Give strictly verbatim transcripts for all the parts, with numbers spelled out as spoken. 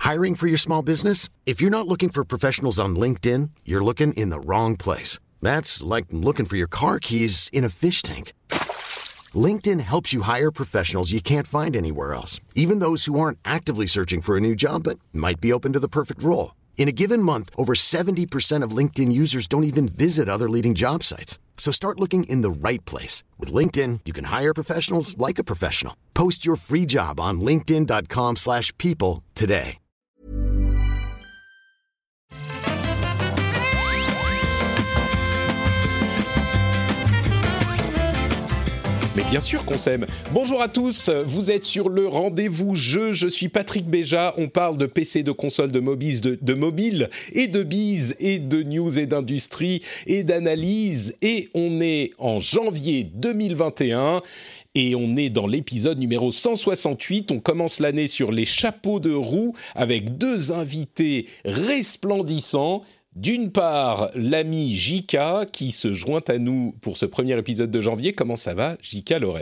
Hiring for your small business? If you're not looking for professionals on LinkedIn, you're looking in the wrong place. That's like looking for your car keys in a fish tank. LinkedIn helps you hire professionals you can't find anywhere else, even those who aren't actively searching for a new job but might be open to the perfect role. In a given month, over seventy percent of LinkedIn users don't even visit other leading job sites. So start looking in the right place. With LinkedIn, you can hire professionals like a professional. Post your free job on linkedin dot com slash people today. Mais bien sûr qu'on s'aime. Bonjour à tous, vous êtes sur le rendez-vous jeu. Je suis Patrick Béja. On parle de P C, de console, de mobile, de, de mobile et de bise et de news et d'industrie et d'analyse. Et on est en janvier deux mille vingt et un et on est dans l'épisode numéro cent soixante-huit. On commence l'année sur les chapeaux de roue avec deux invités resplendissants. D'une part, l'ami J K qui se joint à nous pour ce premier épisode de janvier. Comment ça va, J K Loret ?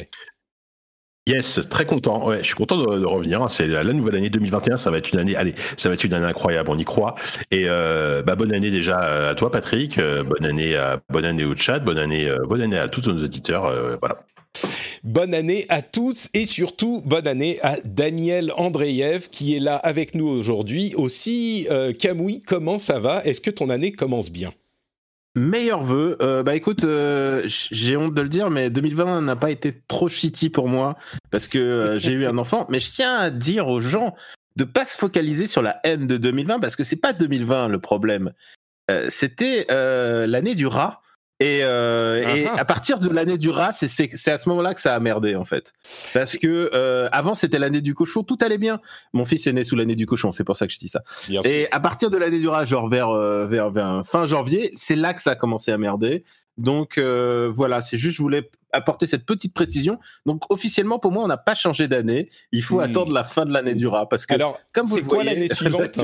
Yes, très content. Ouais, je suis content de, de revenir. C'est la, la nouvelle année deux mille vingt et un. Ça va être une année. Allez, ça va être une année incroyable. On y croit. Et euh, bah, bonne année déjà à toi, Patrick. Euh, bonne année à bonne année au chat. Bonne année, euh, bonne année à tous nos auditeurs. Euh, voilà. Bonne année à tous et surtout bonne année à Daniel Andreev qui est là avec nous aujourd'hui. Aussi, euh, Kamui, comment ça va ? Est-ce que ton année commence bien ? Meilleurs vœux. Euh, bah écoute, euh, j'ai honte de le dire, mais deux mille vingt n'a pas été trop shitty pour moi parce que euh, j'ai eu un enfant. Mais je tiens à dire aux gens de pas se focaliser sur la haine de deux mille vingt parce que c'est pas deux mille vingt le problème. Euh, c'était euh, l'année du rat. Et, euh, uh-huh. et à partir de l'année du rat, c'est, c'est, c'est à ce moment-là que ça a merdé en fait. Parce que euh, avant c'était l'année du cochon, tout allait bien. Mon fils est né sous l'année du cochon, c'est pour ça que je dis ça. Bien et sûr. À partir de l'année du rat, genre vers, euh, vers, vers fin janvier, c'est là que ça a commencé à merder. Donc euh, voilà, c'est juste je voulais apporter cette petite précision. Donc officiellement pour moi, on n'a pas changé d'année. Il faut mmh. attendre la fin de l'année du rat parce que alors comme vous c'est quoi voyez, l'année suivante?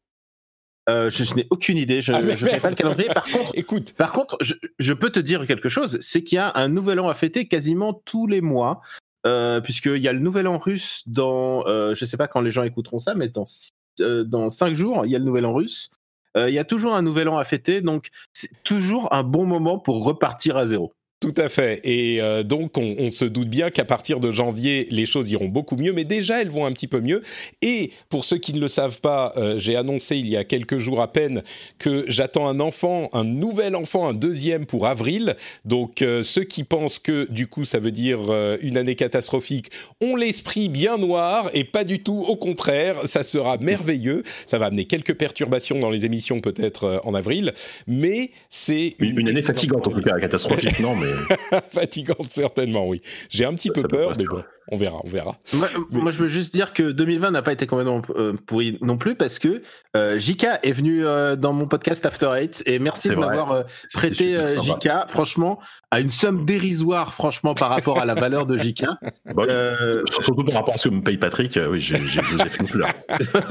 Euh, je, je n'ai aucune idée, je ne fais pas le calendrier. Par contre, Écoute. par contre je, je peux te dire quelque chose, c'est qu'il y a un nouvel an à fêter quasiment tous les mois, euh, puisqu'il y a le nouvel an russe dans, euh, je ne sais pas quand les gens écouteront ça, mais dans, euh, dans cinq jours, il y a le nouvel an russe. Euh, il y a toujours un nouvel an à fêter, donc c'est toujours un bon moment pour repartir à zéro. Tout à fait. Et euh, donc, on, on se doute bien qu'à partir de janvier, les choses iront beaucoup mieux, mais déjà, elles vont un petit peu mieux. Et pour ceux qui ne le savent pas, euh, j'ai annoncé il y a quelques jours à peine que j'attends un enfant, un nouvel enfant, un deuxième pour avril. Donc, euh, ceux qui pensent que, du coup, ça veut dire euh, une année catastrophique, ont l'esprit bien noir et pas du tout. Au contraire, ça sera merveilleux. Ça va amener quelques perturbations dans les émissions, peut-être, euh, en avril. Mais c'est... Une, une année fatigante, en tout cas, catastrophique, non, mais... fatigante certainement, oui. J'ai un petit ça, peu ça peur, mais bon, on verra, on verra. Moi, mais... moi, je veux juste dire que deux mille vingt n'a pas été complètement euh, pourri non plus parce que euh, J K est venu euh, dans mon podcast After Eight et merci c'est de vrai. m'avoir euh, prêté euh, J K, franchement, à une somme dérisoire, franchement, par rapport à la valeur de J K. Bon, euh... Surtout par rapport à ce que me paye Patrick, euh, oui, j'ai, j'ai, je vous ai fait une fleur.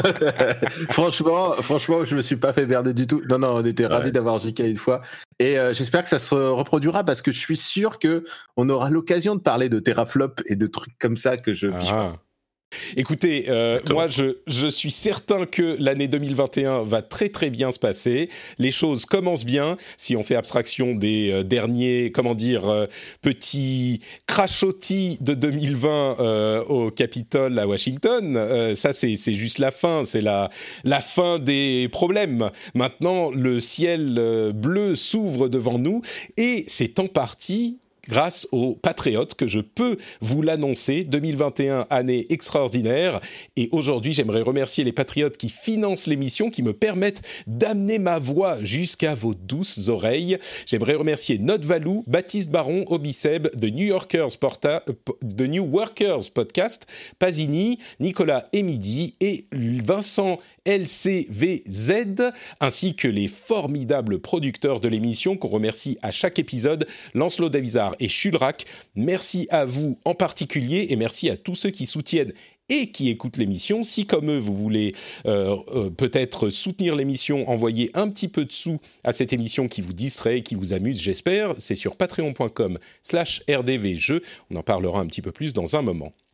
franchement, franchement, je me suis pas fait berner du tout. Non, non, on était ouais. ravis d'avoir J K une fois. Et euh, j'espère que ça se reproduira parce que je suis sûr que on aura l'occasion de parler de teraflop et de trucs comme ça que je. Ah. Écoutez, euh, moi je, je suis certain que l'année deux mille vingt et un va très très bien se passer. Les choses commencent bien, si on fait abstraction des euh, derniers, comment dire, euh, petits crachottis de deux mille vingt euh, au Capitole à Washington. Euh, ça c'est, c'est juste la fin, c'est la, la fin des problèmes. Maintenant, le ciel euh, bleu s'ouvre devant nous et c'est en partie... grâce aux patriotes que je peux vous l'annoncer. deux mille vingt et un, année extraordinaire. Et aujourd'hui, j'aimerais remercier les patriotes qui financent l'émission, qui me permettent d'amener ma voix jusqu'à vos douces oreilles. J'aimerais remercier Note Valou, Baptiste Baron, Obiseb, The New Yorkers, Porta, The New Workers Podcast, Pasini, Nicolas Emidi et Vincent L C V Z, ainsi que les formidables producteurs de l'émission qu'on remercie à chaque épisode, Lancelot Davizard et Chulrac. Merci à vous en particulier et merci à tous ceux qui soutiennent et qui écoutent l'émission. Si comme eux, vous voulez euh, euh, peut-être soutenir l'émission, envoyer un petit peu de sous à cette émission qui vous distrait, qui vous amuse, j'espère, c'est sur patreon point com slash r d v jeux. On en parlera un petit peu plus dans un moment.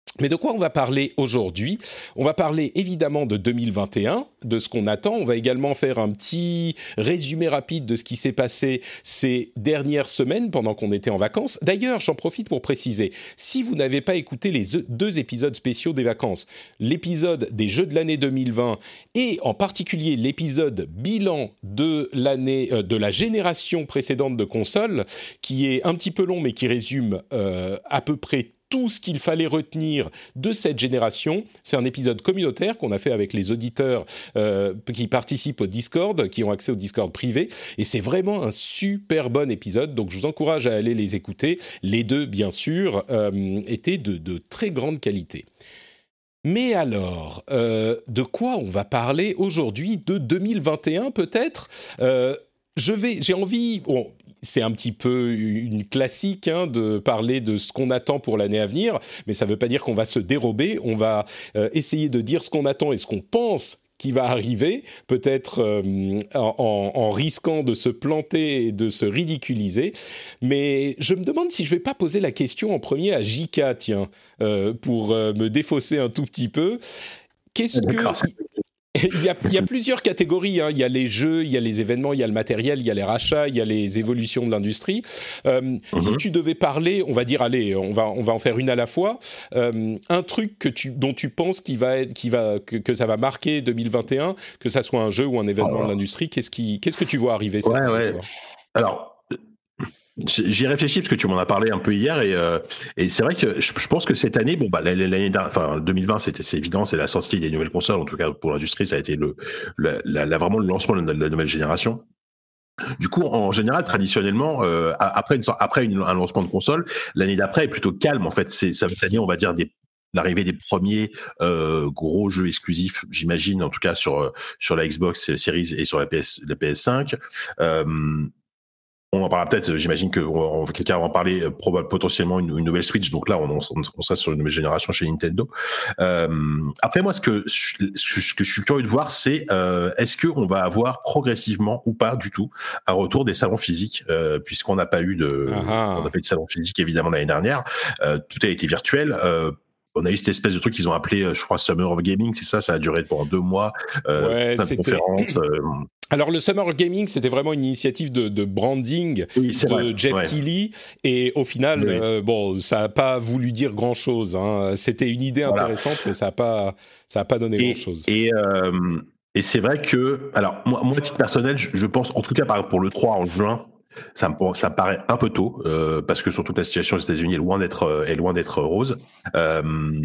Mais de quoi on va parler aujourd'hui ? On va parler évidemment de deux mille vingt et un, de ce qu'on attend. On va également faire un petit résumé rapide de ce qui s'est passé ces dernières semaines pendant qu'on était en vacances. D'ailleurs, j'en profite pour préciser, si vous n'avez pas écouté les deux épisodes spéciaux des vacances, l'épisode des Jeux de l'année deux mille vingt et en particulier l'épisode bilan de l'année, euh, de la génération précédente de consoles, qui est un petit peu long mais qui résume euh, à peu près tout ce qu'il fallait retenir de cette génération. C'est un épisode communautaire qu'on a fait avec les auditeurs euh, qui participent au Discord, qui ont accès au Discord privé. Et c'est vraiment un super bon épisode. Donc, je vous encourage à aller les écouter. Les deux, bien sûr, euh, étaient de, de très grande qualité. Mais alors, euh, de quoi on va parler aujourd'hui ? De deux mille vingt et un, peut-être ? euh, je vais, j'ai envie... Bon, c'est un petit peu une classique hein, de parler de ce qu'on attend pour l'année à venir, mais ça ne veut pas dire qu'on va se dérober. On va euh, essayer de dire ce qu'on attend et ce qu'on pense qui va arriver, peut-être euh, en, en risquant de se planter et de se ridiculiser. Mais je me demande si je ne vais pas poser la question en premier à J K, tiens, euh, pour euh, me défausser un tout petit peu. Qu'est-ce D'accord, que... Il y, a, il y a plusieurs catégories, hein. Il y a les jeux, il y a les événements, il y a le matériel, il y a les rachats, il y a les évolutions de l'industrie. Euh, mm-hmm. Si tu devais parler, on va dire, allez, on va, on va en faire une à la fois, euh, un truc que tu, dont tu penses qu'il va être, qu'il va, que, que ça va marquer deux mille vingt et un, que ça soit un jeu ou un événement oh. de l'industrie, qu'est-ce, qui, qu'est-ce que tu vois arriver cette ouais, année, ouais. Alors, j'y réfléchis parce que tu m'en as parlé un peu hier et, euh, et c'est vrai que je, je pense que cette année, bon bah l'année dernière, enfin deux mille vingt, c'était c'est évident, c'est la sortie des nouvelles consoles. En tout cas pour l'industrie, ça a été le, la, la, la vraiment le lancement de la nouvelle génération. Du coup, en général, traditionnellement, euh, après, une, après une, un lancement de console, l'année d'après est plutôt calme. En fait, c'est ça cette année, on va dire des l'arrivée des premiers euh, gros jeux exclusifs, j'imagine, en tout cas sur sur la Xbox Series et sur la P S la P S cinq. Euh, On en parlera peut-être, j'imagine que on, on, quelqu'un va en parler, probablement potentiellement une, une nouvelle Switch. Donc là, on, on, on sera sur une nouvelle génération chez Nintendo. Euh, après, moi, ce que, ce que je suis curieux de voir, c'est euh, est-ce qu'on va avoir progressivement ou pas du tout un retour des salons physiques, euh, puisqu'on n'a pas eu de, on n'a pas eu de salon physique évidemment l'année dernière. Euh, tout a été virtuel. Euh, On a eu cette espèce de truc qu'ils ont appelé, je crois, Summer of Gaming, c'est ça, ça a duré pendant deux mois, euh, ouais, plein de conférences. Euh... Alors, le Summer of Gaming, c'était vraiment une initiative de, de branding oui, de vrai. Jeff ouais. Keighley, et au final, oui. euh, bon, ça n'a pas voulu dire grand-chose. Hein. C'était une idée voilà. intéressante, mais ça n'a pas, ça n'a pas donné et, grand-chose. Et, euh, et c'est vrai que, alors, moi, moi à titre personnel, je, je pense, en tout cas, pour le trois en juin, ça me, ça me paraît un peu tôt, euh, parce que surtout que la situation aux États-Unis est loin d'être, est loin d'être rose. Euh,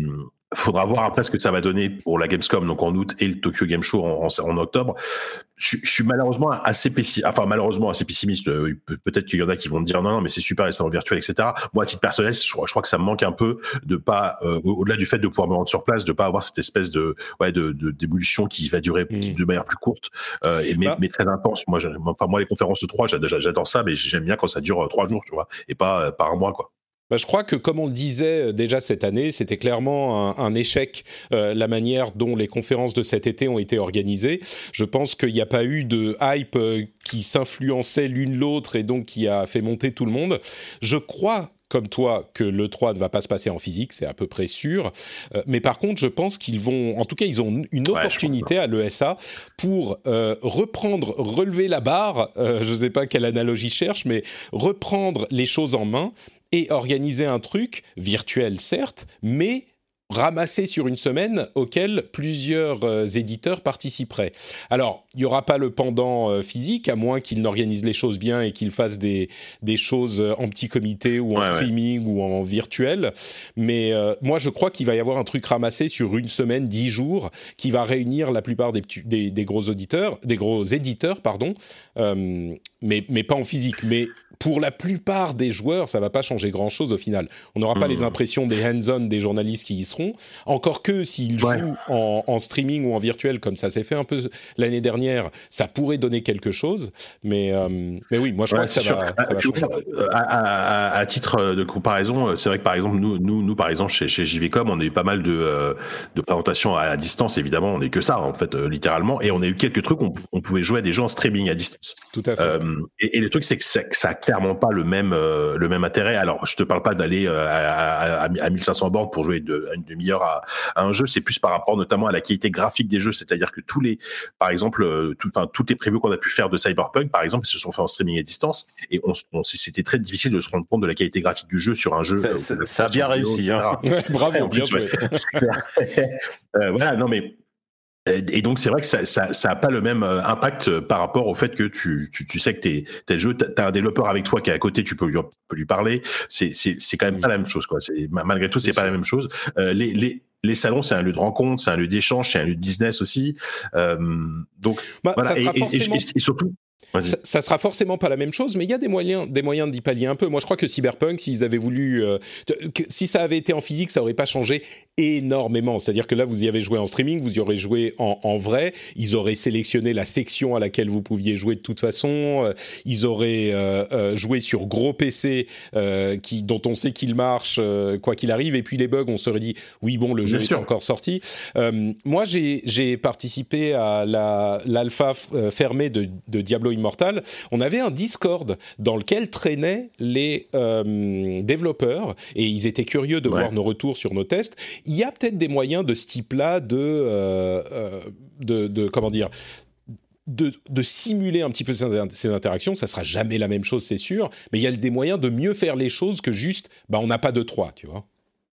faudra voir après ce que ça va donner pour la Gamescom, donc en août, et le Tokyo Game Show en, en, en octobre. Je, je suis malheureusement assez pessimiste, enfin malheureusement assez pessimiste. Euh, peut-être qu'il y en a qui vont me dire non, non, mais c'est super les salons virtuels, et cetera. Moi, à titre personnel, je, je crois que ça me manque un peu de pas, euh, au-delà du fait de pouvoir me rendre sur place, de pas avoir cette espèce de, ouais, de, de d'émulsion qui va durer mmh. de manière plus courte, euh, et mais, bah. mais très intense. Moi, enfin moi, les conférences de trois, j'adore ça, mais j'aime bien quand ça dure trois jours, tu vois, et pas euh, pas un mois, quoi. Bah, je crois que, comme on le disait déjà cette année, c'était clairement un, un échec, euh, la manière dont les conférences de cet été ont été organisées. Je pense qu'il n'y a pas eu de hype euh, qui s'influençait l'une l'autre et donc qui a fait monter tout le monde. Je crois, comme toi, que l'E trois ne va pas se passer en physique, c'est à peu près sûr. Euh, mais par contre, je pense qu'ils vont... En tout cas, ils ont une opportunité ouais, à l'E S A pour euh, reprendre, relever la barre, euh, je ne sais pas quelle analogie je cherche, mais reprendre les choses en main et organiser un truc virtuel, certes, mais ramassé sur une semaine auquel plusieurs euh, éditeurs participeraient. Alors, il n'y aura pas le pendant euh, physique, à moins qu'ils n'organisent les choses bien et qu'ils fassent des, des choses en petit comité ou en ouais, streaming ouais. ou en virtuel. Mais euh, moi, je crois qu'il va y avoir un truc ramassé sur une semaine, dix jours, qui va réunir la plupart des, des, des gros auditeurs, des gros éditeurs, pardon, euh, mais, mais pas en physique. Mais pour la plupart des joueurs, ça ne va pas changer grand-chose au final. On n'aura mmh. pas les impressions des hands-on des journalistes qui y seront. Encore que s'ils ouais. jouent en, en streaming ou en virtuel, comme ça s'est fait un peu l'année dernière, ça pourrait donner quelque chose. Mais, euh, mais oui, moi je crois ouais, que ça sûr. va, ça va changer. À, à, à titre de comparaison, c'est vrai que par exemple, nous, nous, nous par exemple, chez, chez J V Com, on a eu pas mal de, de présentations à distance, évidemment. On n'est que ça, en fait, littéralement. Et on a eu quelques trucs où on, on pouvait jouer à des gens en streaming à distance. Tout à fait. Euh, et, et le truc, c'est que ça, ça clairement pas le même euh, le même intérêt. Alors, je te parle pas d'aller euh, à, à, à mille cinq cents bornes pour jouer de, une demi-heure à, à un jeu. C'est plus par rapport notamment à la qualité graphique des jeux. C'est-à-dire que tous les, par exemple, euh, tout, enfin, toutes les previews qu'on a pu faire de Cyberpunk, par exemple, se sont fait en streaming à distance, et on, on c'était très difficile de se rendre compte de la qualité graphique du jeu sur un jeu. Ça, euh, ça, ça a bien réussi. Hein. Ouais, bravo, ouais, bien plus, joué. Ouais. euh, voilà, non mais. Et donc c'est vrai que ça, ça, ça a pas le même impact par rapport au fait que tu, tu, tu sais que t'es, t'es le jeu, t'as un développeur avec toi qui est à côté, tu peux lui, peux lui parler. C'est, c'est, c'est quand même mmh. pas la même chose, quoi. C'est, malgré tout, c'est, c'est pas sûr. La même chose. Euh, les, les, les salons, c'est un lieu de rencontre, c'est un lieu d'échange, c'est un lieu de business aussi. Euh, donc bah, voilà. Ça sera et, forcément... et, et, et surtout. Ça, ça sera forcément pas la même chose, mais il y a des moyens, des moyens d'y pallier un peu. Moi, je crois que Cyberpunk, s'ils avaient voulu, euh, que, si ça avait été en physique, ça aurait pas changé énormément. C'est-à-dire que là, vous y avez joué en streaming, vous y aurez joué en, en vrai. Ils auraient sélectionné la section à laquelle vous pouviez jouer de toute façon. Euh, ils auraient euh, euh, joué sur gros P C euh, qui, dont on sait qu'il marche euh, quoi qu'il arrive. Et puis les bugs, on se serait dit, oui, bon, le jeu est encore sorti. Euh, moi, j'ai, j'ai participé à la, l'alpha f- fermée de, de Diablo Immortal. On avait un Discord dans lequel traînaient les euh, développeurs et ils étaient curieux de ouais. voir nos retours sur nos tests. Il y a peut-être des moyens de ce type-là de, euh, euh, de, de comment dire, de, de simuler un petit peu ces, ces interactions. Ça sera jamais la même chose, c'est sûr, mais il y a des moyens de mieux faire les choses que juste, bah, on n'a pas de trois, tu vois.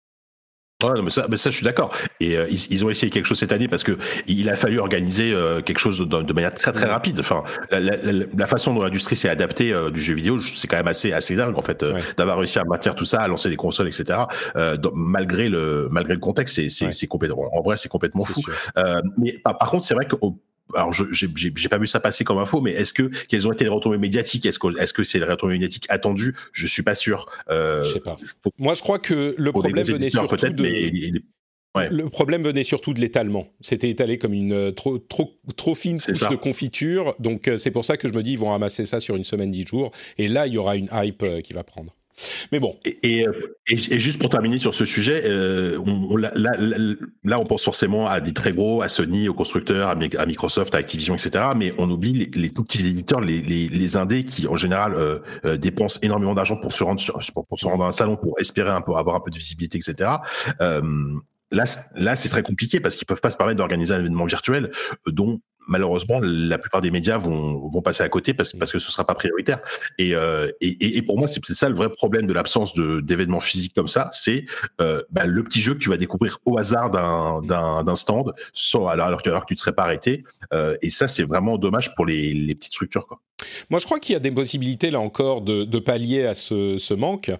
Ouais, non, mais ça, mais ça, je suis d'accord. Et euh, ils, ils ont essayé quelque chose cette année parce que il a fallu organiser euh, quelque chose de, de manière très très rapide. Enfin, la, la, la, la façon dont l'industrie s'est adaptée euh, du jeu vidéo, c'est quand même assez assez dingue en fait, euh, ouais. d'avoir réussi à maintenir tout ça, à lancer des consoles, et cetera. Euh, donc, malgré le malgré le contexte, c'est c'est, ouais. c'est complètement. En vrai, c'est complètement c'est fou. Euh, mais par, par contre, c'est vrai que au, alors, je, j'ai, j'ai, j'ai pas vu ça passer comme info, mais est-ce que quelles ont été les retombées médiatiques ? Est-ce que, est-ce que c'est les retombées médiatiques attendues ? Je suis pas sûr. Euh, je sais pas. Pour, Moi, je crois que le problème venait surtout peut-être, de. Mais, mais, Ouais. Le problème venait surtout de l'étalement. C'était étalé comme une euh, trop trop trop fine couche de confiture. Donc euh, c'est pour ça que je me dis ils vont ramasser ça sur une semaine, dix jours. Et là il y aura une hype euh, qui va prendre. Mais bon. Et, et, et, et juste pour terminer sur ce sujet, euh, on, on, là, là, là on pense forcément à des très gros, à Sony, aux constructeurs, à, à Microsoft, à Activision, et cetera. Mais on oublie les, les tout petits éditeurs, les, les, les indés qui en général euh, euh, dépensent énormément d'argent pour se rendre sur, pour, pour se rendre dans un salon, pour espérer un peu avoir un peu de visibilité, et cetera. Euh, Là, là, c'est très compliqué parce qu'ils peuvent pas se permettre d'organiser un événement virtuel dont malheureusement la plupart des médias vont vont passer à côté parce parce que ce sera pas prioritaire. Et euh, et, et pour moi, c'est ça le vrai problème de l'absence de d'événements physiques comme ça, c'est euh, bah, le petit jeu que tu vas découvrir au hasard d'un d'un, d'un stand, sans alors alors que alors que tu ne serais pas arrêté. Euh, et ça, c'est vraiment dommage pour les les petites structures, quoi. Moi, je crois qu'il y a des possibilités, là encore, de, de pallier à ce, ce manque.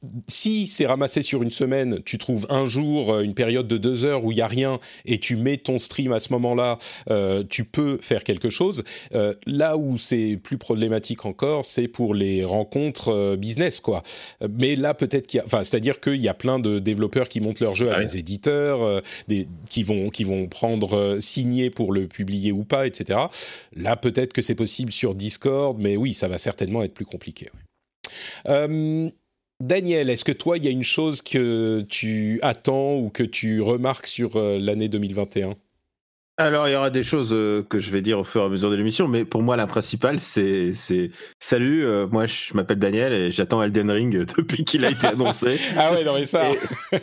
Si c'est ramassé sur une semaine, tu trouves un jour, une période de deux heures où il n'y a rien, et tu mets ton stream à ce moment-là, euh, tu peux faire quelque chose. Euh, là où c'est plus problématique encore, c'est pour les rencontres euh, business, quoi. Mais là, peut-être qu'il y a... Enfin, c'est-à-dire qu'il y a plein de développeurs qui montent leur jeu à ouais. des éditeurs, euh, des, qui, vont, qui vont prendre, euh, signer pour le publier ou pas, et cetera. Là, peut-être que c'est possible sur Discord, mais oui, ça va certainement être plus compliqué. Ouais. Euh, Daniel, est-ce que toi, il y a une chose que tu attends ou que tu remarques sur euh, l'année deux mille vingt et un ? Alors, il y aura des choses euh, que je vais dire au fur et à mesure de l'émission, mais pour moi, la principale, c'est, c'est... salut, euh, moi, je m'appelle Daniel et j'attends Elden Ring depuis qu'il a été annoncé. Ah ouais, non mais ça... Et...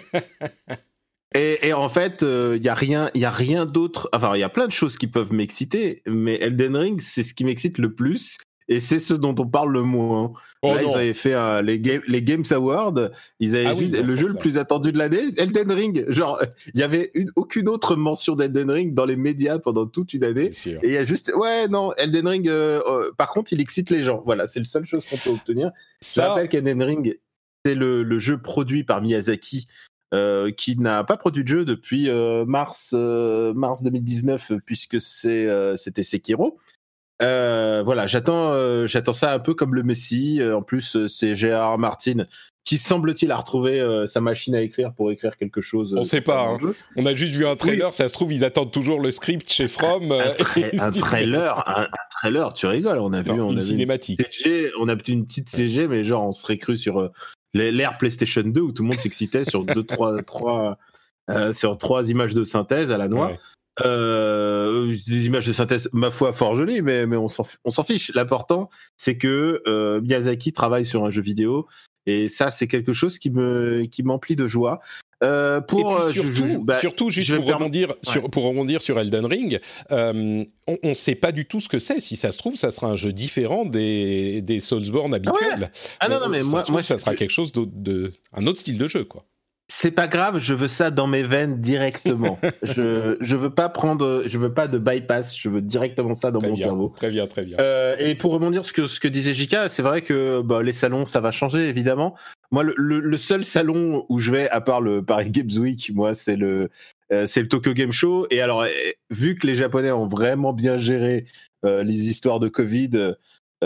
Et, et en fait, il euh, y a rien, il y a rien d'autre. Enfin, il y a plein de choses qui peuvent m'exciter, mais Elden Ring, c'est ce qui m'excite le plus, et c'est ce dont on parle le moins. Oh Là, non. ils avaient fait euh, les, ga- les Games Awards, ils avaient ah juste oui, le jeu le plus attendu de l'année, Elden Ring. Genre, il y avait une, aucune autre mention d'Elden Ring dans les médias pendant toute une année. Et il y a juste, ouais, non, Elden Ring. Euh, euh, par contre, il excite les gens. Voilà, c'est la seule chose qu'on peut obtenir. Ça... Je rappelle qu'Elden Ring, c'est le, le jeu produit par Miyazaki. Euh, qui n'a pas produit de jeu depuis euh, mars, euh, mars deux mille dix-neuf, puisque c'est, euh, c'était Sekiro. Euh, voilà, j'attends, euh, j'attends ça un peu comme le Messi. Euh, en plus, euh, c'est G R R Martin qui, semble-t-il, a retrouvé euh, sa machine à écrire pour écrire quelque chose. On ne sait pas. Hein. On a juste vu un trailer. Oui. Ça se trouve, ils attendent toujours le script chez From. Un, tra- un trailer, un, un trailer. Tu rigoles. On a vu, non, on une a cinématique. Vu une C G, on a vu une petite C G, mais genre, on serait cru sur. Euh, l'ère PlayStation deux où tout le monde s'excitait sur deux, trois, trois, euh, sur trois images de synthèse à la noix. Ouais. Euh, des images de synthèse, ma foi, fort jolies, mais, mais on, s'en, on s'en fiche. L'important, c'est que euh, Miyazaki travaille sur un jeu vidéo, et ça, c'est quelque chose qui, me, qui m'emplit de joie. Euh, pour, et puis surtout, je, je, bah, surtout juste pour rebondir, ouais. sur, pour rebondir sur Elden Ring, euh, on ne sait pas du tout ce que c'est. Si ça se trouve, ça sera un jeu différent des, des Soulsborne habituels. Ouais. Ah non, non, mais ça moi, trouve, moi, ça sera quelque chose d'autre, de, un autre style de jeu, quoi. C'est pas grave, je veux ça dans mes veines directement. je je veux pas prendre, je veux pas de bypass, je veux directement ça dans très mon bien, cerveau. Très bien, très bien. Euh, et pour rebondir sur ce que ce que disait J K, c'est vrai que bah, les salons, ça va changer évidemment. Moi, le, le, le seul salon où je vais, à part le Paris Games Week, moi, c'est le euh, c'est le Tokyo Game Show. Et alors, vu que les Japonais ont vraiment bien géré euh, les histoires de Covid.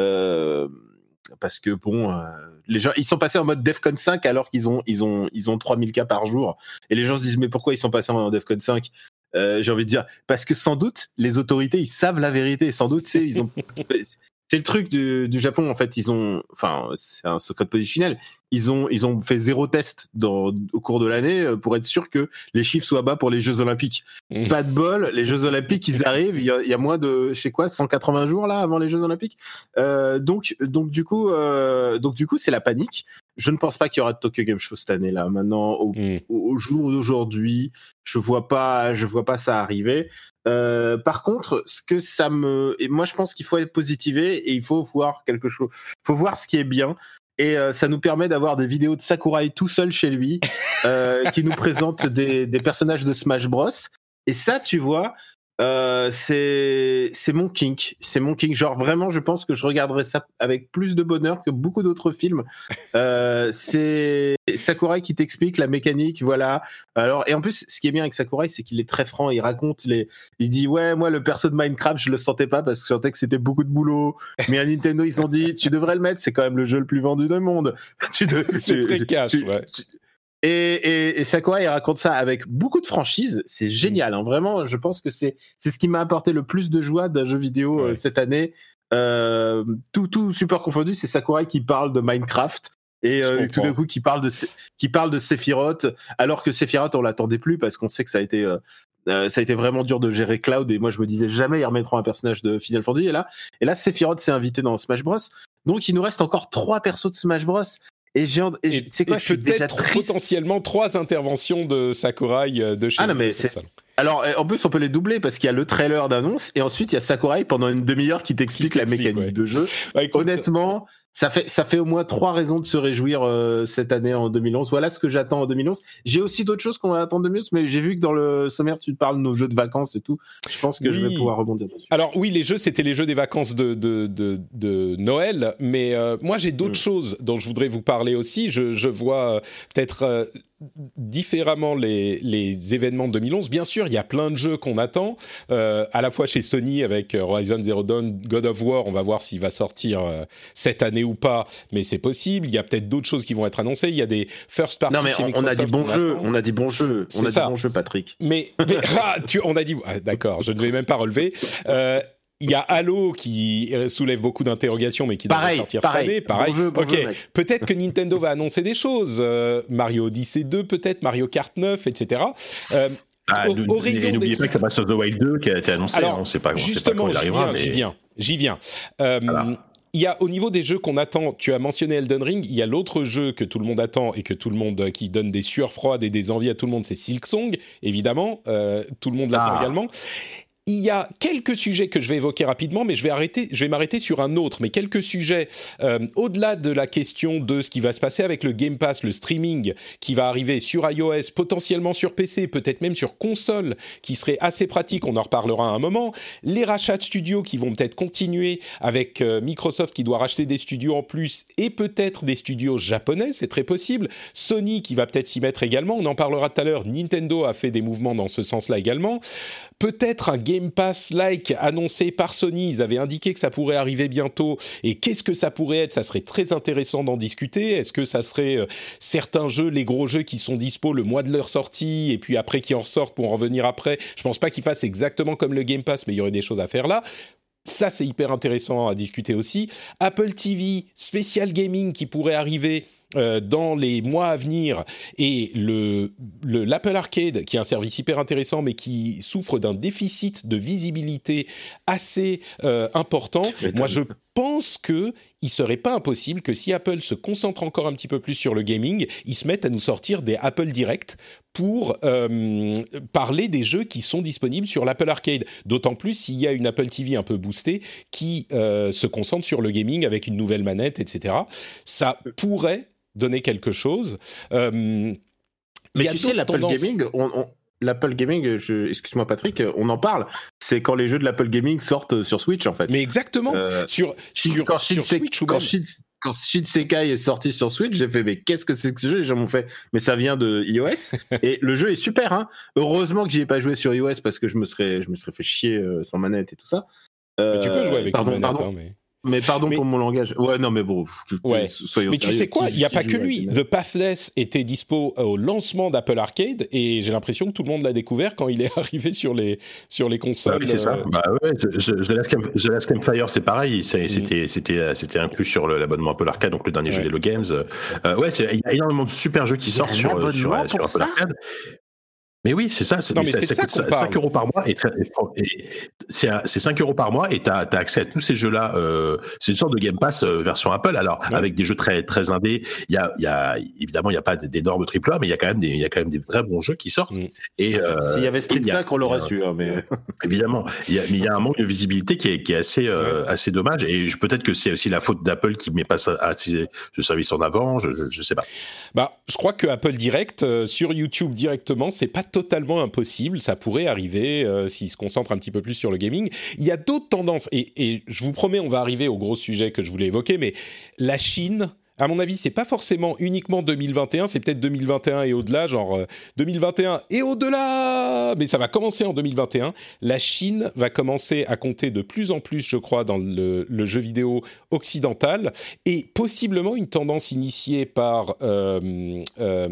Euh, parce que bon, euh, les gens, ils sont passés en mode Defcon cinq alors qu'ils ont, ils ont, ils ont trois mille cas par jour. Et les gens se disent mais pourquoi ils sont passés en Defcon cinq? euh, J'ai envie de dire parce que sans doute les autorités ils savent la vérité. Sans doute c'est ils ont, c'est le truc du, du Japon en fait. Ils ont, enfin c'est un secret positionnel. Ils ont, ils ont fait zéro test dans, au cours de l'année pour être sûr que les chiffres soient bas pour les Jeux Olympiques. Mmh. Pas de bol, les Jeux Olympiques, ils arrivent, il y a, il y a moins de, je sais quoi, cent quatre-vingts jours là avant les Jeux Olympiques. Euh, donc, donc du coup, euh, donc du coup, c'est la panique. Je ne pense pas qu'il y aura de Tokyo Game Show cette année là. Maintenant, au, mmh. au, au jour d'aujourd'hui, je vois pas, je vois pas ça arriver. Euh, par contre, ce que ça me, et moi, je pense qu'il faut être positivé et il faut voir quelque chose, faut voir ce qui est bien. Et euh, ça nous permet d'avoir des vidéos de Sakurai tout seul chez lui, euh, qui nous présente des, des personnages de Smash Bros. Et ça, tu vois, euh, c'est c'est mon kink, c'est mon kink. Genre vraiment, je pense que je regarderais ça avec plus de bonheur que beaucoup d'autres films. Euh, c'est Sakurai qui t'explique la mécanique, voilà. Alors et en plus, ce qui est bien avec Sakurai, c'est qu'il est très franc. Il raconte les, il dit ouais, moi le perso de Minecraft, je le sentais pas parce que je sentais que c'était beaucoup de boulot. Mais à Nintendo, ils ont dit tu devrais le mettre, c'est quand même le jeu le plus vendu du monde. tu de, c'est tu, très cash, tu, ouais. Tu, Et, et, et Sakurai il raconte ça avec beaucoup de franchise, c'est génial, hein, vraiment. Je pense que c'est c'est ce qui m'a apporté le plus de joie d'un jeu vidéo ouais. euh, cette année. Euh, tout tout super confondu, c'est Sakurai qui parle de Minecraft et euh, tout d'un coup qui parle de qui parle de Sephiroth, alors que Sephiroth on l'attendait plus parce qu'on sait que ça a été euh, euh, ça a été vraiment dur de gérer Cloud et moi je me disais jamais ils remettront un personnage de Final Fantasy et là et là Sephiroth s'est invité dans Smash Bros. Donc il nous reste encore trois persos de Smash Bros. Et j'ai, et, et c'est quoi, et je suis déjà triste. Potentiellement trois interventions de Sakurai de chez ah non, mais c'est... Salon. Alors, en plus, on peut les doubler parce qu'il y a le trailer d'annonce et ensuite il y a Sakurai pendant une demi-heure qui t'explique qui la mécanique ouais. de jeu. Bah, écoute, honnêtement, ça fait, ça fait au moins trois raisons de se réjouir euh, cette année en deux mille onze. Voilà ce que j'attends en deux mille onze. J'ai aussi d'autres choses qu'on va attendre en deux mille onze, mais j'ai vu que dans le sommaire, tu parles de nos jeux de vacances et tout. Je pense que oui. je vais pouvoir rebondir dessus. Alors oui, les jeux, c'était les jeux des vacances de, de, de, de Noël, mais euh, moi, j'ai d'autres mmh. choses dont je voudrais vous parler aussi. Je, je vois euh, peut-être... Euh, différemment les, les événements de deux mille onze. Bien sûr, il y a plein de jeux qu'on attend, euh, à la fois chez Sony avec Horizon Zero Dawn, God of War, on va voir s'il va sortir euh, cette année ou pas, mais c'est possible. Il y a peut-être d'autres choses qui vont être annoncées. Il y a des first party non, mais chez on, Microsoft. On a dit bon jeu, on a dit bon jeu, on a dit bon jeu, Patrick. Mais, mais ah, tu, on a dit... Ah, d'accord, je ne vais même pas relever. Euh, Il y a Halo qui soulève beaucoup d'interrogations, mais qui devrait sortir pareil, cette année. Pareil. Bon jeu, bon ok. jeu, peut-être que Nintendo va annoncer des choses. Euh, Mario Odyssey deux, peut-être Mario Kart neuf, et cetera. Euh, ah, au, au et n'oubliez des... pas que la Breath of the Wild deux qui a été annoncé. Alors, on ne sait pas, justement, on sait pas quand il arrivera. J'y viens, mais... j'y viens. J'y viens. Euh, voilà. Il y a au niveau des jeux qu'on attend, tu as mentionné Elden Ring, il y a l'autre jeu que tout le monde attend et que tout le monde qui donne des sueurs froides et des envies à tout le monde, c'est Silksong, évidemment. Euh, tout le monde l'attend ah. également. Il y a quelques sujets que je vais évoquer rapidement, mais je vais arrêter, je vais m'arrêter sur un autre. Mais quelques sujets euh, au-delà de la question de ce qui va se passer avec le Game Pass, le streaming qui va arriver sur iOS, potentiellement sur P C, peut-être même sur console, qui serait assez pratique. On en reparlera à un moment. Les rachats de studios qui vont peut-être continuer avec euh, Microsoft qui doit racheter des studios en plus et peut-être des studios japonais, c'est très possible. Sony qui va peut-être s'y mettre également. On en parlera tout à l'heure. Nintendo a fait des mouvements dans ce sens-là également. Peut-être un Game Pass-like annoncé par Sony, ils avaient indiqué que ça pourrait arriver bientôt, et qu'est-ce que ça pourrait être ? Ça serait très intéressant d'en discuter. Est-ce que ça serait euh, certains jeux, les gros jeux qui sont dispo le mois de leur sortie, et puis après qui en ressortent pour en revenir après ? Je pense pas qu'ils fassent exactement comme le Game Pass, mais il y aurait des choses à faire là. Ça, c'est hyper intéressant à discuter aussi. Apple T V, Special Gaming qui pourrait arriver euh, dans les mois à venir et le, le l'Apple Arcade, qui est un service hyper intéressant mais qui souffre d'un déficit de visibilité assez euh, important, moi je pense que il serait pas impossible que si Apple se concentre encore un petit peu plus sur le gaming, ils se mettent à nous sortir des Apple Direct pour euh, parler des jeux qui sont disponibles sur l'Apple Arcade. D'autant plus s'il y a une Apple T V un peu boostée qui euh, se concentre sur le gaming avec une nouvelle manette, et cetera. Ça pourrait donner quelque chose. Euh, Mais tu sais, l'Apple tendances... Gaming, on, on... L'Apple Gaming, je, excuse-moi Patrick, on en parle. C'est quand les jeux de l'Apple Gaming sortent sur Switch en fait. Mais exactement. Euh, sur sur, quand sur Shin Switch ou quand même... Shin, quand Shin Sekai est sorti sur Switch, j'ai fait mais qu'est-ce que c'est que ce jeu ? Les gens m'ont fait mais ça vient de iOS et le jeu est super. Hein. Heureusement que j'y ai pas joué sur iOS parce que je me serais je me serais fait chier sans manette et tout ça. Euh, mais tu peux jouer avec pardon, une manette, pardon. Hein, mais. Mais pardon mais, pour mon langage. Ouais, non, mais bon. Ouais. Soyons mais tu sérieux. sais quoi, il n'y a pas que lui. The Pathless était dispo au lancement d'Apple Arcade et j'ai l'impression que tout le monde l'a découvert quand il est arrivé sur les, sur les consoles. Ouais, c'est ça. Bah ouais, The Last Camp, The Last Campfire, c'est pareil. C'est, mm. c'était, c'était, c'était inclus sur le, l'abonnement Apple Arcade, donc le dernier ouais. jeu d'Hello Games. Euh, ouais, il y a énormément de super jeux qui sortent sur, sur, sur Apple Arcade. Mais oui, c'est ça. C'est, non, mais ça, c'est ça, ça coûte cinq euros par mois et, et, et c'est, c'est cinq euros par mois et t'as, t'as accès à tous ces jeux-là. Euh, c'est une sorte de Game Pass euh, version Apple. Alors, ouais. avec des jeux très, très indés, il y a, il y a, évidemment, il n'y a pas d'énormes triple A, mais il y a quand même des, il y a quand même des vrais bons jeux qui sortent. Mm. Et, euh, s'il y avait Street cinq, on l'aurait su, hein, mais. Évidemment. Il y a, mais il y a un manque de visibilité qui est, qui est assez, euh, ouais. assez dommage et je, peut-être que c'est aussi la faute d'Apple qui met pas ça, assez, ce service en avant. Je, je, je sais pas. Bah, je crois que Apple Direct, euh, sur YouTube directement, c'est pas totalement impossible. Ça pourrait arriver euh, s'ils se concentrent un petit peu plus sur le gaming. Il y a d'autres tendances, et, et je vous promets, on va arriver au gros sujet que je voulais évoquer, mais la Chine... À mon avis, c'est pas forcément uniquement deux mille vingt et un, c'est peut-être deux mille vingt et un et au-delà, genre euh, deux mille vingt et un et au-delà, mais ça va commencer en deux mille vingt et un. La Chine va commencer à compter de plus en plus, je crois, dans le, le jeu vidéo occidental, et possiblement une tendance initiée par euh, euh,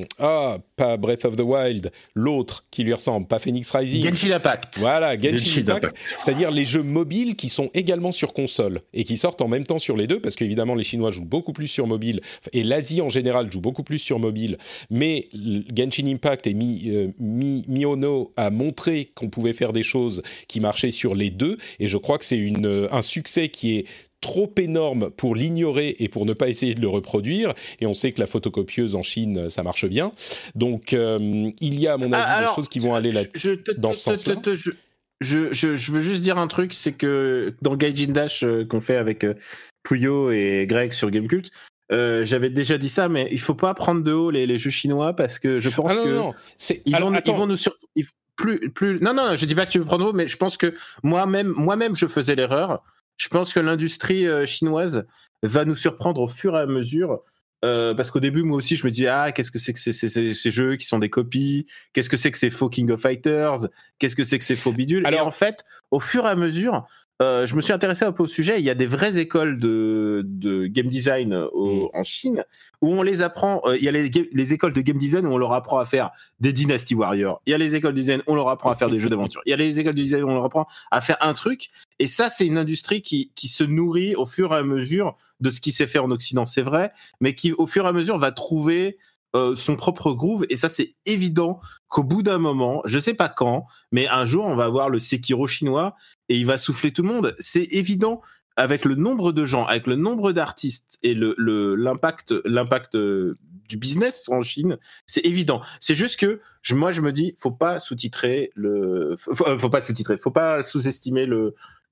ah pas Breath of the Wild, l'autre qui lui ressemble, pas Phoenix Rising. Genshin Impact. Voilà, Genshin, Genshin Impact, Impact, c'est-à-dire les jeux mobiles qui sont également sur console et qui sortent en même temps sur les deux, parce qu'évidemment les Chinois jouent beaucoup plus sur mobile, et l'Asie en général joue beaucoup plus sur mobile, mais Genshin Impact et Mi, euh, Mi, Mihono a montré qu'on pouvait faire des choses qui marchaient sur les deux, et je crois que c'est une, un succès qui est trop énorme pour l'ignorer et pour ne pas essayer de le reproduire, et on sait que la photocopieuse en Chine, ça marche bien, donc euh, il y a à mon avis ah, alors, des choses qui vont aller là, je te, dans ce sens-là. Te, te, je... Je, je, je veux juste dire un truc, c'est que dans Gaijin Dash euh, qu'on fait avec euh, Puyo et Greg sur Gamecult, euh, j'avais déjà dit ça, mais il faut pas prendre de haut les, les jeux chinois parce que je pense ah non, que non, non. C'est... Ils, Alors, vont, ils vont nous sur... ils... plus plus non non je dis pas que tu veux prendre de haut, mais je pense que moi-même moi-même je faisais l'erreur. Je pense que l'industrie euh, chinoise va nous surprendre au fur et à mesure. Euh, parce qu'au début, moi aussi, je me disais ah, qu'est-ce que c'est que ces, ces, ces, ces jeux qui sont des copies ? Qu'est-ce que c'est que ces faux King of Fighters ? Qu'est-ce que c'est que ces faux bidules ? Alors, et en fait, au fur et à mesure, euh, je me suis intéressé un peu au sujet. Il y a des vraies écoles de, de game design au, en Chine où on les apprend. Euh, il y a les, les écoles de game design où on leur apprend à faire des Dynasty Warriors. Il y a les écoles de design où on leur apprend à faire des jeux d'aventure. Il y a les écoles de design où on leur apprend à faire un truc. Et ça, c'est une industrie qui, qui se nourrit au fur et à mesure de ce qui s'est fait en Occident, c'est vrai, mais qui, au fur et à mesure, va trouver euh, son propre groove. Et ça, c'est évident qu'au bout d'un moment, je sais pas quand, mais un jour, on va avoir le Sekiro chinois et il va souffler tout le monde. C'est évident. Avec le nombre de gens, avec le nombre d'artistes et le, le, l'impact, l'impact du business en Chine, c'est évident. C'est juste que je, moi, je me dis, faut pas sous-titrer le, faut, faut pas sous-titrer, faut pas sous-estimer le,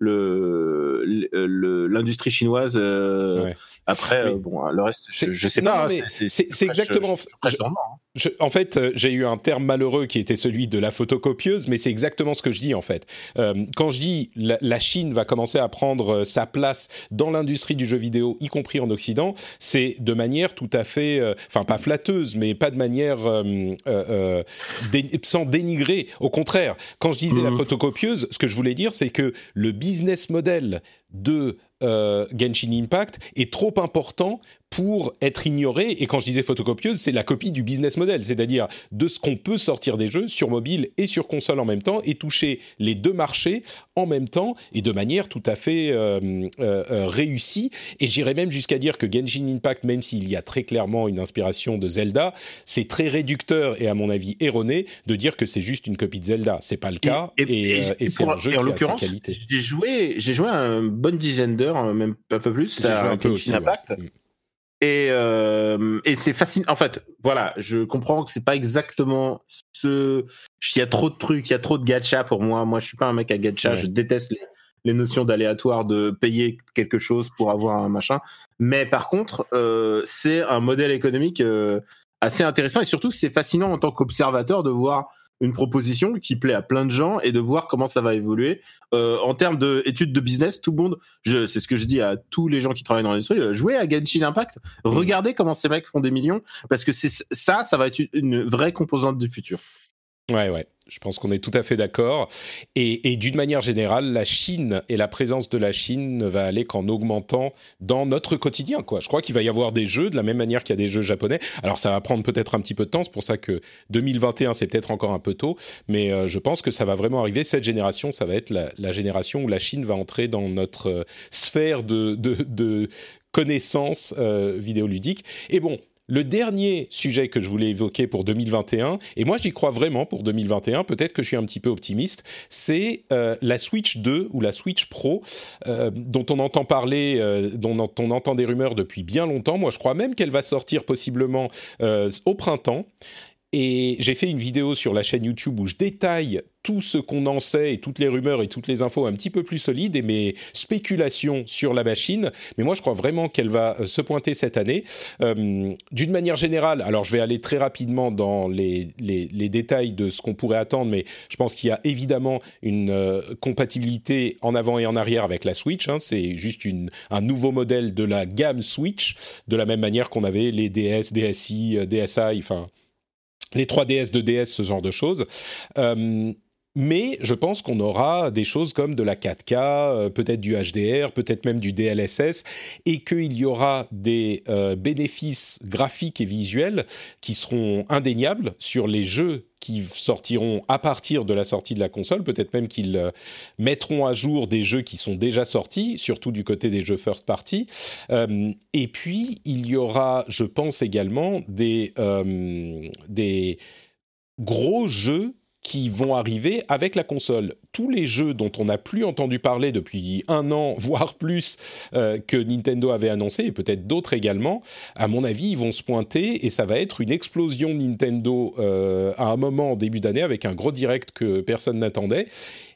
le, le l'industrie chinoise. Euh, ouais. Après, euh, bon, le reste, je, je sais non, pas. Mais c'est, c'est, c'est, c'est exactement. Je, je, je, en fait, euh, j'ai eu un terme malheureux qui était celui de la photocopieuse, mais c'est exactement ce que je dis en fait. Euh, quand je dis la, la Chine va commencer à prendre sa place dans l'industrie du jeu vidéo, y compris en Occident, c'est de manière tout à fait, enfin euh, pas flatteuse, mais pas de manière euh, euh, dé, sans dénigrer. Au contraire, quand je disais mmh. la photocopieuse, ce que je voulais dire, c'est que le business model de euh, Genshin Impact est trop important pour être ignorée. Et quand je disais photocopieuse, c'est la copie du business model, c'est-à-dire de ce qu'on peut sortir des jeux sur mobile et sur console en même temps et toucher les deux marchés en même temps et de manière tout à fait euh, euh, euh, réussie. Et j'irais même jusqu'à dire que Genshin Impact, même s'il y a très clairement une inspiration de Zelda, c'est très réducteur et à mon avis erroné de dire que c'est juste une copie de Zelda. C'est pas le cas et, et, et, euh, et c'est un jeu qui a sa qualité. J'ai joué, j'ai joué une bonne dizaine d'heures, même un peu plus, j'ai à Genshin Impact. Ouais. Et, euh, et c'est fascinant. En fait, voilà, je comprends que c'est pas exactement ce. Il y a trop de trucs, il y a trop de gacha pour moi. Moi, je suis pas un mec à gacha. Ouais. Je déteste les, les notions d'aléatoire, de payer quelque chose pour avoir un machin. Mais par contre, euh, c'est un modèle économique euh, assez intéressant et surtout, c'est fascinant en tant qu'observateur de voir une proposition qui plaît à plein de gens et de voir comment ça va évoluer. Euh, en termes d'études de business, tout le monde, je, c'est ce que je dis à tous les gens qui travaillent dans l'industrie, euh, jouez à Genshin Impact, regardez comment ces mecs font des millions, parce que c'est, ça, ça va être une vraie composante du futur. Ouais, ouais, je pense qu'on est tout à fait d'accord. Et, et d'une manière générale, la Chine et la présence de la Chine ne va aller qu'en augmentant dans notre quotidien, quoi. Je crois qu'il va y avoir des jeux de la même manière qu'il y a des jeux japonais. Alors ça va prendre peut-être un petit peu de temps, c'est pour ça que deux mille vingt et un, c'est peut-être encore un peu tôt, mais euh, je pense que ça va vraiment arriver. Cette génération, ça va être la, la génération où la Chine va entrer dans notre euh, sphère de, de, de connaissances euh, vidéoludiques. Et bon, le dernier sujet que je voulais évoquer pour deux mille vingt et un, et moi j'y crois vraiment pour deux mille vingt et un, peut-être que je suis un petit peu optimiste, c'est euh, la Switch deux ou la Switch Pro, euh, dont on entend parler, euh, dont on entend des rumeurs depuis bien longtemps. Moi je crois même qu'elle va sortir possiblement euh, au printemps. Et j'ai fait une vidéo sur la chaîne YouTube où je détaille tout ce qu'on en sait et toutes les rumeurs et toutes les infos un petit peu plus solides et mes spéculations sur la machine. Mais moi, je crois vraiment qu'elle va se pointer cette année. Euh, d'une manière générale, alors je vais aller très rapidement dans les, les, les détails de ce qu'on pourrait attendre, mais je pense qu'il y a évidemment une euh, compatibilité en avant et en arrière avec la Switch. Hein. C'est juste une, un nouveau modèle de la gamme Switch, de la même manière qu'on avait les D S, D S i, D S i, enfin... les trois D S, deux D S, ce genre de choses. Euh, mais je pense qu'on aura des choses comme de la quatre K, euh, peut-être du H D R, peut-être même du D L S S, et qu'il y aura des euh, bénéfices graphiques et visuels qui seront indéniables sur les jeux qui sortiront à partir de la sortie de la console, peut-être même qu'ils euh, mettront à jour des jeux qui sont déjà sortis, surtout du côté des jeux first party. Euh, et puis, il y aura, je pense également, des, euh, des gros jeux qui vont arriver avec la console. Tous les jeux dont on n'a plus entendu parler depuis un an, voire plus, euh, que Nintendo avait annoncé, et peut-être d'autres également, à mon avis, ils vont se pointer, et ça va être une explosion Nintendo euh, à un moment en début d'année, avec un gros direct que personne n'attendait,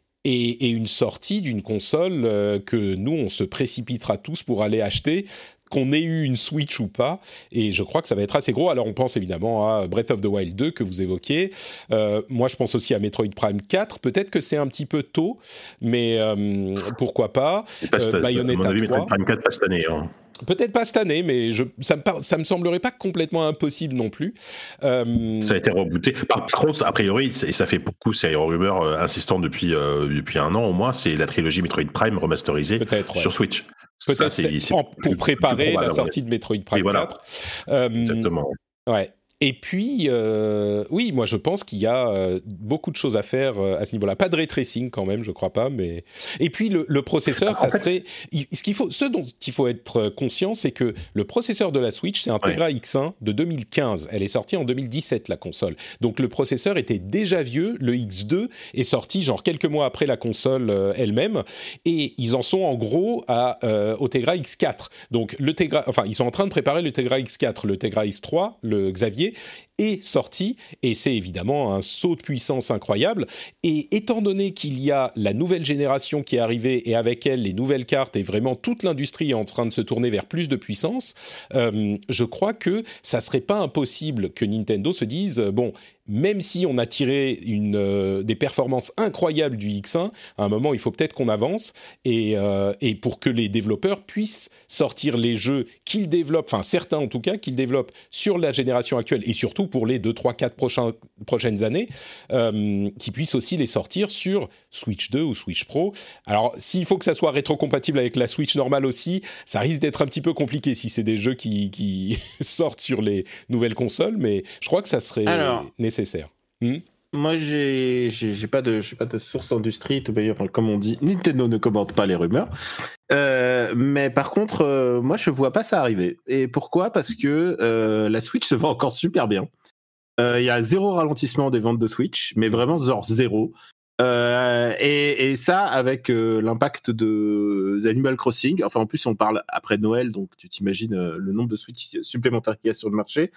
et, et une sortie d'une console euh, que nous, on se précipitera tous pour aller acheter, qu'on ait eu une Switch ou pas, et je crois que ça va être assez gros. Alors on pense évidemment à Breath of the Wild deux que vous évoquiez, euh, moi je pense aussi à Metroid Prime quatre, peut-être que c'est un petit peu tôt, mais euh, pourquoi pas, pas euh, Bayonetta trois. Metroid Prime quatre pas cette année, hein. Peut-être pas cette année, mais je, ça me par, ça me semblerait pas complètement impossible non plus. Euh... Ça a été rebooté. Par contre, a priori, et ça fait beaucoup, c'est une rumeur euh, insistante depuis euh, depuis un an au moins, c'est la trilogie Metroid Prime remasterisée sur ouais. Switch. Peut-être ça, c'est, c'est en, pour préparer la sortie de Metroid Prime oui, voilà. quatre. Euh, Exactement. Ouais. Et puis, euh, oui, moi je pense qu'il y a euh, beaucoup de choses à faire euh, à ce niveau-là. Pas de ray tracing quand même, je crois pas, mais... Et puis le, le processeur, ah, ça fait... serait... Il, ce, qu'il faut, ce dont il faut être conscient, c'est que le processeur de la Switch, c'est un Tegra ouais. X un de deux mille quinze. Elle est sortie en deux mille dix-sept, la console. Donc le processeur était déjà vieux. Le X deux est sorti genre quelques mois après la console euh, elle-même. Et ils en sont en gros à, euh, au Tegra X quatre. Donc le Tegra... Enfin, ils sont en train de préparer le Tegra X quatre. Le Tegra X trois, le Xavier, est sorti, et c'est évidemment un saut de puissance incroyable. Et étant donné qu'il y a la nouvelle génération qui est arrivée, et avec elle les nouvelles cartes, et vraiment toute l'industrie est en train de se tourner vers plus de puissance, euh, je crois que ça serait pas impossible que Nintendo se dise, bon, même si on a tiré une, euh, des performances incroyables du X un, à un moment, il faut peut-être qu'on avance, et, euh, et pour que les développeurs puissent sortir les jeux qu'ils développent, enfin certains en tout cas, qu'ils développent sur la génération actuelle, et surtout pour les deux, trois, quatre prochains, prochaines années, euh, qu'ils puissent aussi les sortir sur Switch deux ou Switch Pro. Alors, s'il faut que ça soit rétrocompatible avec la Switch normale aussi, ça risque d'être un petit peu compliqué si c'est des jeux qui, qui sortent sur les nouvelles consoles, mais je crois que ça serait Alors, nécessaire. Hmm moi, j'ai, j'ai, j'ai, pas de, j'ai pas de source industrie, comme on dit, Nintendo ne commente pas les rumeurs. Euh, mais par contre, euh, moi, je vois pas ça arriver. Et pourquoi ? Parce que euh, la Switch se vend encore super bien. Il euh, y a zéro ralentissement des ventes de Switch, mais vraiment genre zéro. Euh, et, et ça avec euh, l'impact de d'Animal Crossing. Enfin, en plus, on parle après Noël, donc tu t'imagines euh, le nombre de Switch supplémentaires qu'il y a sur le marché.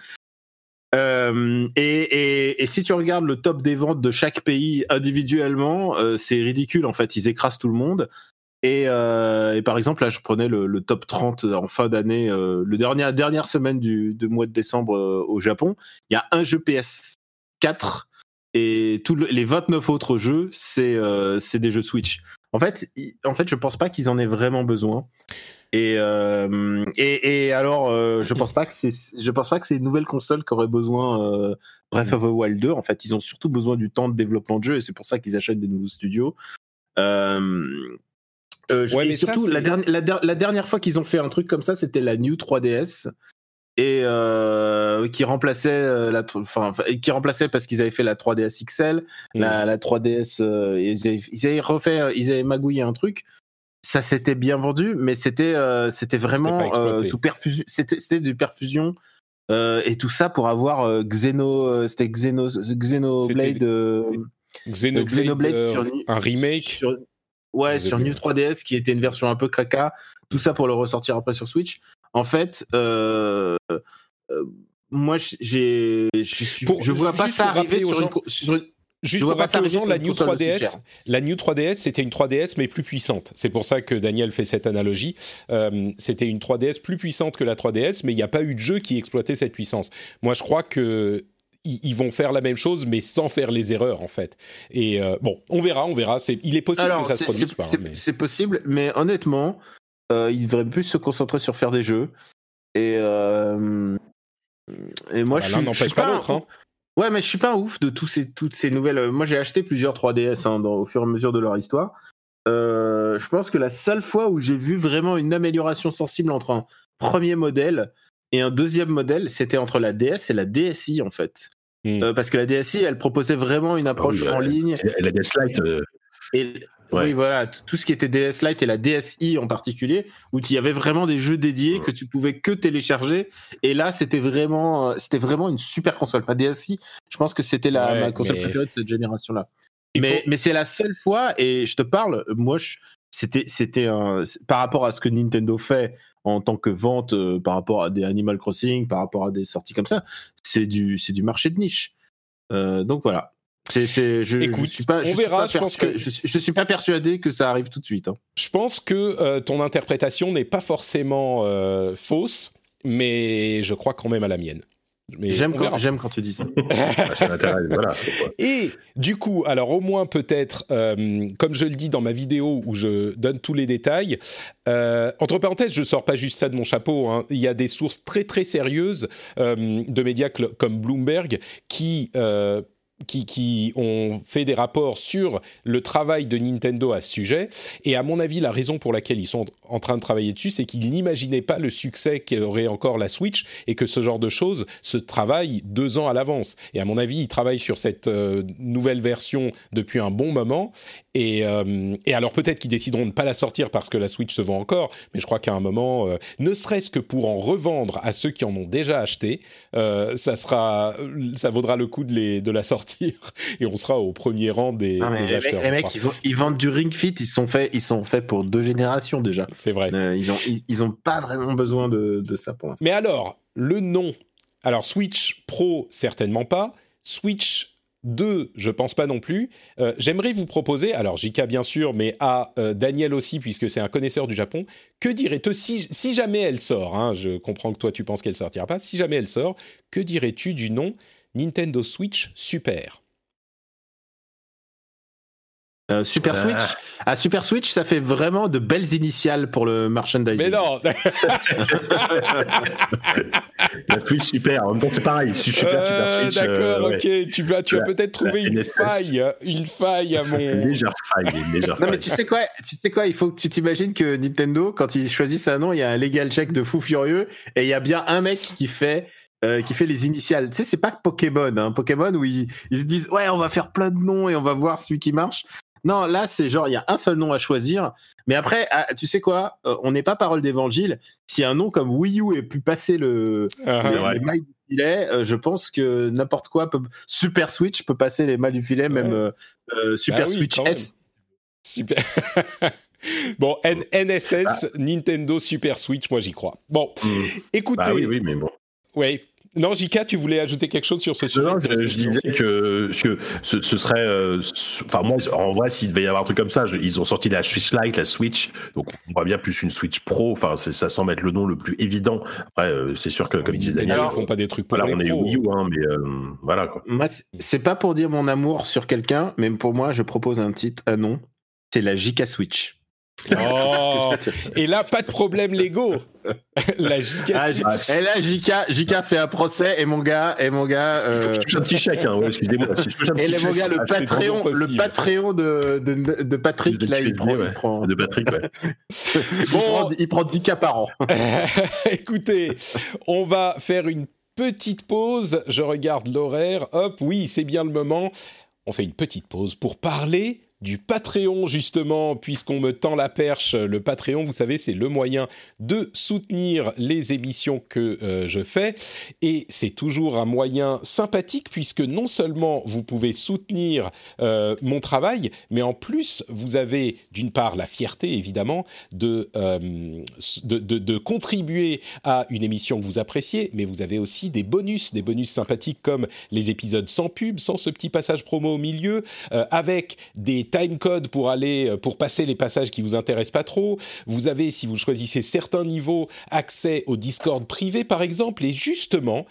Euh, et, et, et si tu regardes le top des ventes de chaque pays individuellement, euh, c'est ridicule en fait, ils écrasent tout le monde. Et, euh, et par exemple, là, je prenais le, le top trente en fin d'année, euh, le dernier dernière semaine du, du mois de décembre euh, au Japon. Il y a un jeu P S quatre et tous le, les vingt-neuf autres jeux, c'est euh, c'est des jeux Switch. En fait, y, en fait, je pense pas qu'ils en aient vraiment besoin. Et, euh, et, et alors, euh, je pense pas que c'est, je pense pas que c'est une nouvelle console qui aurait besoin euh, Breath of the Wild deux. En fait, ils ont surtout besoin du temps de développement de jeu et c'est pour ça qu'ils achètent des nouveaux studios. Euh, euh, ouais, et surtout, ça, la, dernière, la, la dernière fois qu'ils ont fait un truc comme ça, c'était la New trois D S et euh, qui remplaçait la, enfin, qui remplaçait parce qu'ils avaient fait la trois D S X L, mmh. la, la trois D S, euh, ils, avaient, ils avaient refait, ils avaient magouillé un truc. Ça s'était bien vendu, mais c'était euh, c'était vraiment euh, sous perfusion, c'était c'était de perfusion euh, et tout ça pour avoir euh, Xeno, euh, c'était Xeno Xenoblade, euh, Xenoblade, Xenoblade euh, sur, un remake, sur, ouais, sur New trois D S qui était une version un peu caca, tout ça pour le ressortir après sur Switch. En fait, euh, euh, moi j'ai, je pour, je vois pas ça arriver sur une, sur une Juste pour rappeler aux gens, la New trois D S, la New trois D S, c'était une trois D S mais plus puissante. C'est pour ça que Daniel fait cette analogie. Euh, c'était une trois D S plus puissante que la trois D S, mais il n'y a pas eu de jeu qui exploitait cette puissance. Moi, je crois que ils vont faire la même chose, mais sans faire les erreurs, en fait. Et euh, bon, on verra, on verra. C'est, il est possible Alors, que ça se produise c'est, pas. C'est, mais... c'est possible, mais honnêtement, euh, ils devraient plus se concentrer sur faire des jeux. Et, euh, et moi, ah bah, je l'un suis, n'empêche je suis pas, pas l'autre. Hein. Ouais, mais je suis pas un ouf de tous ces, toutes ces nouvelles. Moi, j'ai acheté plusieurs trois D S hein, dans, au fur et à mesure de leur histoire. Euh, je pense que la seule fois où j'ai vu vraiment une amélioration sensible entre un premier modèle et un deuxième modèle, c'était entre la D S et la D S I, en fait. Mm. Euh, parce que la D S I, elle proposait vraiment une approche oh oui, en euh, ligne. Et la D S Lite. Euh... Et, ouais. Oui, voilà, tout ce qui était D S Lite et la D S I en particulier, où il y avait vraiment des jeux dédiés que tu pouvais que télécharger. Et là, c'était vraiment, c'était vraiment une super console. Ma D S I, je pense que c'était la, ouais, ma console mais... préférée de cette génération-là. Mais, faut... mais c'est la seule fois, et je te parle, moi, je, c'était, c'était un, par rapport à ce que Nintendo fait en tant que vente, euh, par rapport à des Animal Crossing, par rapport à des sorties comme ça, c'est du, c'est du marché de niche. Euh, donc voilà. C'est, c'est, je, Écoute, je suis pas, on je verra. Suis pas je pense que je, je suis pas persuadé que ça arrive tout de suite. Hein. Je pense que euh, ton interprétation n'est pas forcément euh, fausse, mais je crois quand même à la mienne. Mais j'aime, quand, j'aime quand tu dis ça. Ça m'intéresse, voilà. Et du coup, alors au moins peut-être, euh, comme je le dis dans ma vidéo où je donne tous les détails, euh, entre parenthèses, je sors pas juste ça de mon chapeau. Hein. Il y a des sources très très sérieuses euh, de médias cl- comme Bloomberg qui euh, Qui, qui ont fait des rapports sur le travail de Nintendo à ce sujet. Et à mon avis, la raison pour laquelle ils sont en train de travailler dessus, c'est qu'ils n'imaginaient pas le succès qu'aurait encore la Switch et que ce genre de choses se travaille deux ans à l'avance. Et à mon avis, ils travaillent sur cette euh, nouvelle version depuis un bon moment. Et, euh, et alors peut-être qu'ils décideront de ne pas la sortir parce que la Switch se vend encore, mais je crois qu'à un moment, euh, ne serait-ce que pour en revendre à ceux qui en ont déjà acheté, euh, ça sera, ça vaudra le coup de, les, de la sortir et on sera au premier rang des, non, des les acheteurs. Mecs, les mecs, ils, vont, ils vendent du Ring Fit, ils sont faits, ils sont faits pour deux générations déjà. C'est vrai. Euh, ils ont, ils, ils ont pas vraiment besoin de, de ça pour l'instant. Mais alors, le nom, alors Switch Pro certainement pas, Switch deux, je pense pas non plus. Euh, j'aimerais vous proposer, alors J K bien sûr, mais à euh, Daniel aussi, puisque c'est un connaisseur du Japon, que dirais-tu si, si jamais elle sort, hein, je comprends que toi tu penses qu'elle sortira pas, si jamais elle sort, que dirais-tu du nom Nintendo Switch Super ? Euh, Super Ah. Switch. Ah, Super Switch, ça fait vraiment de belles initiales pour le merchandising. Mais non. La Switch super. En même temps, c'est pareil. Super, Euh, super Switch. D'accord, euh, ouais. ok. Tu vas, tu vas La- peut-être trouver la une N S S. faille, une faille à Une mon. légère faille. Une légère Non mais faille. tu sais quoi, tu sais quoi, il faut que tu t'imagines que Nintendo, quand ils choisissent un nom, il y a un legal check de fou furieux et il y a bien un mec qui fait euh, qui fait les initiales. Tu sais, c'est pas Pokémon, hein, Pokémon où ils, ils se disent ouais, on va faire plein de noms et on va voir celui qui marche. Non, là c'est genre il y a un seul nom à choisir. Mais après, ah, tu sais quoi, euh, on n'est pas parole d'évangile. Si un nom comme Wii U ait pu passer le Ah, C'est les, vrai. les mailles du filet, euh, je pense que n'importe quoi peut Super Switch peut passer les mailles du filet, même Ouais. euh, euh, Super Bah oui, Switch quand même. S. Super. Bon, N- NSS, Nintendo Super Switch, moi j'y crois. Bon, Mm. écoutez. Bah oui, oui, mais bon. Ouais. Non, J K, tu voulais ajouter quelque chose sur ce sujet? Non, je, je disais que, que ce, ce serait. euh, ce- Enfin, moi, en vrai, s'il devait y avoir un truc comme ça, je- ils ont sorti la Switch Lite, la Switch. Donc, on voit bien plus une Switch Pro. Enfin, c'est- ça semble être le nom le plus évident. Après, euh, c'est sûr que, comme Mais disait Nintendo, Daniel, ils font pas des trucs pour voilà, les on est pros. Wii U, hein, mais euh, voilà, quoi. Moi, c'est- c'est pas pour dire mon amour sur quelqu'un, mais pour moi, je propose un titre, un nom. C'est la J K Switch. Oh. Et là, pas de problème Lego. La J K Ah, Switch. J- et là, J K, J K fait un procès et mon gars, et mon gars, Il faut que euh, je touche un petit chèque, hein. Ouais, excusez-moi. Si je touche un et petit là, mon chèque, gars, le ah, c'est Patreon, vraiment le possible. Patreon de, de, de Patrick, de là, il U S B, prend, ouais. il prend, De Patrick, ouais. il Bon. prend, il prend dix K par an. Écoutez, on va faire une petite pause. Je regarde l'horaire. Hop, oui, c'est bien le moment. On fait une petite pause pour parler du Patreon, justement, puisqu'on me tend la perche. Le Patreon, vous savez, c'est le moyen de soutenir les émissions que euh, je fais. Et c'est toujours un moyen sympathique, puisque non seulement vous pouvez soutenir euh, mon travail, mais en plus, vous avez d'une part la fierté, évidemment, de, euh, de, de, de contribuer à une émission que vous appréciez, mais vous avez aussi des bonus, des bonus sympathiques comme les épisodes sans pub, sans ce petit passage promo au milieu, euh, avec des timecodes pour aller, pour passer les passages qui vous intéressent pas trop. Vous avez, si vous choisissez certains niveaux, accès au Discord privé, par exemple, et justement,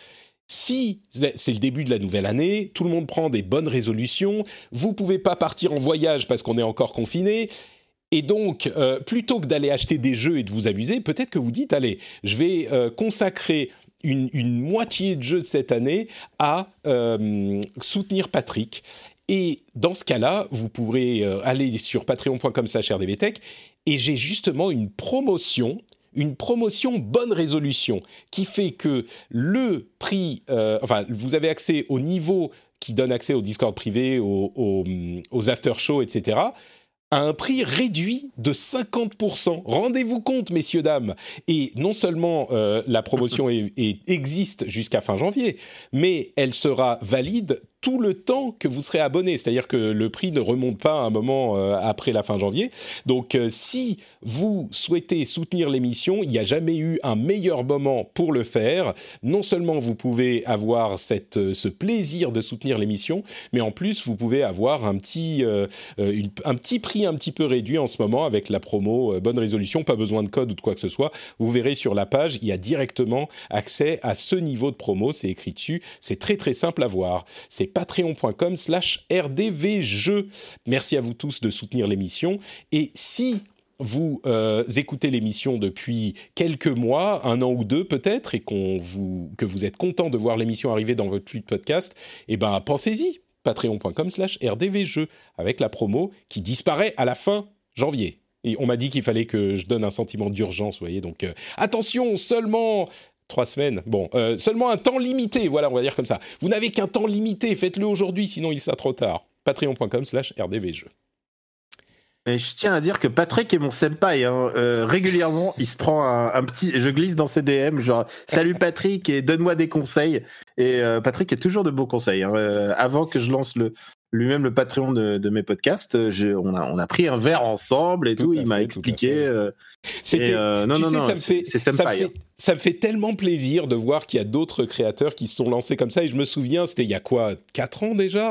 si c'est le début de la nouvelle année, tout le monde prend des bonnes résolutions, vous pouvez pas partir en voyage parce qu'on est encore confiné. Et donc, euh, plutôt que d'aller acheter des jeux et de vous amuser, peut-être que vous dites, allez, je vais euh, consacrer une, une moitié de jeux de cette année à euh, soutenir Patrick. Et dans ce cas-là, vous pourrez euh, aller sur patreon point com slash r d v tech et j'ai justement une promotion, une promotion bonne résolution qui fait que le prix, euh, enfin, vous avez accès au niveau qui donne accès au Discord privé, aux, aux, aux after-shows, et cetera, à un prix réduit de cinquante pour cent. Rendez-vous compte, messieurs, dames. Et non seulement euh, la promotion est, est, existe jusqu'à fin janvier, mais elle sera valide tout le temps que vous serez abonné. C'est-à-dire que le prix ne remonte pas à un moment euh, après la fin janvier. Donc, euh, si vous souhaitez soutenir l'émission, il n'y a jamais eu un meilleur moment pour le faire. Non seulement vous pouvez avoir cette, ce plaisir de soutenir l'émission, mais en plus, vous pouvez avoir un petit, euh, une, un petit prix un petit peu réduit en ce moment avec la promo euh, Bonne Résolution. Pas besoin de code ou de quoi que ce soit. Vous verrez sur la page, il y a directement accès à ce niveau de promo. C'est écrit dessus. C'est très, très simple à voir. C'est patreon point com slash r d v jeux. Merci à vous tous de soutenir l'émission. Et si vous euh, écoutez l'émission depuis quelques mois, un an ou deux peut-être, et qu'on vous, que vous êtes content de voir l'émission arriver dans votre flux de podcast, eh ben pensez-y, patreon point com slash r d v jeux, avec la promo qui disparaît à la fin janvier. Et on m'a dit qu'il fallait que je donne un sentiment d'urgence, vous voyez, donc euh, attention, seulement... Trois semaines, bon, euh, seulement un temps limité, voilà, on va dire comme ça. Vous n'avez qu'un temps limité, faites-le aujourd'hui, sinon il sera trop tard. patreon point com slash r d v jeux. Et je tiens à dire que Patrick est mon senpai, hein. euh, régulièrement, il se prend un, un petit, je glisse dans ses D M, genre salut Patrick et donne-moi des conseils. Et euh, Patrick est toujours de bons conseils. Hein. Euh, avant que je lance le lui-même le Patreon de, de mes podcasts, je, on a on a pris un verre ensemble et tout. Tout il à m'a fait, expliqué. tout à fait. Euh, C'était, et, euh, non tu non sais, non, ça me fait, c'est ça me senpai. fait, hein. ça me fait tellement plaisir de voir qu'il y a d'autres créateurs qui se sont lancés comme ça. Et je me souviens, c'était il y a quoi, quatre ans déjà,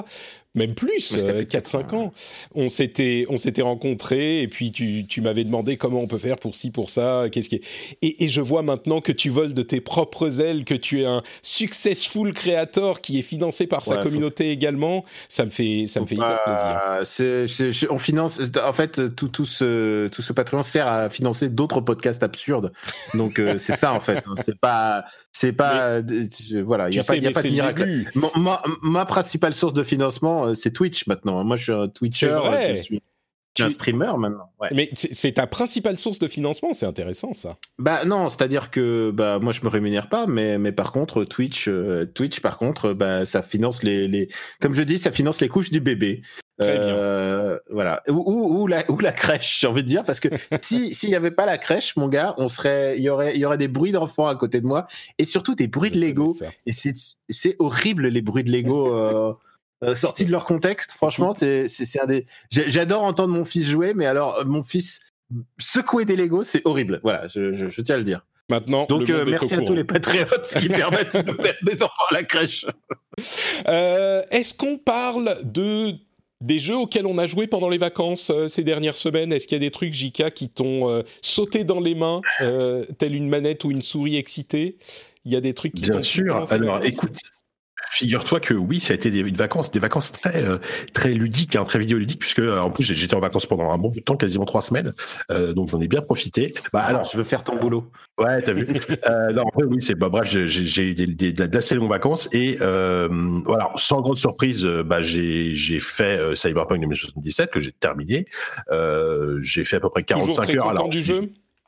Même plus, euh, quatre cinq ans. On s'était, on s'était rencontrés et puis tu, tu m'avais demandé comment on peut faire pour ci, pour ça, qu'est-ce qui est... Et, et je vois maintenant que tu voles de tes propres ailes, que tu es un successful creator qui est financé par sa ouais, communauté faut... également. Ça me fait, ça me fait hyper pas... plaisir. C'est, c'est, c'est, on finance, en fait, tout, tout, ce, tout ce Patreon sert à financer d'autres podcasts absurdes. Donc euh, c'est ça en fait. Hein. C'est pas, c'est pas, Mais, voilà, il n'y a pas, y a pas de miracle. Ma, ma, ma principale source de financement, c'est Twitch maintenant. Moi, je suis un Twitcher, je suis tu... un streamer maintenant. Ouais. Mais c'est ta principale source de financement, c'est intéressant ça. Bah non, c'est-à-dire que bah moi je me rémunère pas, mais mais par contre Twitch, euh, Twitch par contre, bah ça finance les les, comme je dis, ça finance les couches du bébé. Très euh, bien. Voilà. Ou, ou, ou, la, ou la crèche, j'ai envie de dire, parce que si s'il y avait pas la crèche, mon gars, on serait, il y aurait, il y aurait des bruits d'enfants à côté de moi, et surtout des bruits de Lego. Et c'est, c'est horrible les bruits de Lego euh, euh, sortis de leur contexte. Franchement, c'est, c'est, c'est un des. J'adore entendre mon fils jouer, mais alors mon fils secouer des Lego, c'est horrible. Voilà, je, je, je tiens à le dire. Maintenant, donc euh, merci à tous les patriotes qui permettent de mettre mes enfants à la crèche. Euh, est-ce qu'on parle de des jeux auxquels on a joué pendant les vacances euh, ces dernières semaines? Est-ce qu'il y a des trucs, J K, qui t'ont euh, sauté dans les mains, euh, telle une manette ou une souris excitée? Il y a des trucs qui Bien t'ont... sûr. Alors, écoute, figure-toi que oui, ça a été des, des vacances, des vacances très, euh, très ludiques, hein, très vidéoludiques, puisque euh, en plus j'étais en vacances pendant un bon bout de temps, quasiment trois semaines, euh, donc j'en ai bien profité. Bah alors, je veux faire ton boulot. Ouais, t'as vu. euh, non, en fait, oui, c'est bah, bref, j'ai, j'ai eu des, des, d'assez longues vacances et euh, voilà, sans grande surprise, bah j'ai, j'ai fait euh, Cyberpunk vingt soixante-dix-sept que j'ai terminé. Euh, j'ai fait à peu près quarante-cinq Toujours heures. Alors, du jeu.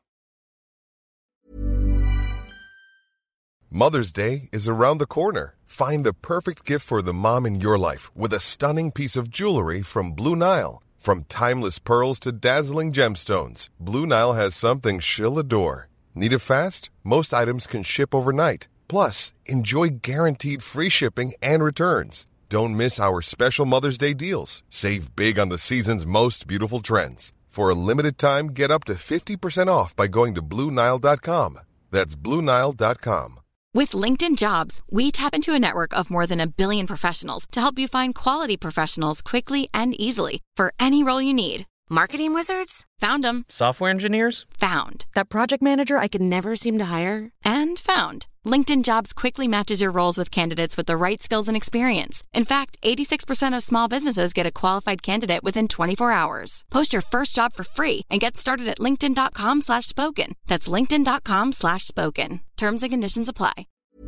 Mother's Day is around the corner. Find the perfect gift for the mom in your life with a stunning piece of jewelry from Blue Nile. From timeless pearls to dazzling gemstones, Blue Nile has something she'll adore. Need it fast? Most items can ship overnight. Plus, enjoy guaranteed free shipping and returns. Don't miss our special Mother's Day deals. Save big on the season's most beautiful trends. For a limited time, get up to fifty percent off by going to Blue Nile dot com. That's Blue Nile dot com. With LinkedIn Jobs, we tap into a network of more than a billion professionals to help you find quality professionals quickly and easily for any role you need. Marketing wizards? Found them. Software engineers? Found. That project manager I could never seem to hire? And found. LinkedIn Jobs quickly matches your roles with candidates with the right skills and experience. In fact, eighty-six percent of small businesses get a qualified candidate within twenty-four hours. Post your first job for free and get started at linkedin.com slash spoken. That's linkedin.com slash spoken. Terms and conditions apply.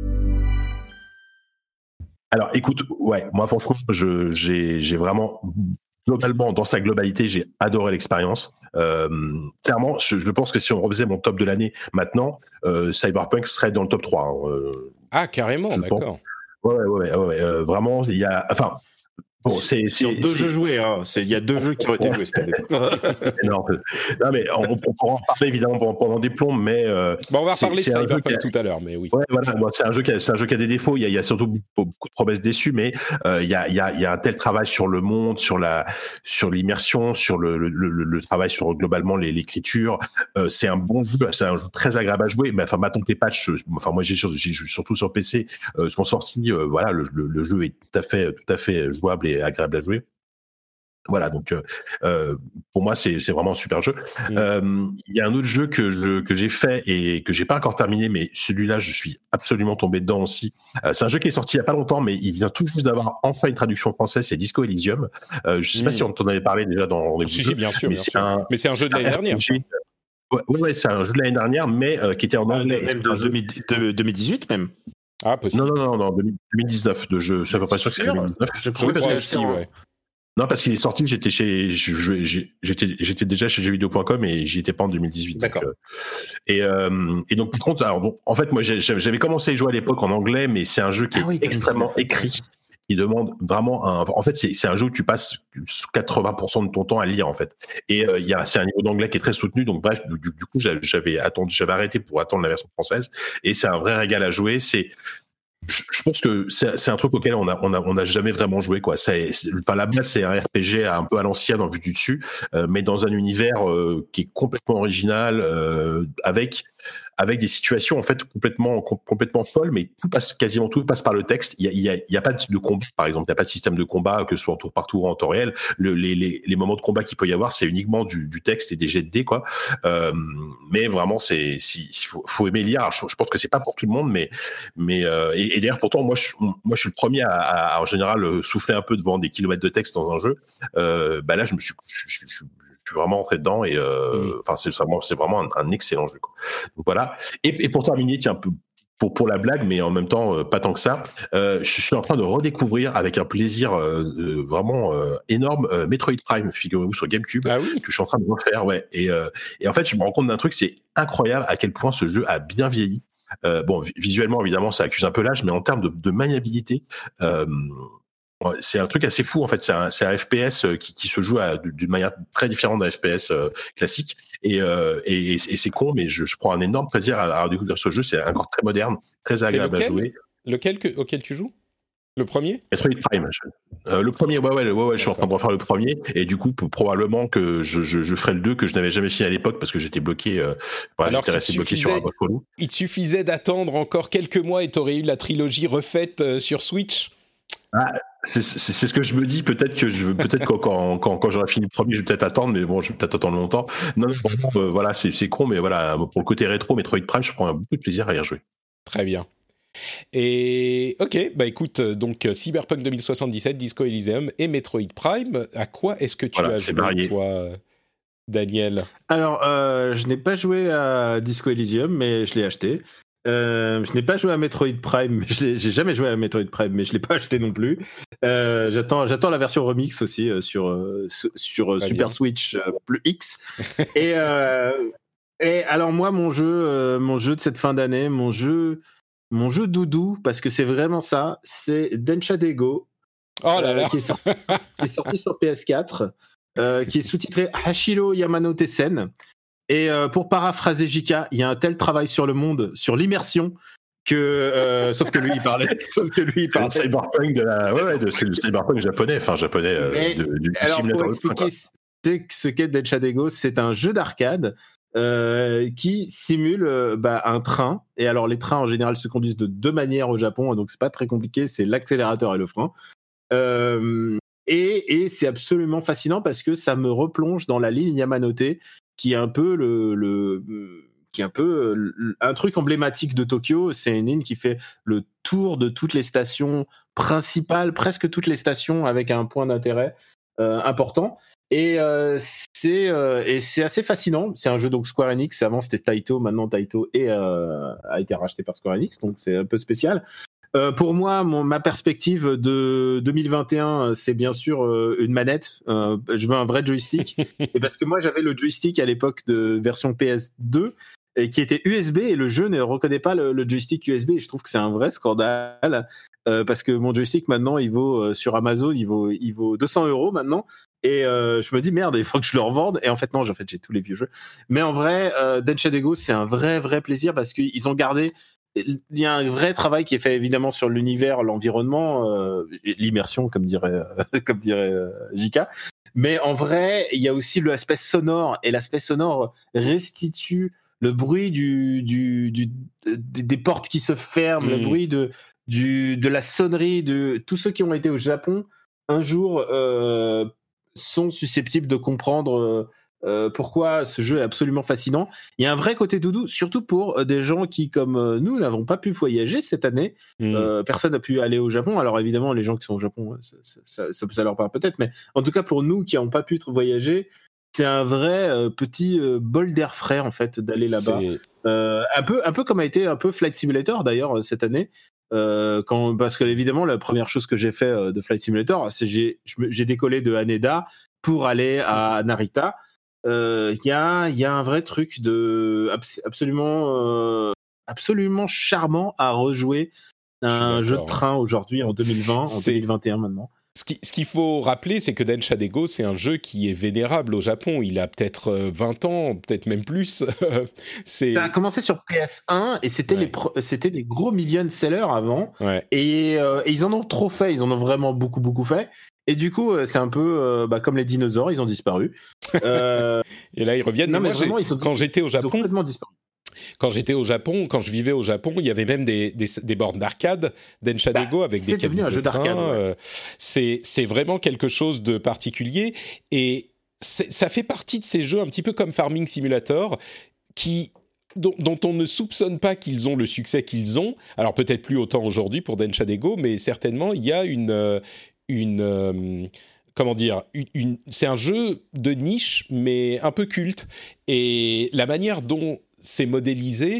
Alors, écoute, ouais, moi, franchement, je, j'ai, j'ai vraiment, globalement, dans sa globalité, j'ai adoré l'expérience. Euh, clairement, je, je pense que si on refaisait mon top de l'année maintenant, euh, Cyberpunk serait dans le top trois. Hein, euh, ah, carrément, d'accord. Ouais, ouais, ouais, ouais, ouais euh, vraiment, il y a, enfin, bon, c'est, sur c'est, deux c'est... jeux joués, hein. C'est, il y a deux jeux qui ont été joués cette année. non, non, mais on, on pourra en parler évidemment pendant, pendant des plombs, mais euh, bon, on va reparler de Cyberpunk a... tout à l'heure, mais oui. Ouais, voilà, bon, c'est un jeu qui a, c'est un jeu qui a des défauts. Il y a, il y a surtout beaucoup, beaucoup de promesses déçues, mais euh, il y a, il y a, il y a un tel travail sur le monde, sur la, sur l'immersion, sur le, le, le, le travail sur globalement les, l'écriture. Euh, c'est un bon jeu, c'est un jeu très agréable à jouer. Mais enfin, maintenant que les patchs, enfin moi j'ai, j'ai surtout sur P C, euh, sont sortis. Euh, voilà, le, le, le jeu est tout à fait, tout à fait jouable et agréable à jouer. Voilà, donc euh, pour moi c'est c'est vraiment un super jeu. Il mmh. euh, y a un autre jeu que je que j'ai fait et que j'ai pas encore terminé, mais celui-là je suis absolument tombé dedans aussi. Euh, c'est un jeu qui est sorti il y a pas longtemps, mais il vient tout juste d'avoir enfin une traduction française. C'est Disco Elysium. Euh, je sais mmh. pas si on t'en avait parlé déjà dans les si, jeux. Si, bien sûr, mais bien c'est sûr. Un, mais c'est un jeu de l'année dernière. Ouais, ouais, c'est un jeu de l'année dernière, mais euh, qui était en anglais. Même de deux mille dix-huit même. Ah possible. Non non non, non deux mille dix-neuf de jeu. Je suis à peu près sûr que c'est deux mille dix-neuf. Je crois que aussi, ouais. Non, parce qu'il est sorti, j'étais chez, j'étais, j'étais déjà chez jeux vidéo point com et j'y étais pas en deux mille dix-huit. D'accord. Donc, euh, et, euh, et donc, par contre, alors, donc, en fait, moi, j'avais commencé à y jouer à l'époque en anglais, mais c'est un jeu qui ah est oui, extrêmement écrit. Il demande vraiment un, en fait, c'est, c'est un jeu où tu passes quatre-vingts pour cent de ton temps à lire, en fait. Et, euh, il y a, c'est un niveau d'anglais qui est très soutenu. Donc, bref, du, du coup, j'avais attendu, j'avais arrêté pour attendre la version française. Et c'est un vrai régal à jouer. C'est, je pense que c'est, c'est un truc auquel on a, on a, on a jamais vraiment joué, quoi. C'est, c'est, enfin, la base, c'est un R P G un peu à l'ancienne, en vue du dessus, euh, mais dans un univers euh, qui est complètement original, euh, avec avec des situations en fait complètement com- complètement folles, mais tout passe quasiment tout passe par le texte. Il y a il y a, il y a pas de combat, par exemple, il y a pas de système de combat que ce soit en tour par tour ou en temps réel. Le, les, les les moments de combat qu'il peut y avoir, c'est uniquement du, du texte et des jets de dés, quoi. Euh, mais vraiment, c'est si, si faut, faut aimer lire. Alors, je, je pense que c'est pas pour tout le monde, mais mais euh, et, et d'ailleurs pourtant moi je moi je suis le premier à, à en général souffler un peu devant des kilomètres de texte dans un jeu. Euh, bah là je me suis je, je, je, je suis vraiment entré dedans et euh, enfin mmh. c'est vraiment c'est vraiment un, un excellent jeu, quoi. Donc voilà. Et, et pour terminer, tiens, pour pour la blague, mais en même temps euh, pas tant que ça, euh, je suis en train de redécouvrir avec un plaisir euh, euh, vraiment euh, énorme euh, Metroid Prime, figurez-vous, sur GameCube, ah oui. que je suis en train de refaire, ouais. Et euh, et en fait je me rends compte d'un truc, c'est incroyable à quel point ce jeu a bien vieilli. Euh, bon, visuellement, évidemment, ça accuse un peu l'âge, mais en termes de, de maniabilité, euh, c'est un truc assez fou, en fait. C'est un, c'est un F P S qui, qui se joue à, d'une manière très différente d'un F P S euh, classique. Et, euh, et, et c'est con, mais je, je prends un énorme plaisir à, à découvrir ce jeu. C'est encore très moderne, très agréable lequel, à jouer. Lequel que, auquel tu joues ? Le premier ? Metroid Prime. Euh, le premier, ouais, ouais, ouais, ouais, je suis en train de refaire le premier, et du coup, probablement que je, je, je ferai le deux, que je n'avais jamais fini à l'époque parce que j'étais bloqué, euh, ouais, Alors j'étais resté bloqué sur un boss relou. Il te suffisait d'attendre encore quelques mois et t'aurais eu la trilogie refaite euh, sur Switch. Ah, c'est, c'est, c'est ce que je me dis. Peut-être que je, peut-être quand, quand, quand, quand j'aurai fini le premier, je vais peut-être attendre, mais bon, je vais peut-être attendre longtemps. Non, non, vraiment, euh, voilà, c'est, c'est con, mais voilà, pour le côté rétro, Metroid Prime, je prends beaucoup de plaisir à y rejouer. Très bien. Et ok, bah écoute, donc Cyberpunk deux mille soixante-dix-sept, Disco Elysium et Metroid Prime. À quoi est-ce que tu voilà, as joué, varié. Toi, Daniel ? Alors, euh, je n'ai pas joué à Disco Elysium, mais je l'ai acheté. Euh, je n'ai pas joué à Metroid Prime, mais je l'ai, j'ai jamais joué à Metroid Prime, mais je l'ai pas acheté non plus. Euh, j'attends, j'attends la version remix aussi euh, sur euh, sur Très Super bien. Switch euh, plus X. et euh, et alors moi, mon jeu, euh, mon jeu de cette fin d'année, mon jeu, mon jeu doudou, parce que c'est vraiment ça, c'est Denshadego, oh là là. Euh, qui, est sorti, qui est sorti sur P S quatre, euh, qui est sous-titré Hashiro Yamanote Sen. Et euh, pour paraphraser J K, il y a un tel travail sur le monde, sur l'immersion, que euh, sauf que lui il parlait, sauf que lui il parlait. C'est le cyberpunk de la, ouais, ouais, de, c'est le cyberpunk japonais, enfin japonais, euh, de, du, du alors, simulateur. Pour expliquer c'est ce qu'est Denshadego, c'est un jeu d'arcade euh, qui simule euh, bah, un train. Et alors les trains en général se conduisent de deux manières au Japon, donc c'est pas très compliqué, c'est l'accélérateur et le frein. Euh, et, et c'est absolument fascinant parce que ça me replonge dans la ligne Yamanote, qui est un peu le, le qui est un peu le, un truc emblématique de Tokyo. C'est une ligne qui fait le tour de toutes les stations principales, presque toutes les stations, avec un point d'intérêt euh, important. Et euh, c'est euh, et c'est assez fascinant. C'est un jeu donc Square Enix. Avant c'était Taito, maintenant Taito est, euh, a été racheté par Square Enix, donc c'est un peu spécial. Euh, pour moi, mon, ma perspective de deux mille vingt et un, c'est bien sûr euh, une manette. Euh, je veux un vrai joystick. Et parce que moi, j'avais le joystick à l'époque de version P S deux, et qui était U S B, et le jeu ne reconnaît pas le, le joystick U S B. Et je trouve que c'est un vrai scandale, euh, parce que mon joystick, maintenant, il vaut, euh, sur Amazon, il vaut, il vaut deux cents euros maintenant. Et euh, je me dis, merde, il faut que je le revende. Et en fait, non, en fait, j'ai tous les vieux jeux. Mais en vrai, euh, Denshadego, c'est un vrai, vrai plaisir, parce qu'ils ont gardé... Il y a un vrai travail qui est fait évidemment sur l'univers, l'environnement, euh, l'immersion, comme dirait, euh, comme dirait euh, J K. Mais en vrai, il y a aussi l'aspect sonore, et l'aspect sonore restitue le bruit du, du, du, des portes qui se ferment, mmh. le bruit de, du, de la sonnerie, de tous ceux qui ont été au Japon un jour euh, sont susceptibles de comprendre. Euh, Euh, pourquoi ce jeu est absolument fascinant. Il y a un vrai côté doudou, surtout pour euh, des gens qui, comme euh, nous, n'avons pas pu voyager cette année. Mmh. Euh, personne n'a pu aller au Japon. Alors évidemment, les gens qui sont au Japon, ça, ça, ça, ça leur parle peut-être, mais en tout cas pour nous qui n'avons pas pu voyager, c'est un vrai euh, petit euh, bol d'air frais en fait d'aller là-bas. Euh, un peu, un peu comme a été un peu Flight Simulator d'ailleurs cette année. Euh, quand, parce que évidemment, la première chose que j'ai fait euh, de Flight Simulator, c'est j'ai, j'ai décollé de Haneda pour aller à Narita. Il euh, y a il y a un vrai truc de abs- absolument euh, absolument charmant à rejouer un jeu de train aujourd'hui en deux mille vingt, c'est... en deux mille vingt et un maintenant. Ce, qui, ce qu'il faut rappeler, c'est que Denshadego, c'est un jeu qui est vénérable au Japon. Il a peut-être vingt ans, peut-être même plus. c'est... Ça a commencé sur P S un et c'était, ouais. les, pro- c'était des gros million sellers avant. Ouais. Et, euh, et ils en ont trop fait, ils en ont vraiment beaucoup, beaucoup fait. Et du coup, c'est un peu euh, bah, comme les dinosaures, ils ont disparu. Euh... et là, ils reviennent. Non, mais mais moi, vraiment, j'ai... ils sont quand dis- j'étais au Japon, ils ont complètement disparu. quand j'étais au Japon, quand je vivais au Japon, il y avait même des, des, des bornes d'arcade d'Enchadego bah, avec des cabines de un jeu train. d'arcade. Ouais. Euh, c'est, c'est vraiment quelque chose de particulier et c'est, ça fait partie de ces jeux un petit peu comme Farming Simulator qui... Dont, dont on ne soupçonne pas qu'ils ont le succès qu'ils ont. Alors peut-être plus autant aujourd'hui pour Denchadego, mais certainement il y a une... une euh, comment dire une, une, c'est un jeu de niche, mais un peu culte. Et la manière dont c'est modélisé,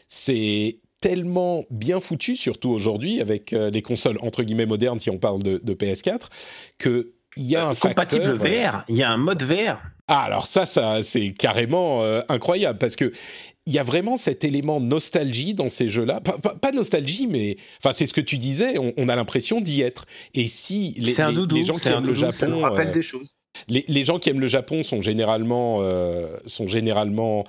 c'est tellement bien foutu, surtout aujourd'hui, avec euh, les consoles entre guillemets modernes, si on parle de, de P S quatre, qu'il y a un compatible facteur... V R, il y a un mode V R. Ah, alors ça, ça c'est carrément euh, incroyable, parce que il y a vraiment cet élément nostalgie dans ces jeux-là. Pas, pas, pas nostalgie, mais enfin, c'est ce que tu disais, on, on a l'impression d'y être. Et si les, les, doudou, les gens qui aiment doudou, le Japon... Ça nous rappelle euh, des choses. Les, les gens qui aiment le Japon sont généralement, euh, sont généralement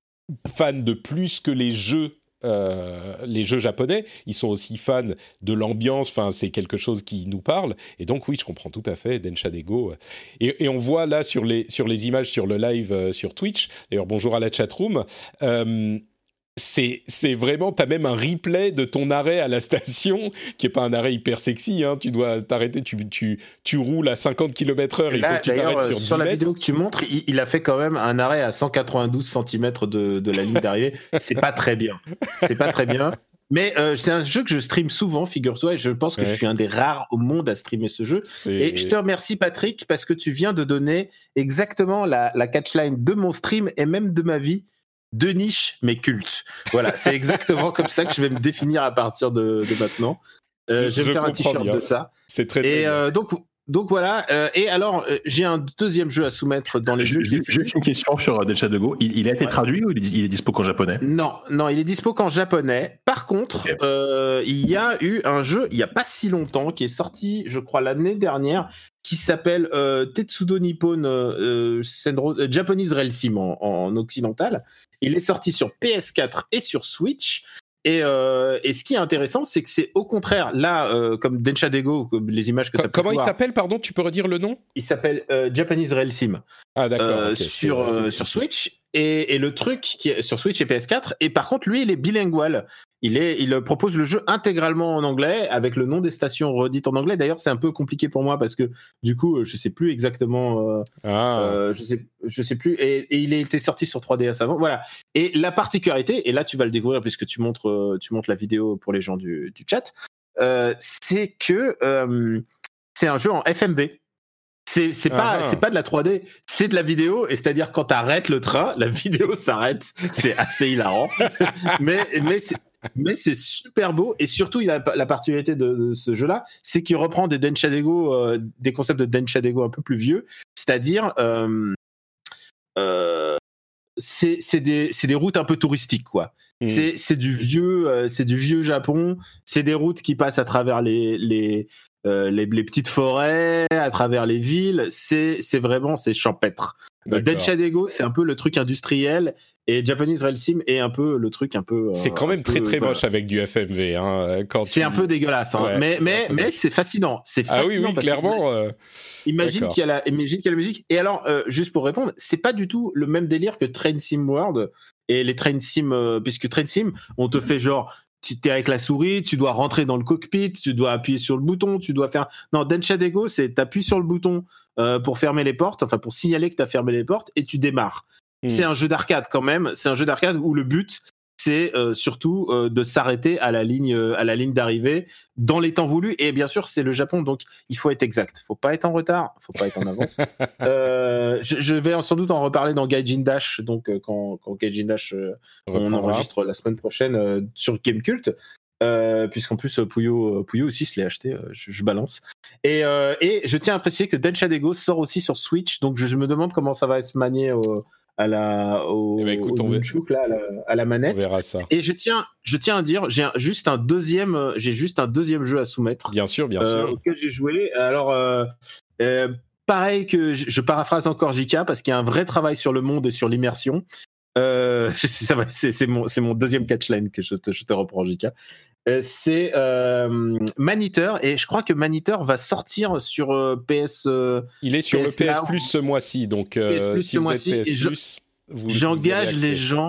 fans de plus que les jeux Euh, les jeux japonais, ils sont aussi fans de l'ambiance, enfin c'est quelque chose qui nous parle, et donc oui, je comprends tout à fait Denchadego. Et, et on voit là sur les, sur les images sur le live euh, sur Twitch, d'ailleurs bonjour à la chatroom, euh, c'est, c'est vraiment, t'as même un replay de ton arrêt à la station, qui est pas un arrêt hyper sexy, hein, tu dois t'arrêter, tu, tu, tu roules à cinquante kilomètres heure, il faut que tu t'arrêtes sur dix sur la mètres. Vidéo que tu montres, il, il a fait quand même un arrêt à cent quatre-vingt-douze centimètres de, de la ligne d'arrivée, c'est pas très bien, c'est pas très bien. Mais euh, c'est un jeu que je stream souvent, figure-toi, et je pense que ouais. je suis un des rares au monde à streamer ce jeu. C'est... Et je te remercie, Patrick, parce que tu viens de donner exactement la, la catchline de mon stream et même de ma vie. De niche, mais culte. Voilà, c'est exactement comme ça que je vais me définir à partir de, de maintenant. Euh, je vais me faire un t-shirt bien. de ça. C'est très, Et très euh, donc, donc voilà. Euh, et alors, euh, j'ai un deuxième jeu à soumettre dans les jeux. Juste, juste une question sur Denchadego. Il, il a été ouais. traduit ou il est, il est dispo qu'en japonais ? Non, non, il est dispo qu'en japonais. Par contre, okay. euh, il y a eu un jeu il y a pas si longtemps qui est sorti, je crois l'année dernière, qui s'appelle euh, Tetsudo Nippon euh, Senro, euh, Japanese Rail Sim en, en occidental. Il est sorti sur P S quatre et sur Switch. Et, euh, et ce qui est intéressant, c'est que c'est au contraire, là, euh, comme Denchadego, comme les images que tu as pu Comment voir, il s'appelle, pardon, tu peux redire le nom ? Il s'appelle euh, Japanese Rail Sim. Ah d'accord. Euh, okay. sur, c'est, c'est, euh, c'est, sur c'est. Switch. Et, et le truc qui est sur Switch et P S quatre. Et par contre, lui, il est bilingual. Il, est, il propose le jeu intégralement en anglais, avec le nom des stations redites en anglais. D'ailleurs, c'est un peu compliqué pour moi parce que du coup, je sais plus exactement. Euh, ah. euh, je sais, je sais plus. Et, et il a été sorti sur trois D S avant. Voilà. Et la particularité, et là, tu vas le découvrir puisque tu montres, tu montres la vidéo pour les gens du, du chat, euh, c'est que euh, c'est un jeu en F M V. C'est, c'est, pas, uh-huh. c'est pas de la trois D, c'est de la vidéo, et c'est-à-dire quand t'arrêtes le train, la vidéo s'arrête. C'est assez hilarant. mais, mais, c'est, mais c'est super beau, et surtout, il a la particularité de, de ce jeu-là, c'est qu'il reprend des Denchadego, euh, des concepts de Denchadego un peu plus vieux, c'est-à-dire, euh, euh, c'est, c'est, des, c'est des routes un peu touristiques, quoi. Mmh. C'est, c'est, du vieux, euh, c'est du vieux Japon, c'est des routes qui passent à travers les. les Euh, les, les petites forêts, à travers les villes, c'est, c'est vraiment, c'est champêtre. Euh, Denchadego, c'est un peu le truc industriel, et Japanese Rail Sim est un peu le truc un peu... Euh, c'est quand même très peu, très voilà. moche avec du F M V. Hein, quand c'est tu... un peu dégueulasse, hein, ouais, mais, c'est, mais, mais c'est fascinant. C'est fascinant. Ah oui, oui, clairement. Euh... Imagine, qu'il y a la, imagine qu'il y a la musique. Et alors, euh, juste pour répondre, c'est pas du tout le même délire que Train Sim World, et les Train Sim, euh, puisque Train Sim, on te fait genre... Tu es avec la souris, tu dois rentrer dans le cockpit, tu dois appuyer sur le bouton, tu dois faire... Non, Denchadego, c'est t'appuies sur le bouton euh, pour fermer les portes, enfin pour signaler que tu as fermé les portes, et tu démarres. Mmh. C'est un jeu d'arcade quand même, c'est un jeu d'arcade où le but, c'est euh, surtout euh, de s'arrêter à la ligne, euh, à la ligne d'arrivée dans les temps voulus, et bien sûr, c'est le Japon, donc il faut être exact. Faut pas être en retard, faut pas être en avance. euh, je, je vais sans doute en reparler dans Gaijin Dash, donc euh, quand, quand Gaijin Dash, euh, on enregistre la semaine prochaine euh, sur Gamecult, euh, puisqu'en plus Puyo, Puyo aussi se l'est acheté, euh, je, je balance. Et, euh, et je tiens à préciser que Denchadego sort aussi sur Switch, donc je, je me demande comment ça va se manier au, à la au, eh ben écoute, au nunchuk, là, à la, à la manette. On verra ça. Et je tiens, je tiens à dire, j'ai un, juste un deuxième, j'ai juste un deuxième jeu à soumettre. Bien sûr, bien euh, sûr. Auquel j'ai joué. Alors, euh, euh, pareil que je, je paraphrase encore J K parce qu'il y a un vrai travail sur le monde et sur l'immersion. Euh, ça va, c'est, c'est mon, c'est mon deuxième catchline que je te, je te reprends, J K. Euh, c'est euh, Maneater, et je crois que Maneater va sortir sur euh, P S. Euh, Il est sur P S le P S Now, Plus ce mois-ci, donc euh, P S Plus si ce vous mois-ci, êtes P S je, Plus, vous, j'engage vous les gens.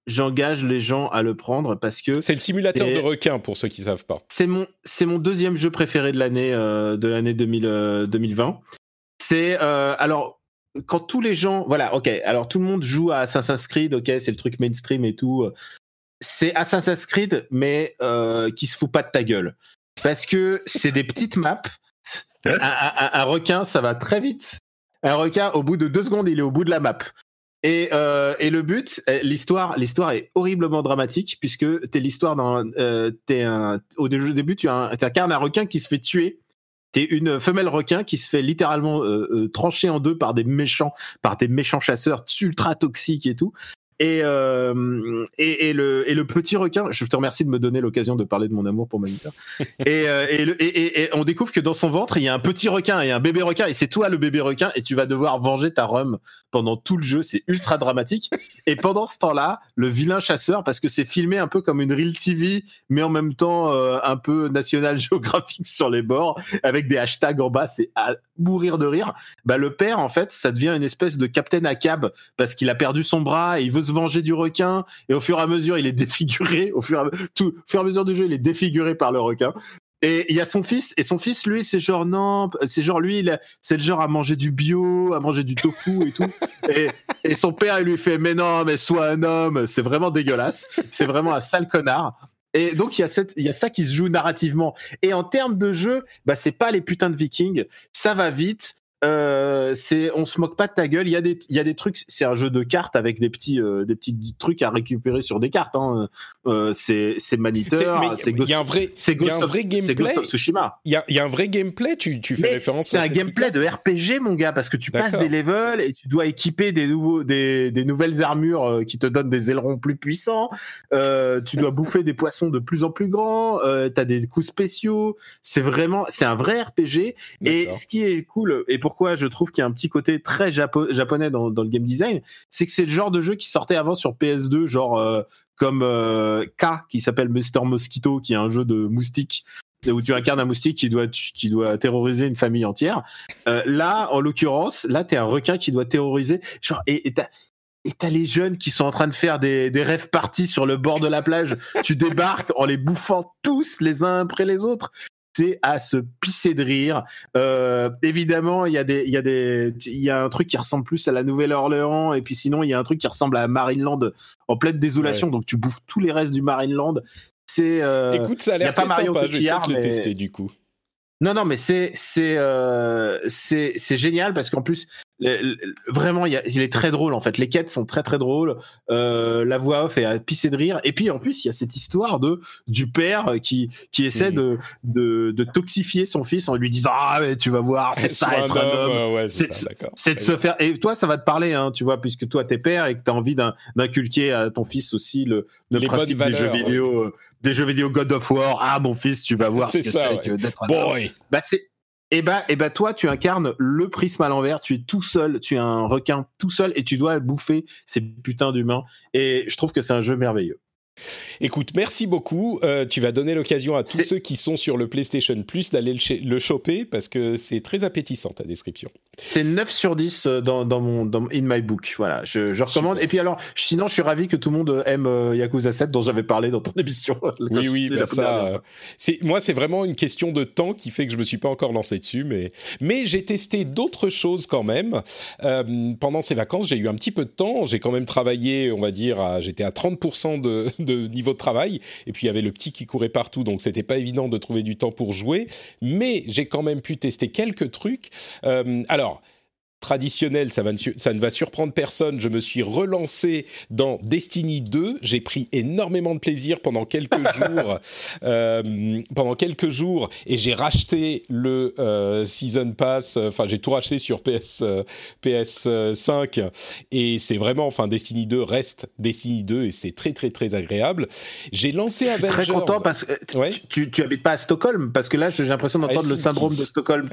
j'engage les gens à le prendre parce que c'est le simulateur et... de requin pour ceux qui savent pas. C'est mon c'est mon deuxième jeu préféré de l'année euh, de l'année deux mille, euh, deux mille vingt. C'est euh, alors quand tous les gens voilà ok alors tout le monde joue à Assassin's Creed, ok c'est le truc mainstream et tout. C'est Assassin's Creed mais euh, qui se fout pas de ta gueule parce que c'est des petites maps. Un, un, un requin ça va très vite. Un requin au bout de deux secondes il est au bout de la map. Et, euh, et le but, l'histoire, l'histoire est horriblement dramatique puisque t'es l'histoire d'un, euh, t'es un, au début tu incarnes un requin qui se fait tuer. T'es une femelle requin qui se fait littéralement euh, euh, trancher en deux par des méchants, par des méchants chasseurs ultra toxiques et tout. Et, euh, et, et, le, et le petit requin, je te remercie de me donner l'occasion de parler de mon amour pour Manita. et, euh, et, le, et, et, et on découvre que dans son ventre, il y a un petit requin et un bébé requin, et c'est toi le bébé requin, et tu vas devoir venger ta rhum pendant tout le jeu. C'est ultra dramatique. Et pendant ce temps-là, le vilain chasseur, parce que c'est filmé un peu comme une Real T V, mais en même temps euh, un peu National Geographic sur les bords, avec des hashtags en bas, c'est à mourir de rire. Bah, le père, en fait, ça devient une espèce de Captain Ahab, parce qu'il a perdu son bras et il veut se venger du requin, et au fur et à mesure il est défiguré, au fur et à, tout, au fur et à mesure du jeu il est défiguré par le requin. Et il y a son fils, et son fils lui c'est genre non, c'est genre lui il a, c'est le genre à manger du bio, à manger du tofu et tout. Et, et son père il lui fait mais non mais sois un homme, c'est vraiment dégueulasse, c'est vraiment un sale connard. Et donc il y a cette, il y a ça qui se joue narrativement. Et en termes de jeu, bah c'est pas les putains de Vikings, ça va vite. Euh, c'est, on se moque pas de ta gueule. Il y a des, il y a des trucs. C'est un jeu de cartes avec des petits, euh, des petits trucs à récupérer sur des cartes. Hein. Euh, c'est, c'est Maniteur. C'est il y a un vrai, c'est Ghost, Ghost of, vrai gameplay. C'est Ghost of Tsushima. Il y a, il y a un vrai gameplay. Tu, tu fais mais référence. C'est à un gameplay de R P G, mon gars, parce que tu D'accord. passes des levels et tu dois équiper des nouveaux, des, des nouvelles armures qui te donnent des ailerons plus puissants. Euh, tu dois bouffer des poissons de plus en plus grands. Euh, t'as des coups spéciaux. C'est vraiment, c'est un vrai R P G. D'accord. Et ce qui est cool, et pourquoi je trouve qu'il y a un petit côté très japo- japonais dans, dans le game design, c'est que c'est le genre de jeu qui sortait avant sur P S deux, genre euh, comme euh, K, qui s'appelle Mister Mosquito, qui est un jeu de moustiques, où tu incarnes un moustique qui doit, qui doit terroriser une famille entière. Euh, là, en l'occurrence, là, t'es un requin qui doit terroriser, genre, et, et t'as, et t'as les jeunes qui sont en train de faire des, des rêves parties sur le bord de la plage. Tu débarques en les bouffant tous les uns après les autres. C'est à se pisser de rire. Euh, évidemment, il y a des, il y a des, il y a un truc qui ressemble plus à la Nouvelle-Orléans, et puis sinon, il y a un truc qui ressemble à Marineland en pleine désolation. Ouais. Donc, tu bouffes tous les restes du Marineland. C'est. Euh, Écoute, ça a l'air très Mario sympa. Je vais peut-être mais... le tester du coup. Non, non, mais c'est, c'est, euh, c'est, c'est génial parce qu'en plus, le, le, vraiment, il, y a, il est très drôle en fait. Les quêtes sont très très drôles. Euh, la voix off est à pisser de rire. Et puis en plus, il y a cette histoire de du père qui qui essaie mmh. de, de de toxifier son fils en lui disant ah mais tu vas voir, c'est ça être un homme. Euh, ouais, c'est, c'est, ça, d'accord. c'est de se faire. Et toi, ça va te parler, hein, tu vois, puisque toi t'es père et que t'as envie d'un, d'inculquer à ton fils aussi le, le principe des valeurs, jeux vidéo, ouais. des jeux vidéo God of War. Ah mon fils, tu vas voir c'est ce que ça, c'est ouais. que d'être un Boy. homme. Bah c'est Et bah, et bah, toi, tu incarnes le prisme à l'envers. Tu es tout seul. Tu es un requin tout seul et tu dois bouffer ces putains d'humains. Et je trouve que c'est un jeu merveilleux. Écoute, merci beaucoup. Euh, tu vas donner l'occasion à tous c'est... ceux qui sont sur le PlayStation Plus d'aller le, ch- le choper parce que c'est très appétissant ta description. C'est neuf sur dix dans, dans mon dans, in my book. Voilà, je, je recommande. Super. Et puis alors, sinon, je suis ravi que tout le monde aime euh, Yakuza sept dont j'avais parlé dans ton émission. Oui, oui, bah ça. Euh, c'est, moi, c'est vraiment une question de temps qui fait que je me suis pas encore lancé dessus, mais mais j'ai testé d'autres choses quand même. Euh, pendant ces vacances, j'ai eu un petit peu de temps. J'ai quand même travaillé, on va dire, à, j'étais à trente pour cent de de niveau de travail, et puis il y avait le petit qui courait partout, donc c'était pas évident de trouver du temps pour jouer, mais j'ai quand même pu tester quelques trucs. Euh, alors, traditionnel, ça, va ne, ça ne va surprendre personne, je me suis relancé dans Destiny deux, j'ai pris énormément de plaisir pendant quelques jours, euh, pendant quelques jours, et j'ai racheté le euh, Season Pass, enfin j'ai tout racheté sur P S, euh, P S cinq, et c'est vraiment, enfin Destiny deux reste Destiny deux, et c'est très très très agréable. J'ai lancé Avengers. Je suis très content parce que ouais. tu, tu, tu habites pas à Stockholm, parce que là j'ai l'impression d'entendre le syndrome de Stockholm.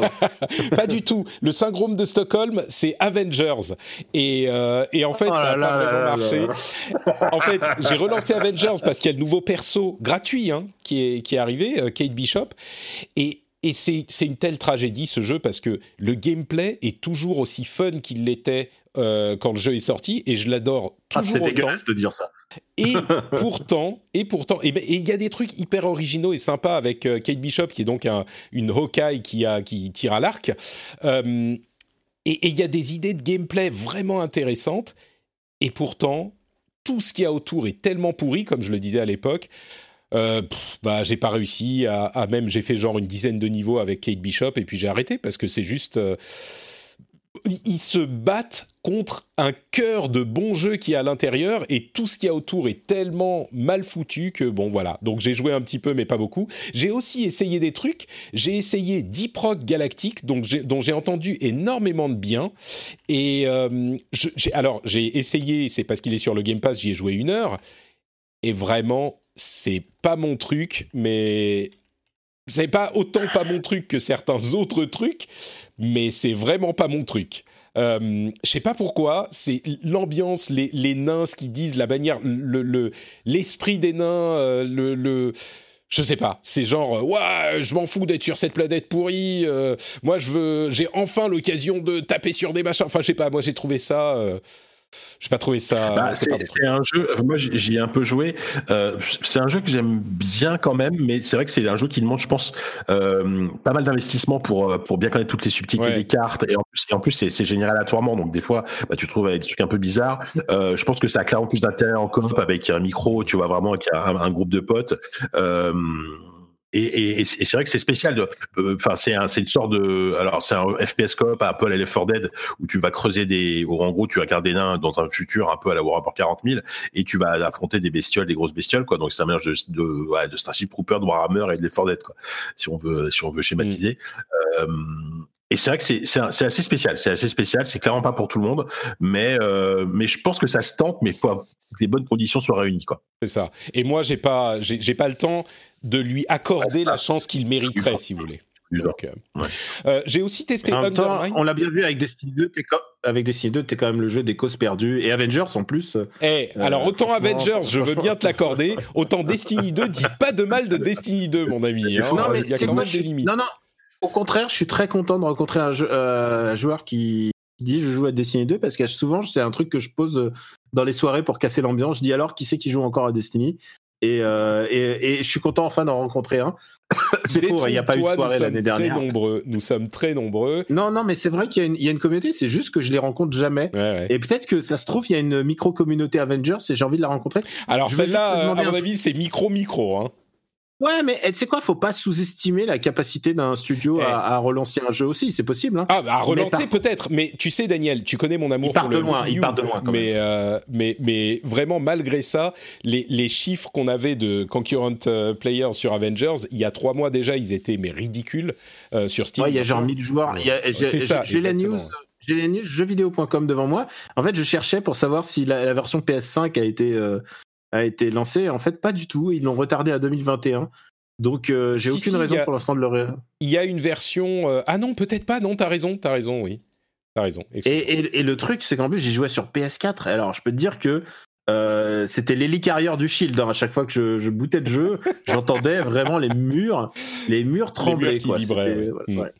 Pas du tout, le syndrome de Stockholm, c'est Avengers. Et, euh, et en fait, oh ça n'a pas vraiment marché. En fait, j'ai relancé Avengers parce qu'il y a le nouveau perso gratuit hein, qui, est, qui est arrivé, euh, Kate Bishop. Et et c'est, c'est une telle tragédie ce jeu parce que le gameplay est toujours aussi fun qu'il l'était euh, quand le jeu est sorti et je l'adore toujours ah, c'est autant. C'est dégueulasse de dire ça. Et pourtant, et pourtant, et il y a des trucs hyper originaux et sympas avec euh, Kate Bishop qui est donc un, une Hawkeye qui, a, qui tire à l'arc. Euh, et il y a des idées de gameplay vraiment intéressantes. Et pourtant, tout ce qu'il y a autour est tellement pourri, comme je le disais à l'époque. Euh, pff, bah, j'ai pas réussi à, à même, j'ai fait genre une dizaine de niveaux avec Kate Bishop et puis j'ai arrêté parce que c'est juste, euh, ils se battent contre un cœur de bon jeu qui est à l'intérieur et tout ce qu'il y a autour est tellement mal foutu que bon voilà. Donc j'ai joué un petit peu mais pas beaucoup. J'ai aussi essayé des trucs. J'ai essayé Deep Rock Galactic donc j'ai, dont j'ai entendu énormément de bien et euh, je, j'ai, alors j'ai essayé, c'est parce qu'il est sur le Game Pass, j'y ai joué une heure et vraiment c'est pas mon truc, mais c'est pas autant pas mon truc que certains autres trucs, mais c'est vraiment pas mon truc. Euh, je sais pas pourquoi, c'est l'ambiance, les, les nains, ce qu'ils disent, la manière, le, le, l'esprit des nains, euh, le, le, je sais pas, c'est genre, euh, ouais, je m'en fous d'être sur cette planète pourrie, euh, moi je veux, j'ai enfin l'occasion de taper sur des machins, enfin je sais pas, moi j'ai trouvé ça... Euh, j'ai pas trouvé ça. Bah, c'est, c'est, c'est un jeu. Moi, j'y ai un peu joué. Euh, c'est un jeu que j'aime bien quand même, mais c'est vrai que c'est un jeu qui demande, je pense, euh, pas mal d'investissement pour pour bien connaître toutes les subtilités ouais. des cartes. Et en plus, et en plus, c'est, c'est généré aléatoirement, donc des fois, bah, tu te trouves avec des trucs un peu bizarres. Euh, je pense que ça a clairement plus d'intérêt en coop avec un micro, tu vois vraiment avec un, un groupe de potes. Euh, Et, et, et c'est vrai que c'est spécial. Enfin, euh, c'est, un, c'est une sorte de. Alors, c'est un F P S coop à Apple Left four Dead où tu vas creuser des. Où en gros, tu incarnes des nains dans un futur un peu à la Warhammer quarante mille et tu vas affronter des bestioles, des grosses bestioles, quoi. Donc, c'est un mélange de, de, ouais, de Starship Trooper, de Warhammer et de Left four Dead, quoi. Si on veut, si on veut schématiser. Mmh. Euh, Et c'est vrai que c'est, c'est, c'est assez spécial. C'est assez spécial. C'est clairement pas pour tout le monde, mais euh, mais je pense que ça se tente, mais il faut que les bonnes conditions soient réunies, quoi. C'est ça. Et moi, j'ai pas, j'ai, j'ai pas le temps de lui accorder ouais, la chance qu'il mériterait, si vous voulez. Donc, euh, ouais. euh, j'ai aussi testé Undermine. On l'a bien vu avec Destiny deux. T'es co- avec Destiny deux, t'es quand même le jeu des causes perdues et Avengers en plus. Eh, euh, alors autant Avengers, je veux bien te l'accorder, autant Destiny deux, dis pas de mal de Destiny deux, mon ami. Hein. Non, mais il y a quand même des limites. Non, non. Au contraire, je suis très content de rencontrer un, jeu, euh, un joueur qui dit je joue à Destiny deux parce que souvent c'est un truc que je pose dans les soirées pour casser l'ambiance. Je dis alors qui c'est qui joue encore à Destiny et, euh, et, et je suis content enfin d'en rencontrer un. C'est faux, il n'y a pas eu de soirée l'année dernière. Nombreux. Nous sommes très nombreux. Non, non, mais c'est vrai qu'il y a une, il y a une communauté, c'est juste que je les rencontre jamais. Ouais, ouais. Et peut-être que ça se trouve, il y a une micro-communauté Avengers et j'ai envie de la rencontrer. Alors je celle-là, à mon avis, c'est micro-micro, hein. Ouais, mais tu sais quoi, faut pas sous-estimer la capacité d'un studio hey. à, à relancer un jeu aussi, c'est possible. Hein. Ah, bah, à relancer par... peut-être, mais tu sais, Daniel, tu connais mon amour il part pour de le loin, M C U, il part de loin. Quand mais, même. Euh, mais mais vraiment, malgré ça, les les chiffres qu'on avait de concurrent uh, players sur Avengers, il y a trois mois déjà, ils étaient mais ridicules euh, sur Steam. Ouais, il y a genre mille joueurs. Il y a, j'ai, c'est j'ai, ça. J'ai la news. J'ai la news jeux vidéo point com devant moi. En fait, je cherchais pour savoir si la, la version P S cinq a été euh, a été lancée. En fait, pas du tout. Ils l'ont retardé à deux mille vingt et un. Donc, euh, j'ai si, aucune si, raison a, pour l'instant de le. Il y a une version. Euh, ah non, peut-être pas. Non, t'as raison. T'as raison, oui. T'as raison. Et, et, et le truc, c'est qu'en plus, j'ai joué sur P S quatre. Alors, je peux te dire que euh, c'était l'hélicarrière du Shield. Hein. À chaque fois que je, je bootais le jeu, j'entendais vraiment les murs, les murs trembler. Les murs qui quoi. vibraient. Ouais. Mmh. Ouais.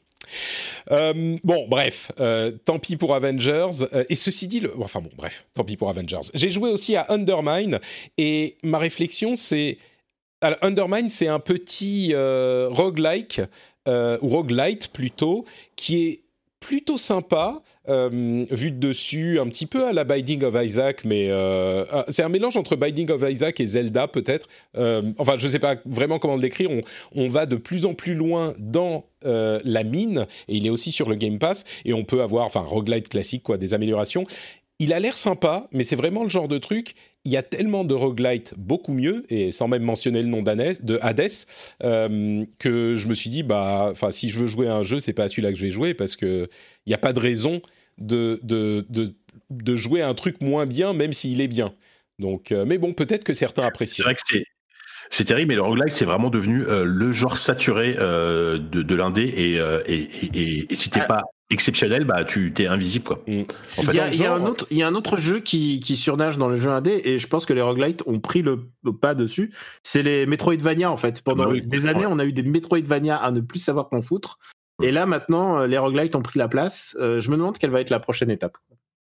Euh, bon, bref, euh, tant pis pour Avengers. Euh, et ceci dit, le... enfin bon, bref, tant pis pour Avengers. J'ai joué aussi à Undermine et ma réflexion, c'est. Alors, Undermine, c'est un petit euh, roguelike, euh, ou roguelite plutôt, qui est plutôt sympa, euh, vu de dessus, un petit peu à la Binding of Isaac, mais euh, c'est un mélange entre Binding of Isaac et Zelda peut-être. Euh, enfin, je ne sais pas vraiment comment le décrire. On, on va de plus en plus loin dans euh, la mine, et il est aussi sur le Game Pass, et on peut avoir, enfin, roguelite classique, quoi, des améliorations. Il a l'air sympa, mais c'est vraiment le genre de truc. Il y a tellement de roguelites beaucoup mieux, et sans même mentionner le nom de Hades, euh, que je me suis dit, bah, enfin, si je veux jouer à un jeu, c'est pas à celui-là que je vais jouer, parce que il y a pas de raison de de de de jouer à un truc moins bien, même s'il est bien. Donc, euh, mais bon, peut-être que certains apprécient. C'est vrai que c'est C'est terrible, mais le roguelike, c'est vraiment devenu euh, le genre saturé euh, de, de l'indé, et, euh, et, et, et si t'es ah. pas exceptionnel, bah tu t'es invisible quoi. Mm. En fait, il y a, genre, il y a un autre, il y a un autre jeu qui, qui surnage dans le jeu indé et je pense que les roguelites ont pris le pas dessus. C'est les Metroidvania en fait. Pendant bah oui, des années, ouais. on a eu des Metroidvania à ne plus savoir qu'en foutre. Et là maintenant, les roguelites ont pris la place. Euh, je me demande quelle va être la prochaine étape.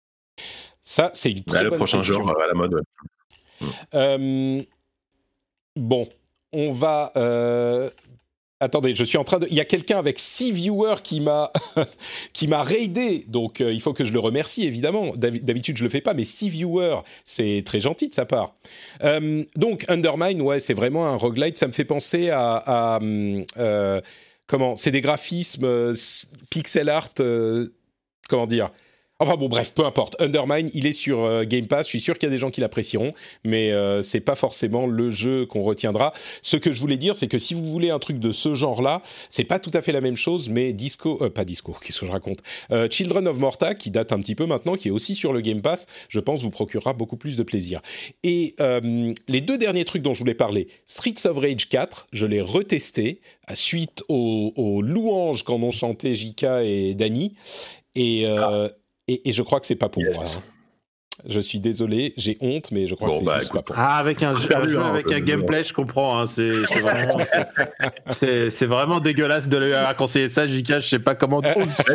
Ça, c'est une très là, bonne le prochain question. genre à la mode. Ouais. Euh, bon, on va. Euh... Attendez, je suis en train de. Il y a quelqu'un avec six viewers qui m'a qui m'a raidé, donc euh, il faut que je le remercie évidemment. D'habitude je le fais pas, mais six viewers, c'est très gentil de sa part. Euh, donc Undermine, ouais, c'est vraiment un roguelite. Ça me fait penser à, à euh, comment. C'est des graphismes euh, pixel art. Euh, comment dire. Enfin bon, bref, peu importe. Undermine, il est sur euh, Game Pass. Je suis sûr qu'il y a des gens qui l'apprécieront, mais euh, c'est pas forcément le jeu qu'on retiendra. Ce que je voulais dire, c'est que si vous voulez un truc de ce genre-là, c'est pas tout à fait la même chose, mais Disco, euh, pas Disco, qu'est-ce que je raconte euh, Children of Morta, qui date un petit peu maintenant, qui est aussi sur le Game Pass, je pense vous procurera beaucoup plus de plaisir. Et euh, les deux derniers trucs dont je voulais parler, Streets of Rage quatre, je l'ai retesté suite aux, aux louanges qu'en ont chanté J K et Dany, et euh, ah. Et, et je crois que c'est pas pour yes. moi. Hein. Je suis désolé, j'ai honte, mais je crois bon, que c'est bah, juste écoute, pas pour moi. Ah, avec un jeu, un jeu avec un gameplay, je comprends. Hein, c'est, c'est, vraiment, c'est, c'est, c'est vraiment dégueulasse de lui conseiller ça, J K. Je sais pas comment.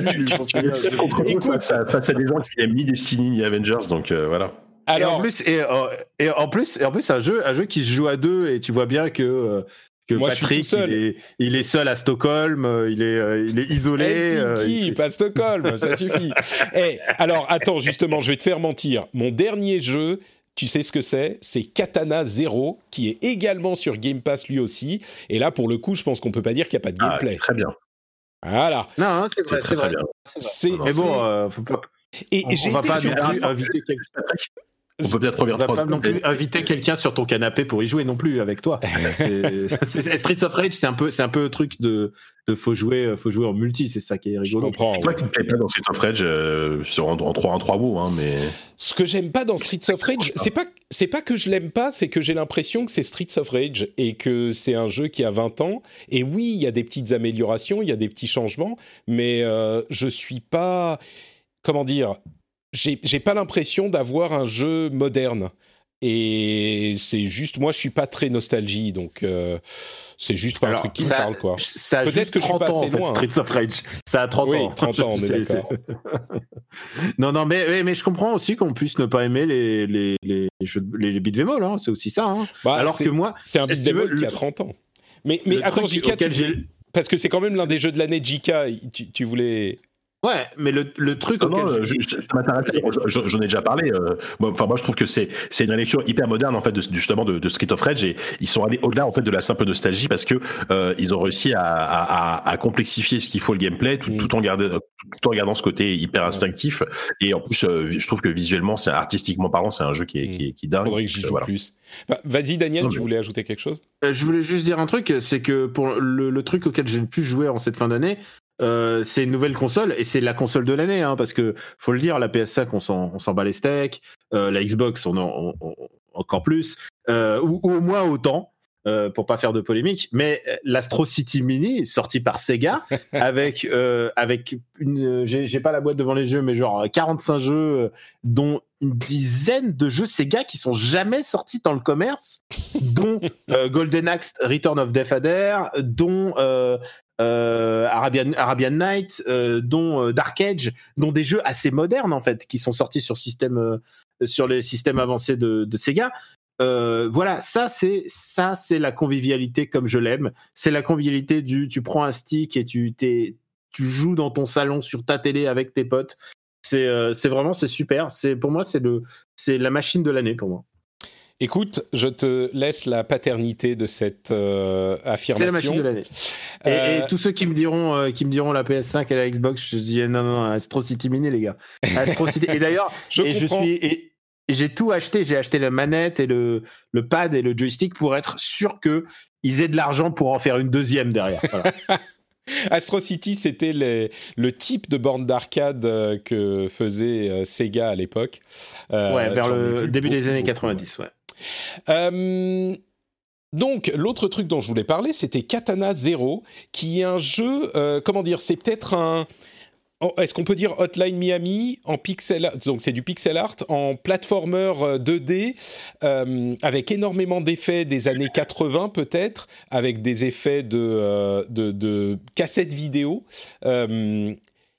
Écoute, face à, face à des gens qui aiment ni Destiny ni Avengers, donc euh, voilà. Alors, et en plus, et, et en plus, et en plus, un jeu, un jeu qui se joue à deux, et tu vois bien que. Euh, Que Moi, Patrick, je suis tout seul. Il, est, il est seul à Stockholm, il est, il est isolé. Helsinki, euh, pas Stockholm, ça suffit. Hey, alors, attends, justement, je vais te faire mentir. Mon dernier jeu, tu sais ce que c'est ? C'est Katana Zero, qui est également sur Game Pass lui aussi. Et là, pour le coup, je pense qu'on peut pas dire qu'il n'y a pas de gameplay. Ah, très bien. Voilà. Non, non c'est vrai, c'est, c'est vrai. Bien. C'est, c'est, mais bon, euh, faut pas. Et on, j'ai on va été pas surpris. non plus inviter quelqu'un. On peut bien te revenir. On va pas non plus inviter quelqu'un sur ton canapé pour y jouer non plus avec toi. c'est, c'est, Streets of Rage, c'est un peu, c'est un peu le truc de, de faut jouer, faut jouer en multi, c'est ça qui est rigolo. Je comprends. C'est toi qui ne plais pas dans Streets of Rage euh, sur en, en trois en trois bouts, hein, mais. Ce que j'aime pas dans Streets of Rage, c'est pas, c'est pas que je l'aime pas, c'est que j'ai l'impression que c'est Streets of Rage et que c'est un jeu qui a vingt ans. Et oui, il y a des petites améliorations, il y a des petits changements, mais euh, je suis pas, comment dire. J'ai, j'ai pas l'impression d'avoir un jeu moderne. Et c'est juste, moi, je suis pas très nostalgie, donc euh, c'est juste pas Alors, un truc qui ça, me parle, quoi. Ça a Peut-être juste que je suis pas ans, assez en fait, loin. Streets of Rage, ça a trente oui, ans. trente ans, on est d'accord. non, non, mais, mais, mais je comprends aussi qu'on puisse ne pas aimer les, les, les, les jeux, les beat'em all, hein, c'est aussi ça. Hein. Bah, Alors c'est, que moi, c'est un beat'em all qui a trente ans. Mais, mais attends, J K, tu, j'ai... parce que c'est quand même l'un des jeux de l'année, J K, tu, tu voulais... Ouais, mais le, le truc non, auquel non, je, je, ça m'intéresse, j'en ai déjà parlé. Euh, moi, enfin, moi, je trouve que c'est c'est une lecture hyper moderne en fait de, justement de, de Streets of Rage et ils sont allés au-delà en fait de la simple nostalgie parce que euh, ils ont réussi à, à, à complexifier ce qu'il faut le gameplay tout, mm. tout en gardant tout en gardant ce côté hyper instinctif et en plus euh, je trouve que visuellement, c'est artistiquement parlant, c'est un jeu qui est mm. qui, est, qui est dingue. Faudrait que j'y joue voilà. plus. Bah, vas-y, Daniel, non, tu mais... voulais ajouter quelque chose ? euh, Je voulais juste dire un truc, c'est que pour le, le truc auquel j'ai le plus joué en cette fin d'année. Euh, c'est une nouvelle console et c'est la console de l'année hein, parce que faut le dire la P S cinq on s'en, on s'en bat les steaks euh, la Xbox on en on, on, encore plus euh, ou, ou au moins autant euh, pour pas faire de polémique mais l'Astro City Mini sorti par Sega avec euh, avec une j'ai, j'ai pas la boîte devant les yeux mais genre quarante-cinq jeux dont une dizaine de jeux Sega qui sont jamais sortis dans le commerce dont euh, Golden Axe Return of Defader dont euh, Euh, Arabian, Arabian Night, euh, dont euh, Dark Age, dont des jeux assez modernes en fait, qui sont sortis sur système, euh, sur les systèmes avancés de, de Sega. Euh, voilà, ça c'est ça c'est la convivialité comme je l'aime. C'est la convivialité du tu prends un stick et tu t'es, tu joues dans ton salon sur ta télé avec tes potes. C'est euh, c'est vraiment c'est super. C'est pour moi c'est le c'est la machine de l'année pour moi. Écoute, je te laisse la paternité de cette euh, affirmation. C'est la machine de l'année. Et, euh... et tous ceux qui me diront, euh, qui me diront la P S cinq et la Xbox, je dis non, non, non, Astro City Mini, les gars. Astro City. Et d'ailleurs, je, et je suis, et, et j'ai tout acheté. J'ai acheté la manette et le, le pad et le joystick pour être sûr que ils aient de l'argent pour en faire une deuxième derrière. Voilà. Astro City, c'était les, le type de borne d'arcade euh, que faisait euh, Sega à l'époque. Euh, ouais, vers le début des années quatre-vingt-dix, ouais. Euh, donc, l'autre truc dont je voulais parler, c'était Katana Zero, qui est un jeu, euh, comment dire, c'est peut-être un, oh, est-ce qu'on peut dire Hotline Miami en pixel art, donc c'est du pixel art en platformer deux D euh, avec énormément d'effets des années quatre-vingts peut-être, avec des effets de, euh, de, de cassettes vidéo. Euh,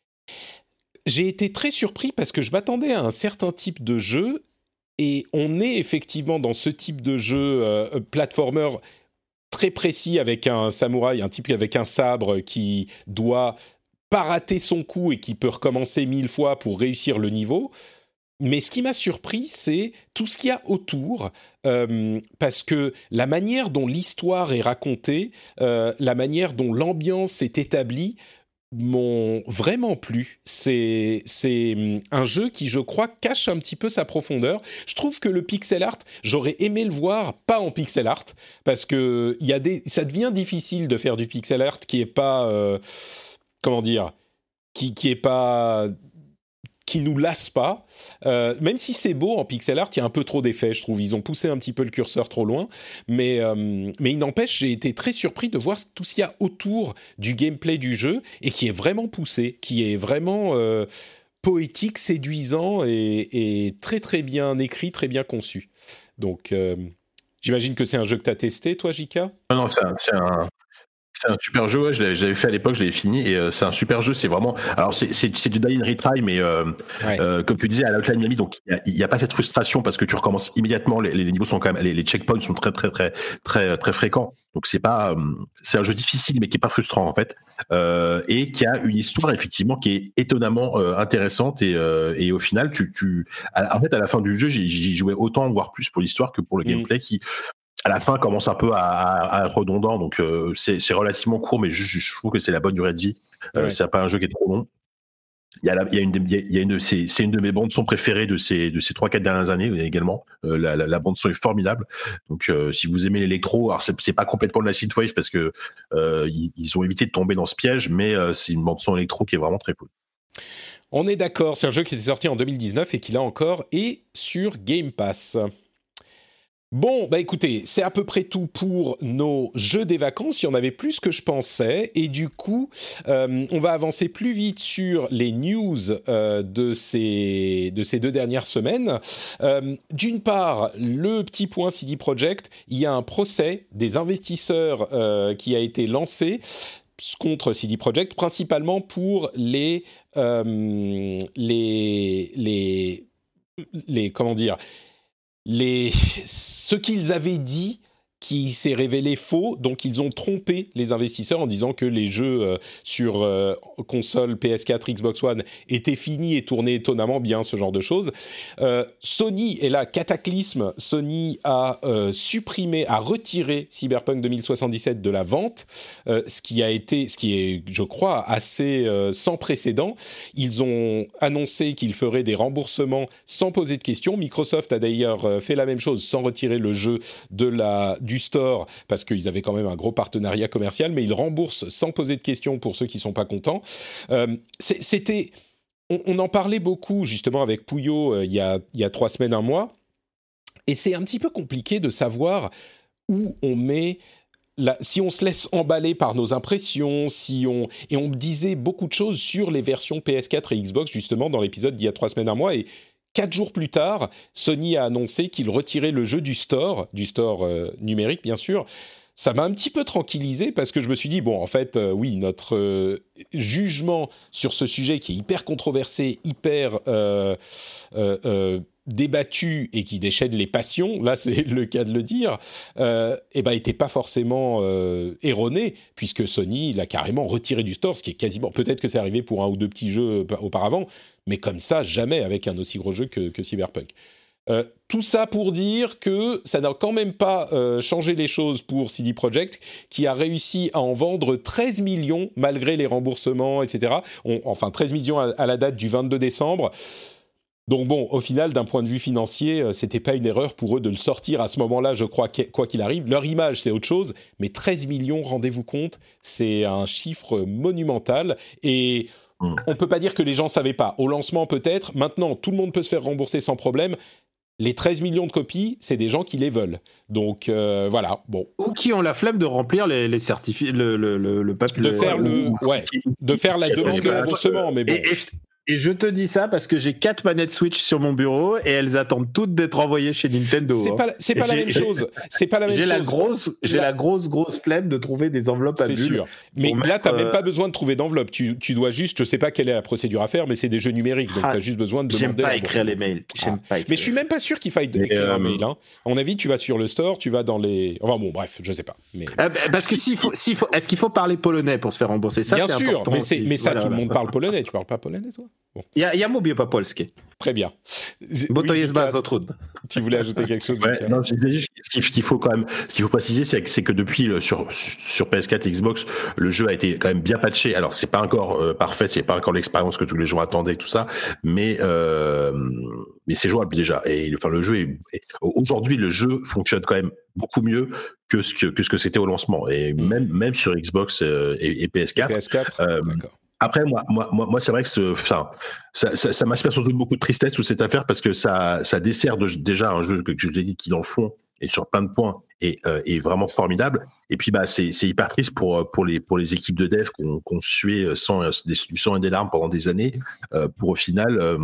j'ai été très surpris parce que je m'attendais à un certain type de jeu et on est effectivement dans ce type de jeu euh, platformer très précis avec un samouraï, un type avec un sabre qui doit pas rater son coup et qui peut recommencer mille fois pour réussir le niveau. Mais ce qui m'a surpris, c'est tout ce qu'il y a autour, euh, parce que la manière dont l'histoire est racontée, euh, la manière dont l'ambiance est établie, m'ont vraiment plu. C'est, c'est un jeu qui, je crois, cache un petit peu sa profondeur. Je trouve que le pixel art, j'aurais aimé le voir pas en pixel art, parce que y a des, ça devient difficile de faire du pixel art qui est pas... Euh, comment dire, qui qui est pas, qui nous lasse pas, euh, même si c'est beau en pixel art, il y a un peu trop d'effets, je trouve. Ils ont poussé un petit peu le curseur trop loin, mais euh, mais il n'empêche, j'ai été très surpris de voir tout ce qu'il y a autour du gameplay du jeu et qui est vraiment poussé, qui est vraiment euh, poétique, séduisant et, et très très bien écrit, très bien conçu. Donc, euh, j'imagine que c'est un jeu que tu as testé, toi, J K ? Non, non, c'est un, c'est un, c'est un super jeu, ouais, je l'avais, je l'avais fait à l'époque, je l'avais fini, et euh, c'est un super jeu, c'est vraiment... Alors, c'est, c'est, c'est du die and retry, mais euh, Ouais. euh, comme tu disais, à l'Outline Miami, donc il n'y a, a pas cette frustration parce que tu recommences immédiatement, les, les niveaux sont quand même... Les, les checkpoints sont très, très, très, très, très fréquents, donc c'est pas... Euh, c'est un jeu difficile, mais qui est pas frustrant, en fait, euh, et qui a une histoire, effectivement, qui est étonnamment euh, intéressante, et, euh, et au final, tu... tu à, en fait, à la fin du jeu, j'y, j'y jouais autant, voire plus pour l'histoire que pour le Mm. gameplay, qui... à la fin commence un peu à, à, à être redondant, donc euh, c'est, c'est relativement court, mais je, je trouve que c'est la bonne durée de vie. Euh, Ouais. c'est pas un jeu qui est trop long. Il y a, la, il y a une, il y a une, c'est, c'est une de mes bandes son préférées de ces de ces trois quatre dernières années également. Euh, la, la, la bande son est formidable. Donc euh, si vous aimez l'électro, alors c'est, c'est pas complètement de la synthwave parce que euh, ils, ils ont évité de tomber dans ce piège, mais euh, c'est une bande son électro qui est vraiment très cool. On est d'accord, c'est un jeu qui était sorti en deux mille dix-neuf et qui là encore est sur Game Pass. Bon, bah écoutez, c'est à peu près tout pour nos jeux des vacances. Il y en avait plus que je pensais. Et du coup, euh, on va avancer plus vite sur les news euh, de, ces, de ces deux dernières semaines. Euh, d'une part, le petit point C D Projekt, il y a un procès des investisseurs euh, qui a été lancé contre C D Projekt, principalement pour les... Euh, les, les, les... Comment dire Les, ce qu'ils avaient dit qui s'est révélé faux, donc ils ont trompé les investisseurs en disant que les jeux euh, sur euh, console P S quatre, Xbox One étaient finis et tournaient étonnamment bien, ce genre de choses. Euh, Sony est là, cataclysme, Sony a euh, supprimé, a retiré Cyberpunk deux mille soixante-dix-sept de la vente, euh, ce qui a été, ce qui est, je crois, assez euh, sans précédent. Ils ont annoncé qu'ils feraient des remboursements sans poser de questions. Microsoft a d'ailleurs fait la même chose sans retirer le jeu de la du store, parce qu'ils avaient quand même un gros partenariat commercial, mais ils remboursent sans poser de questions pour ceux qui ne sont pas contents. Euh, c'était... On, on en parlait beaucoup, justement, avec Pouillot, euh, il y a, il y a trois semaines, un mois, et c'est un petit peu compliqué de savoir où on met... La, si on se laisse emballer par nos impressions, si on... Et on me disait beaucoup de choses sur les versions P S quatre et Xbox, justement, dans l'épisode d'il y a trois semaines, un mois, et Quatre jours plus tard, Sony a annoncé qu'il retirait le jeu du store, du store euh, numérique bien sûr. Ça m'a un petit peu tranquillisé parce que je me suis dit, bon, en fait, euh, oui, notre euh, jugement sur ce sujet qui est hyper controversé, hyper euh, euh, euh, débattu et qui déchaîne les passions, là c'est le cas de le dire, euh, eh ben, était pas forcément euh, erroné, puisque Sony l'a carrément retiré du store, ce qui est quasiment... Peut-être que c'est arrivé pour un ou deux petits jeux auparavant, mais comme ça, jamais avec un aussi gros jeu que, que Cyberpunk. Euh, tout ça pour dire que ça n'a quand même pas euh, changé les choses pour C D Projekt, qui a réussi à en vendre treize millions malgré les remboursements, et cetera. On, enfin, treize millions à, à la date du vingt-deux décembre. Donc bon, au final, d'un point de vue financier, euh, c'était pas une erreur pour eux de le sortir à ce moment-là, je crois, quoi qu'il arrive. Leur image, c'est autre chose, mais treize millions, rendez-vous compte, c'est un chiffre monumental. Et on peut pas dire que les gens savaient pas. Au lancement, peut-être. Maintenant, tout le monde peut se faire rembourser sans problème. Les treize millions de copies, c'est des gens qui les veulent. Donc euh, voilà, bon. Ou qui ont la flemme de remplir les, les certificats, le, le, le, le papier. De faire le, ouais, de faire la demande de remboursement, mais bon. Et, et, je, et je te dis ça parce que j'ai quatre manettes Switch sur mon bureau et elles attendent toutes d'être envoyées chez Nintendo. C'est pas, c'est pas la même chose. C'est pas la même j'ai chose. La grosse, j'ai la... la grosse, grosse flemme de trouver des enveloppes à bulles. C'est sûr. Mais là, mettre, t'as euh... même pas besoin de trouver d'enveloppe. Tu, tu dois juste, je sais pas quelle est la procédure à faire, mais c'est des jeux numériques, donc ah, t'as juste besoin de demander. J'aime pas écrire les mails. J'aime ah. pas écrire. Mais je suis même pas sûr qu'il faille écrire euh... un mail. Hein. À mon avis, tu vas sur le store, tu vas dans les. Enfin bon, bref, je sais pas. Mais... Euh, parce que s'il faut, s'il faut, est-ce qu'il faut parler polonais pour se faire rembourser ça? Bien c'est sûr, important mais, c'est, mais ça, voilà, tout le voilà. monde parle polonais. Tu parles pas polonais, toi? Bon. Ja, ja mówię po polsku. Très bien. Bo to jest bardzo trudne. Tu voulais ajouter quelque chose? Ouais, non, je disais juste ce qu'il faut quand même, ce qu'il faut préciser, c'est que, c'est que depuis le, sur sur P S quatre et Xbox, le jeu a été quand même bien patché. Alors c'est pas encore euh, parfait, c'est pas encore l'expérience que tous les gens attendaient, tout ça, mais euh, mais c'est jouable déjà. Et enfin le jeu est, est aujourd'hui le jeu fonctionne quand même beaucoup mieux que ce que que ce que c'était au lancement. Et mmh. même même sur Xbox euh, et, et P S quatre. P S quatre. Euh, D'accord. Après, moi, moi, moi, moi, c'est vrai que ce, enfin, ça, ça, ça m'inspire surtout beaucoup de tristesse sous cette affaire parce que ça, ça dessert de, déjà un jeu que, que je l'ai dit qui dans le fond et sur plein de points est, euh, est vraiment formidable. Et puis, bah, c'est, c'est hyper triste pour pour les pour les équipes de dev qu'on qu'on suait sans des, du sang et des larmes pendant des années euh, pour au final euh,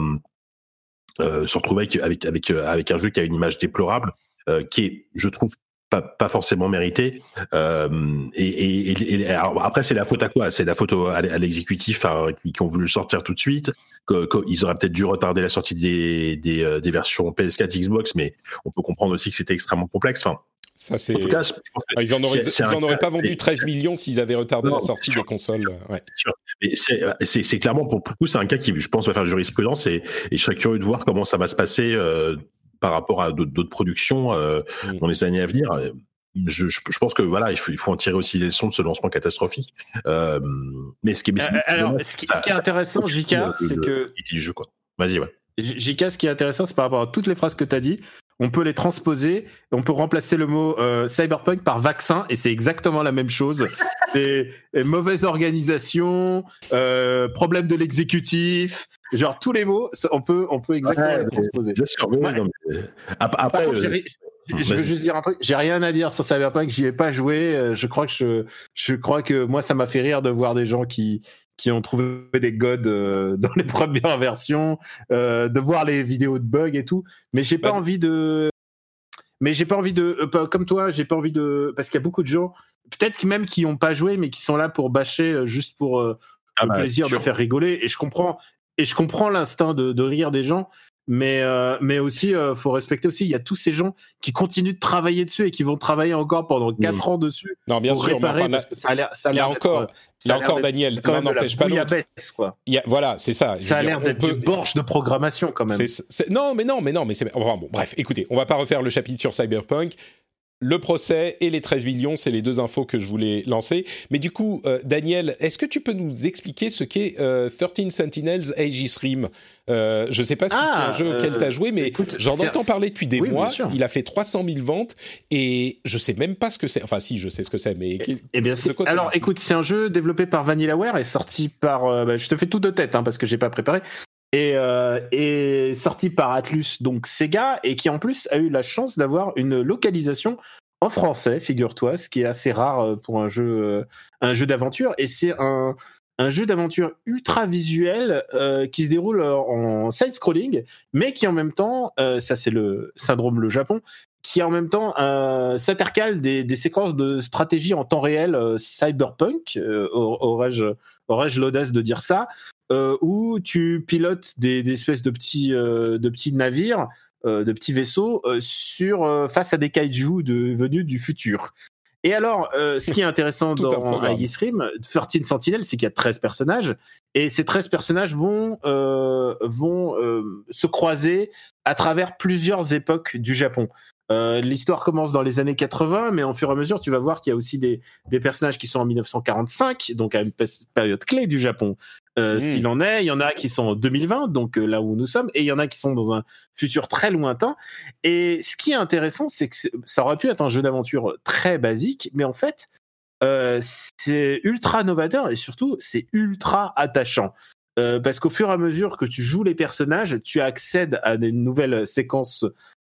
euh, se retrouver avec avec avec avec un jeu qui a une image déplorable, euh, qui est, je trouve, Pas, pas forcément mérité. Euh, et, et, et alors après, c'est la faute à quoi? C'est la faute au, à, à l'exécutif hein, qui, qui ont voulu le sortir tout de suite. Que, que, ils auraient peut-être dû retarder la sortie des, des, euh, des versions P S quatre, Xbox, mais on peut comprendre aussi que c'était extrêmement complexe. Enfin, ça c'est. En tout cas, je ah, ils en auraient, c'est, c'est ils en auraient pas vendu treize millions s'ils avaient retardé non, la sortie des consoles. Ouais. C'est, mais c'est, c'est, c'est clairement pour le coup, c'est un cas qui, je pense, va faire jurisprudence et, et je serais curieux de voir comment ça va se passer. Euh, par rapport à d'autres, d'autres productions euh, mmh. dans les années à venir. Je, je, je pense que voilà, il faut, il faut en tirer aussi les leçons de ce lancement catastrophique. Euh, mais ce qui est, euh, alors, ce qui, ça, ce qui est intéressant, J K, le, c'est le, que du jeu, quoi. Vas-y, ouais. J K, ce qui est intéressant, c'est par rapport à toutes les phrases que tu as dit, on peut les transposer, on peut remplacer le mot euh, cyberpunk par vaccin, et c'est exactement la même chose. C'est euh, mauvaise organisation, euh, problème de l'exécutif, genre tous les mots, on peut, on peut exactement ouais, les transposer. Bien sûr, oui, ouais. non, mais... Après, Par contre, euh... je veux juste dire un truc, j'ai rien à dire sur Cyberpunk, j'y ai pas joué, je crois que je, je crois que moi ça m'a fait rire de voir des gens qui qui ont trouvé des gods euh, dans les premières versions, euh, de voir les vidéos de bugs et tout, mais j'ai pas bah, envie de mais j'ai pas envie de euh, comme toi, j'ai pas envie de parce qu'il y a beaucoup de gens peut-être même qui ont pas joué mais qui sont là pour bâcher juste pour euh, ah le bah, plaisir sûr. de faire rigoler et je comprends et je comprends l'instinct de, de rire des gens. Mais euh, mais aussi euh, faut respecter aussi il y a tous ces gens qui continuent de travailler dessus et qui vont travailler encore pendant quatre mmh. ans dessus. Non bien pour sûr, réparer, mais enfin, parce que ça a l'air ça a l'air encore là encore Daniel, l'un n'empêche pas l'autre. Quoi. Il y a, voilà, c'est ça. Ça a l'air d'être peut... du borge de programmation quand même. C'est, c'est... Non mais non mais non mais c'est enfin, bon bref, écoutez, on va pas refaire le chapitre sur Cyberpunk. Le procès et les treize millions, c'est les deux infos que je voulais lancer. Mais du coup, euh, Daniel, est-ce que tu peux nous expliquer ce qu'est euh, thirteen Sentinels Aegis Rim? euh, Je ne sais pas si ah, c'est un jeu euh, auquel tu as joué, mais écoute, j'en entends parler depuis des oui, mois. Il a fait trois cent mille ventes et je ne sais même pas ce que c'est. Enfin, si, je sais ce que c'est, mais... Eh, eh bien, c'est... Alors, c'est écoute, c'est un jeu développé par Vanillaware et sorti par... Euh, bah, je te fais tout de tête, hein, parce que je n'ai pas préparé. Et, euh, et sorti par Atlus, donc Sega, et qui en plus a eu la chance d'avoir une localisation en français, figure-toi, ce qui est assez rare pour un jeu, euh, un jeu d'aventure. Et c'est un, un jeu d'aventure ultra visuel euh, qui se déroule en side-scrolling, mais qui en même temps, euh, ça c'est le syndrome le Japon, qui en même temps euh, s'intercale des, des séquences de stratégie en temps réel euh, cyberpunk, euh, aurais-je, aurais-je l'audace de dire ça, euh, où tu pilotes des, des espèces de petits, euh, de petits navires, euh, de petits vaisseaux, euh, sur, euh, face à des kaiju de, venus du futur. Et alors, euh, ce qui est intéressant dans Aegis Rim, treize Sentinels, c'est qu'il y a treize personnages, et ces treize personnages vont, euh, vont euh, se croiser à travers plusieurs époques du Japon. Euh, l'histoire commence dans les années quatre-vingts, mais au fur et à mesure, tu vas voir qu'il y a aussi des, des personnages qui sont en dix-neuf cent quarante-cinq, donc à une période clé du Japon. Euh, mmh. S'il en est, il y en a qui sont en deux mille vingt, donc euh, là où nous sommes, et il y en a qui sont dans un futur très lointain. Et ce qui est intéressant, c'est que c'est, ça aurait pu être un jeu d'aventure très basique, mais en fait, euh, c'est ultra novateur et surtout, c'est ultra attachant. Euh, parce qu'au fur et à mesure que tu joues les personnages, tu accèdes à des nouvelles séquences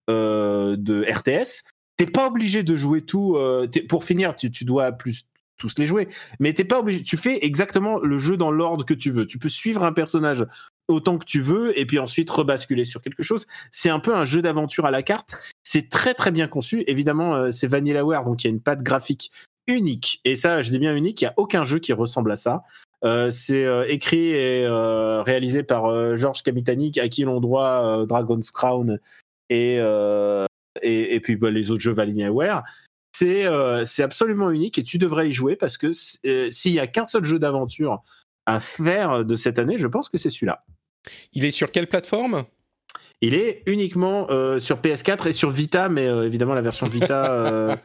euh, de R T S. T'es pas obligé de jouer tout. Euh, pour finir, tu, tu dois plus tous les jouer, mais t'es pas obligé. Tu fais exactement le jeu dans l'ordre que tu veux. Tu peux suivre un personnage autant que tu veux et puis ensuite rebasculer sur quelque chose. C'est un peu un jeu d'aventure à la carte. C'est très très bien conçu. Évidemment, euh, c'est Vanillaware, donc il y a une patte graphique unique. Et ça, je dis bien unique. Il y a aucun jeu qui ressemble à ça. Euh, c'est euh, écrit et euh, réalisé par euh, Georges Kamitani, à qui l'on doit euh, Dragon's Crown et euh, et, et puis bah, les autres jeux Vanillaware. C'est, euh, c'est absolument unique et tu devrais y jouer parce que euh, s'il y a qu'un seul jeu d'aventure à faire de cette année, je pense que c'est celui-là. Il est sur quelle plateforme ? Il est uniquement euh, sur P S quatre et sur Vita, mais euh, évidemment la version Vita, euh,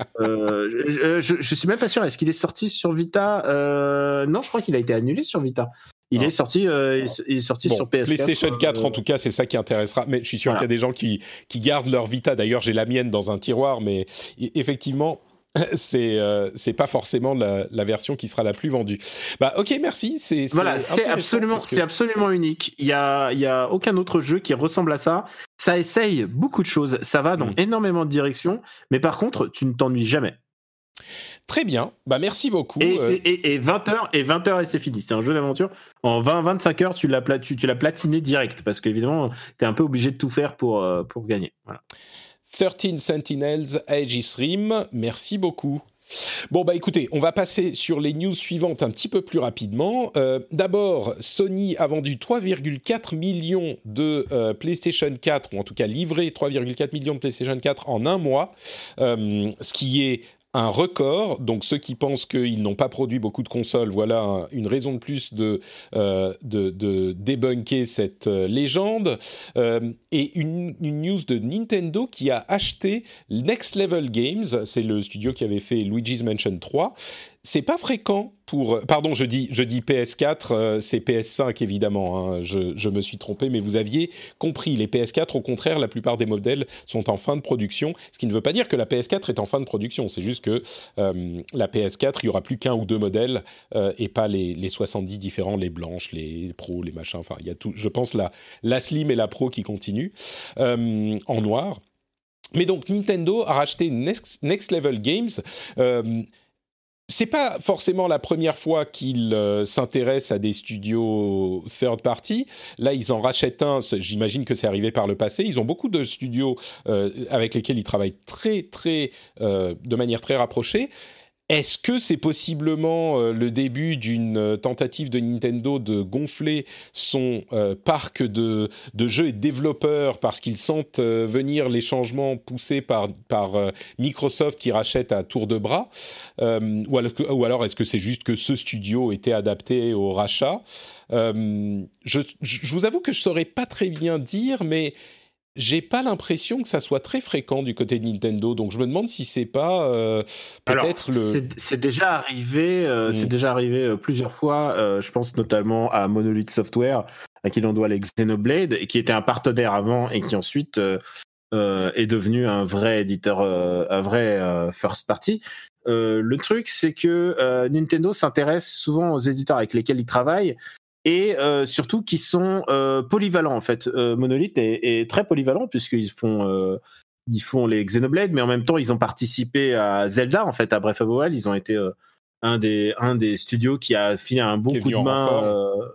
euh, je, je, je suis même pas sûr. Est-ce qu'il est sorti sur Vita ? euh, Non, je crois qu'il a été annulé sur Vita. Il non. est sorti, euh, il est sorti bon, sur P S quatre. PlayStation quatre, euh, en tout cas, c'est ça qui intéressera. Mais je suis sûr voilà. qu'il y a des gens qui, qui gardent leur Vita. D'ailleurs, j'ai la mienne dans un tiroir, mais effectivement, c'est euh, c'est pas forcément la, la version qui sera la plus vendue. Bah, ok, merci. C'est, c'est voilà, c'est absolument, que... c'est absolument unique. Il y a, il y a aucun autre jeu qui ressemble à ça. Ça essaye beaucoup de choses. Ça va dans mmh. énormément de directions, mais par contre, tu ne t'ennuies jamais. Très bien, bah merci beaucoup. Et, euh... et, et vingt heures et vingt heures et c'est fini. C'est un jeu d'aventure. En vingt à vingt-cinq heures, tu l'as, pla- tu, tu l'as platiné direct parce qu'évidemment, tu es un peu obligé de tout faire pour, euh, pour gagner. Voilà. treize Sentinels Aegis Rim, merci beaucoup. Bon, bah écoutez, on va passer sur les news suivantes un petit peu plus rapidement. Euh, d'abord, Sony a vendu trois virgule quatre millions de euh, PlayStation quatre, ou en tout cas livré trois virgule quatre millions de PlayStation quatre en un mois, euh, ce qui est un record. Donc ceux qui pensent qu'ils n'ont pas produit beaucoup de consoles, voilà un, une raison de plus de, euh, de, de débunker cette euh, légende. Euh, et une, une news de Nintendo qui a acheté Next Level Games, c'est le studio qui avait fait Luigi's Mansion trois. C'est pas fréquent pour... Pardon, je dis, je dis P S quatre, euh, c'est P S cinq évidemment, hein, je, je me suis trompé, mais vous aviez compris, les P S quatre, au contraire, la plupart des modèles sont en fin de production, ce qui ne veut pas dire que la P S quatre est en fin de production, c'est juste que euh, la P S quatre, il n'y aura plus qu'un ou deux modèles, euh, et pas les, les soixante-dix différents, les blanches, les pros, les machins, enfin, il y a tout, je pense, la, la Slim et la Pro qui continuent, euh, en noir. Mais donc, Nintendo a racheté Next, Next Level Games, euh, c'est pas forcément la première fois qu'ils euh, s'intéressent à des studios third party. Là, ils en rachètent un. J'imagine que c'est arrivé par le passé. Ils ont beaucoup de studios euh, avec lesquels ils travaillent très, très, euh, de manière très rapprochée. Est-ce que c'est possiblement euh, le début d'une euh, tentative de Nintendo de gonfler son euh, parc de, de jeux et de développeurs parce qu'ils sentent euh, venir les changements poussés par, par euh, Microsoft qui rachète à tour de bras euh, ou, alors, ou alors est-ce que c'est juste que ce studio était adapté au rachat euh, je, je vous avoue que je ne saurais pas très bien dire, mais... j'ai pas l'impression que ça soit très fréquent du côté de Nintendo, donc je me demande si c'est pas euh, peut-être Alors, le. C'est, c'est déjà arrivé, euh, mmh. c'est déjà arrivé euh, plusieurs fois. Euh, je pense notamment à Monolith Software, à qui l'on doit les Xenoblade, et qui était un partenaire avant et qui ensuite euh, euh, est devenu un vrai éditeur, euh, un vrai euh, first party. Euh, le truc, c'est que euh, Nintendo s'intéresse souvent aux éditeurs avec lesquels ils travaillent. Et euh, surtout qui sont euh, polyvalents en fait. Euh, Monolith est, est très polyvalent puisqu'ils font euh, ils font les Xenoblade, mais en même temps ils ont participé à Zelda en fait, à Breath of the Wild. Ils ont été euh, un des un des studios qui a filé un bon coup de main euh,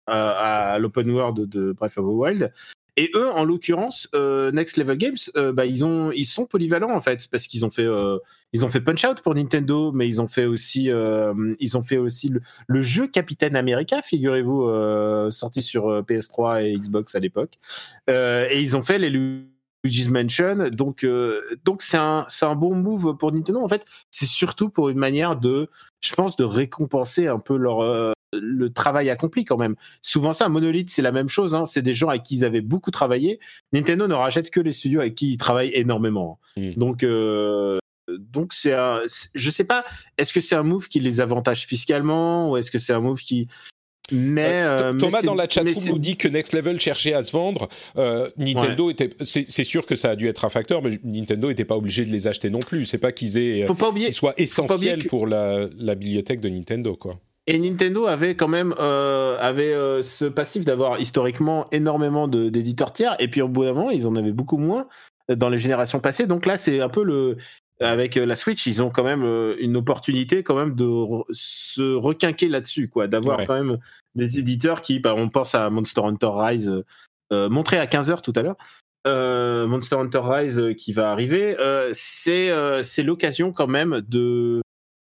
à, à l'open world de Breath of the Wild. Et eux, en l'occurrence, euh, Next Level Games, euh, bah, ils ont, ils sont polyvalents en fait, parce qu'ils ont fait, euh, ils ont fait Punch-Out pour Nintendo, mais ils ont fait aussi, euh, ils ont fait aussi le, le jeu Captain America, figurez-vous, euh, sorti sur P S trois et Xbox à l'époque, euh, et ils ont fait les Luigi's Mansion, donc, euh, donc c'est un, c'est un bon move pour Nintendo. En fait, c'est surtout pour une manière de, je pense, de récompenser un peu leur euh, le travail accompli quand même. Souvent ça, Monolith, c'est la même chose, hein. C'est des gens avec qui ils avaient beaucoup travaillé. Nintendo ne rachète que les studios avec qui ils travaillent énormément. Mmh. Donc, euh, donc c'est un, c'est, je sais pas, est-ce que c'est un move qui les avantage fiscalement ou est-ce que c'est un move qui... Mais, euh, Thomas mais dans la chatroom nous dit que Next Level cherchait à se vendre. Euh, Nintendo ouais. était, c'est, c'est sûr que ça a dû être un facteur, mais Nintendo n'était pas obligé de les acheter non plus. C'est pas qu'ils aient, Faut pas oublier, qu'ils soient essentiels que... pour la, la bibliothèque de Nintendo, quoi. Et Nintendo avait quand même euh, avait euh, ce passif d'avoir historiquement énormément de, d'éditeurs tiers, et puis au bout d'un moment, ils en avaient beaucoup moins. dans les générations passées. Donc là, c'est un peu le avec la Switch, ils ont quand même une opportunité quand même de re- se requinquer là-dessus, quoi, d'avoir Ouais. quand même des éditeurs qui, bah, on pense à Monster Hunter Rise, euh, montré à quinze heures tout à l'heure. Euh, Monster Hunter Rise euh, qui va arriver, euh, c'est euh, c'est l'occasion quand même de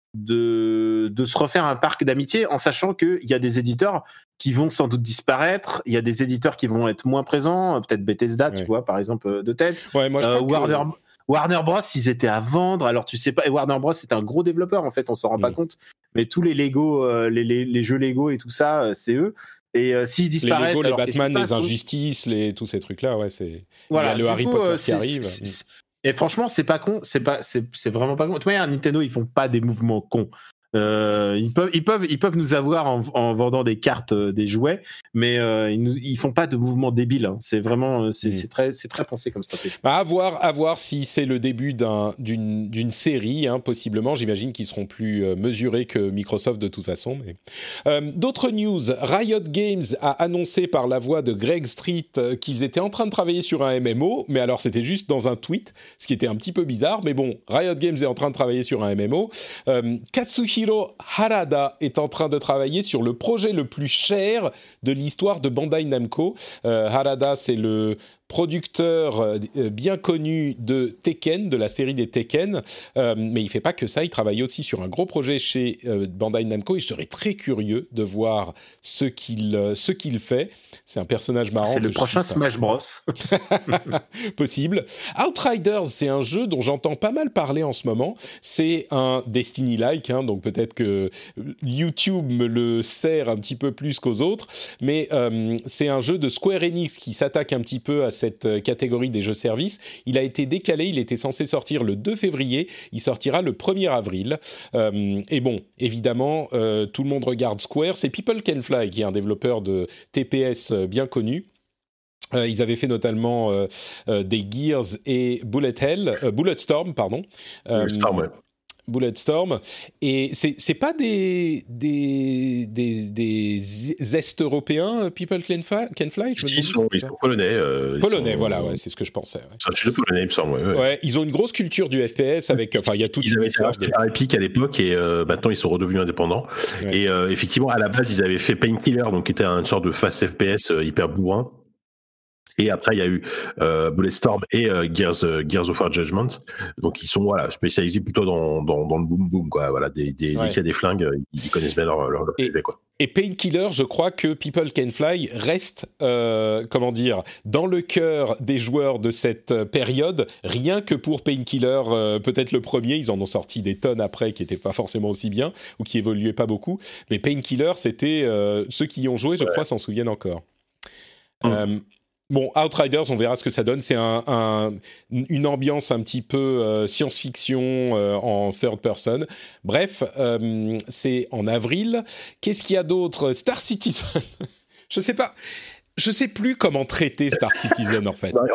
de de se refaire un parc d'amitié en sachant que il y a des éditeurs qui vont sans doute disparaître, il y a des éditeurs qui vont être moins présents, peut-être Bethesda, Ouais. tu vois, par exemple, de tête. Ouais, moi je Euh, crois que- Warner Warner Bros, ils étaient à vendre. Alors tu sais pas, et Warner Bros c'est un gros développeur en fait, on s'en rend Mm. pas compte. Mais tous les Lego, euh, les, les, les jeux Lego et tout ça, euh, c'est eux. Et euh, s'ils les disparaissent, Lego, les alors, qu'est-ce qui Batman, se les passe injustices, les tous ces trucs-là, ouais, c'est. Voilà, Il y a le du Harry coup, Potter euh, qui c'est- arrive. c'est- c'est- Et franchement, c'est pas con, c'est pas, c'est, c'est vraiment pas con. De toute manière, Nintendo, ils font pas des mouvements cons. Euh, ils peuvent, ils peuvent, ils peuvent nous avoir en, en vendant des cartes, euh, des jouets, mais euh, ils, nous, ils font pas de mouvements débiles. Hein. C'est vraiment, c'est, Mm. c'est très, c'est très pensé comme stratégie. Bah, à voir, à voir si c'est le début d'un, d'une, d'une série, hein, possiblement. J'imagine qu'ils seront plus euh, mesurés que Microsoft de toute façon. Mais... Euh, d'autres news. Riot Games a annoncé par la voix de Greg Street euh, qu'ils étaient en train de travailler sur un M M O, mais alors c'était juste dans un tweet, ce qui était un petit peu bizarre. Mais bon, Riot Games est en train de travailler sur un M M O. Euh, Katsuhiro Harada est en train de travailler sur le projet le plus cher de l'histoire de Bandai Namco. Euh, Harada, c'est le producteur euh, bien connu de Tekken, de la série des Tekken, euh, mais il fait pas que ça, il travaille aussi sur un gros projet chez euh, Bandai Namco et je serais très curieux de voir ce qu'il, euh, ce qu'il fait. C'est un personnage marrant. C'est le que je prochain suis pas- Smash Bros. Possible. Outriders, c'est un jeu dont j'entends pas mal parler en ce moment. C'est un Destiny-like, hein, donc peut-être que YouTube me le sert un petit peu plus qu'aux autres, mais euh, c'est un jeu de Square Enix qui s'attaque un petit peu à cette catégorie des jeux services. Il a été décalé, il était censé sortir le deux février, il sortira le premier avril. Euh, et bon, évidemment, euh, tout le monde regarde Square, c'est People Can Fly qui est un développeur de T P S bien connu. Euh, ils avaient fait notamment euh, euh, des Gears et Bullet Hell, euh, Bulletstorm, pardon. Euh, Storm, ouais. Bulletstorm. Et c'est, c'est pas des, des, des, des Est européens, People Can Fly, can fly je me Si, ils demande sont, si ils c'est sont ça. polonais. euh, ils Polonais, sont- voilà, ouais, c'est ce que je pensais. Ouais. C'est un sujet polonais, il me semble. Ouais, ouais. Ouais, ils ont une grosse culture du F P S avec, enfin, il y a toute Ils une avaient été histoire rachetés de... par Epic à l'époque et euh, maintenant ils sont redevenus indépendants. Ouais. Et euh, effectivement, à la base, ils avaient fait Painkiller, donc qui était une sorte de fast F P S euh, hyper bourrin. Et après, il y a eu euh, Bulletstorm et euh, Gears, euh, Gears of War Judgment. Donc, ils sont voilà, spécialisés plutôt dans, dans, dans le boom boom, quoi. Voilà, des, des, Ouais. dès qu'il y a des flingues, euh, ils connaissent bien leur, leur, leur Et- sujet, quoi. Et Painkiller, je crois que People Can Fly reste, euh, comment dire, dans le cœur des joueurs de cette euh, période, rien que pour Painkiller, euh, peut-être le premier, ils en ont sorti des tonnes après qui n'étaient pas forcément aussi bien, ou qui évoluaient pas beaucoup, mais Painkiller, c'était, euh, ceux qui y ont joué, je crois, s'en souviennent encore. Mm. Euh, Bon, Outriders, on verra ce que ça donne. C'est un, un, une ambiance un petit peu euh, science-fiction euh, en third person. Bref, euh, c'est en avril. Qu'est-ce qu'il y a d'autre ? Star Citizen. Je sais pas. Je sais plus comment traiter Star Citizen en fait.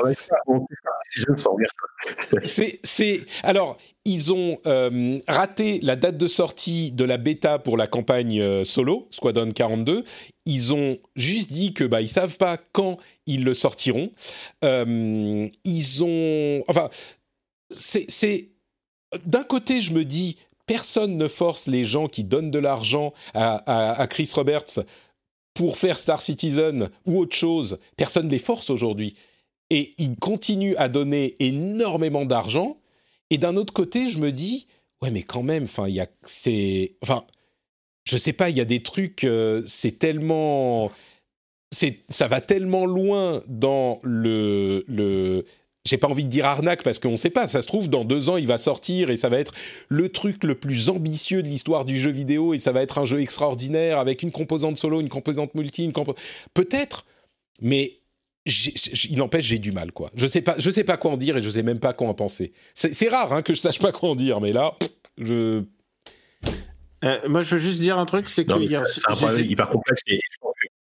C'est, c'est... Alors, ils ont euh, raté la date de sortie de la bêta pour la campagne euh, solo, Squadron quarante-deux. Ils ont juste dit que bah, ils savent pas quand ils le sortiront. Euh, ils ont... Enfin, c'est, c'est... D'un côté, je me dis, personne ne force les gens qui donnent de l'argent à, à, à Chris Roberts pour faire Star Citizen ou autre chose. Personne ne les force aujourd'hui. Et ils continuent à donner énormément d'argent. Et d'un autre côté, je me dis, ouais, mais quand même, enfin, il y a, c'est, enfin, je sais pas, il y a des trucs, euh, c'est tellement, c'est, ça va tellement loin dans le, le, j'ai pas envie de dire arnaque parce qu'on sait pas, ça se trouve dans deux ans il va sortir et ça va être le truc le plus ambitieux de l'histoire du jeu vidéo et ça va être un jeu extraordinaire avec une composante solo, une composante multi, une compo... peut-être, mais J'ai, j'ai, il n'empêche, j'ai du mal, quoi. Je sais pas, je sais pas quoi en dire et je sais même pas quoi en penser. C'est, c'est rare hein, que je sache pas quoi en dire, mais là, pff, je. Euh, moi, je veux juste dire un truc, c'est que Non, hier, c'est un j'ai- problème hyper complexe. Et...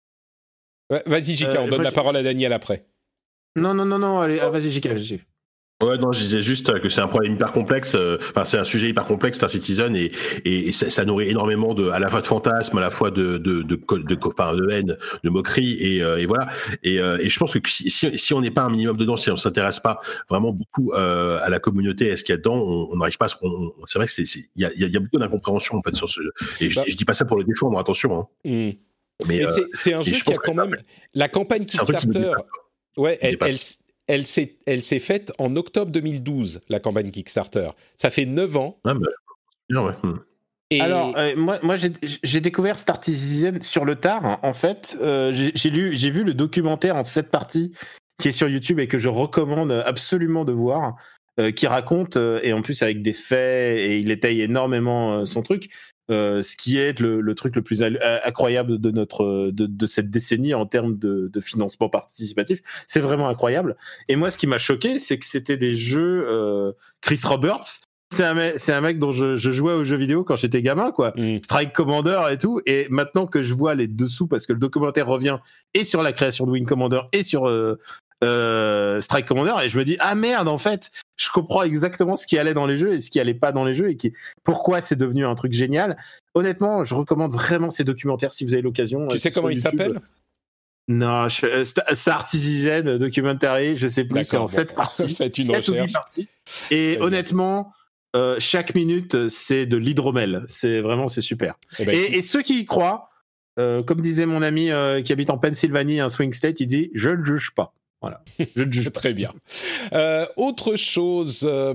Ouais, vas-y, J K, Euh, on donne moi, la j'ai- parole à Daniel après. Non, non, non, non, allez, ah, vas-y, J K, vas-y. Ouais, non, je disais juste que c'est un problème hyper complexe. Enfin, c'est un sujet hyper complexe, Star Citizen, et, et, et ça, ça nourrit énormément de, à la fois de fantasmes, à la fois de, de, de, de, de, enfin, de haine, de moquerie, et, et voilà. Et, et je pense que si, si on n'est pas un minimum dedans, si on s'intéresse pas vraiment beaucoup euh, à la communauté, à ce qu'il y a dedans, on n'arrive pas à ce qu'on. C'est vrai que c'est, il y a, il y a beaucoup d'incompréhension en fait sur ce jeu. Et bah, je, je dis pas ça pour le défendre, attention. Hein. Mmh. Mais, Mais euh, c'est, c'est un jeu qui a quand même la campagne Kickstarter. Ouais, elle. elle Elle s'est, elle s'est faite en octobre deux mille douze, la campagne Kickstarter. Ça fait neuf ans. Ah bah, bien, ouais. Et... Alors, euh, moi, moi j'ai, j'ai découvert Star Citizen sur le tard. En fait, euh, j'ai, j'ai, lu, j'ai vu le documentaire en sept parties qui est sur YouTube et que je recommande absolument de voir, euh, qui raconte, euh, et en plus avec des faits, et il étaye énormément euh, son truc, Euh, ce qui est le, le truc le plus incroyable de notre de, de cette décennie en termes de, de financement participatif. C'est vraiment incroyable. Et moi, ce qui m'a choqué, c'est que c'était des jeux. Euh, Chris Roberts, c'est un mec, c'est un mec dont je, je jouais aux jeux vidéo quand j'étais gamin, quoi. Mm. Strike Commander et tout. Et maintenant que je vois les dessous, parce que le documentaire revient et sur la création de Wing Commander et sur euh, euh, Strike Commander, et je me dis ah merde, en fait. Je comprends exactement ce qui allait dans les jeux et ce qui allait pas dans les jeux et qui, pourquoi c'est devenu un truc génial. Honnêtement, je recommande vraiment ces documentaires si vous avez l'occasion. Tu sais comment il s'appelle ? Non, je, euh, Star Citizen Documentary, je sais plus, D'accord, c'est en bon. sept parties. Faites une sept recherche. Parties. Et Très honnêtement, euh, chaque minute, c'est de l'hydromel. C'est vraiment, c'est super. Eh ben, et, et ceux qui y croient, euh, comme disait mon ami euh, qui habite en Pennsylvanie, un swing state, il dit « je ne juge pas ». Voilà, je ne juge très bien. Euh, autre chose, euh,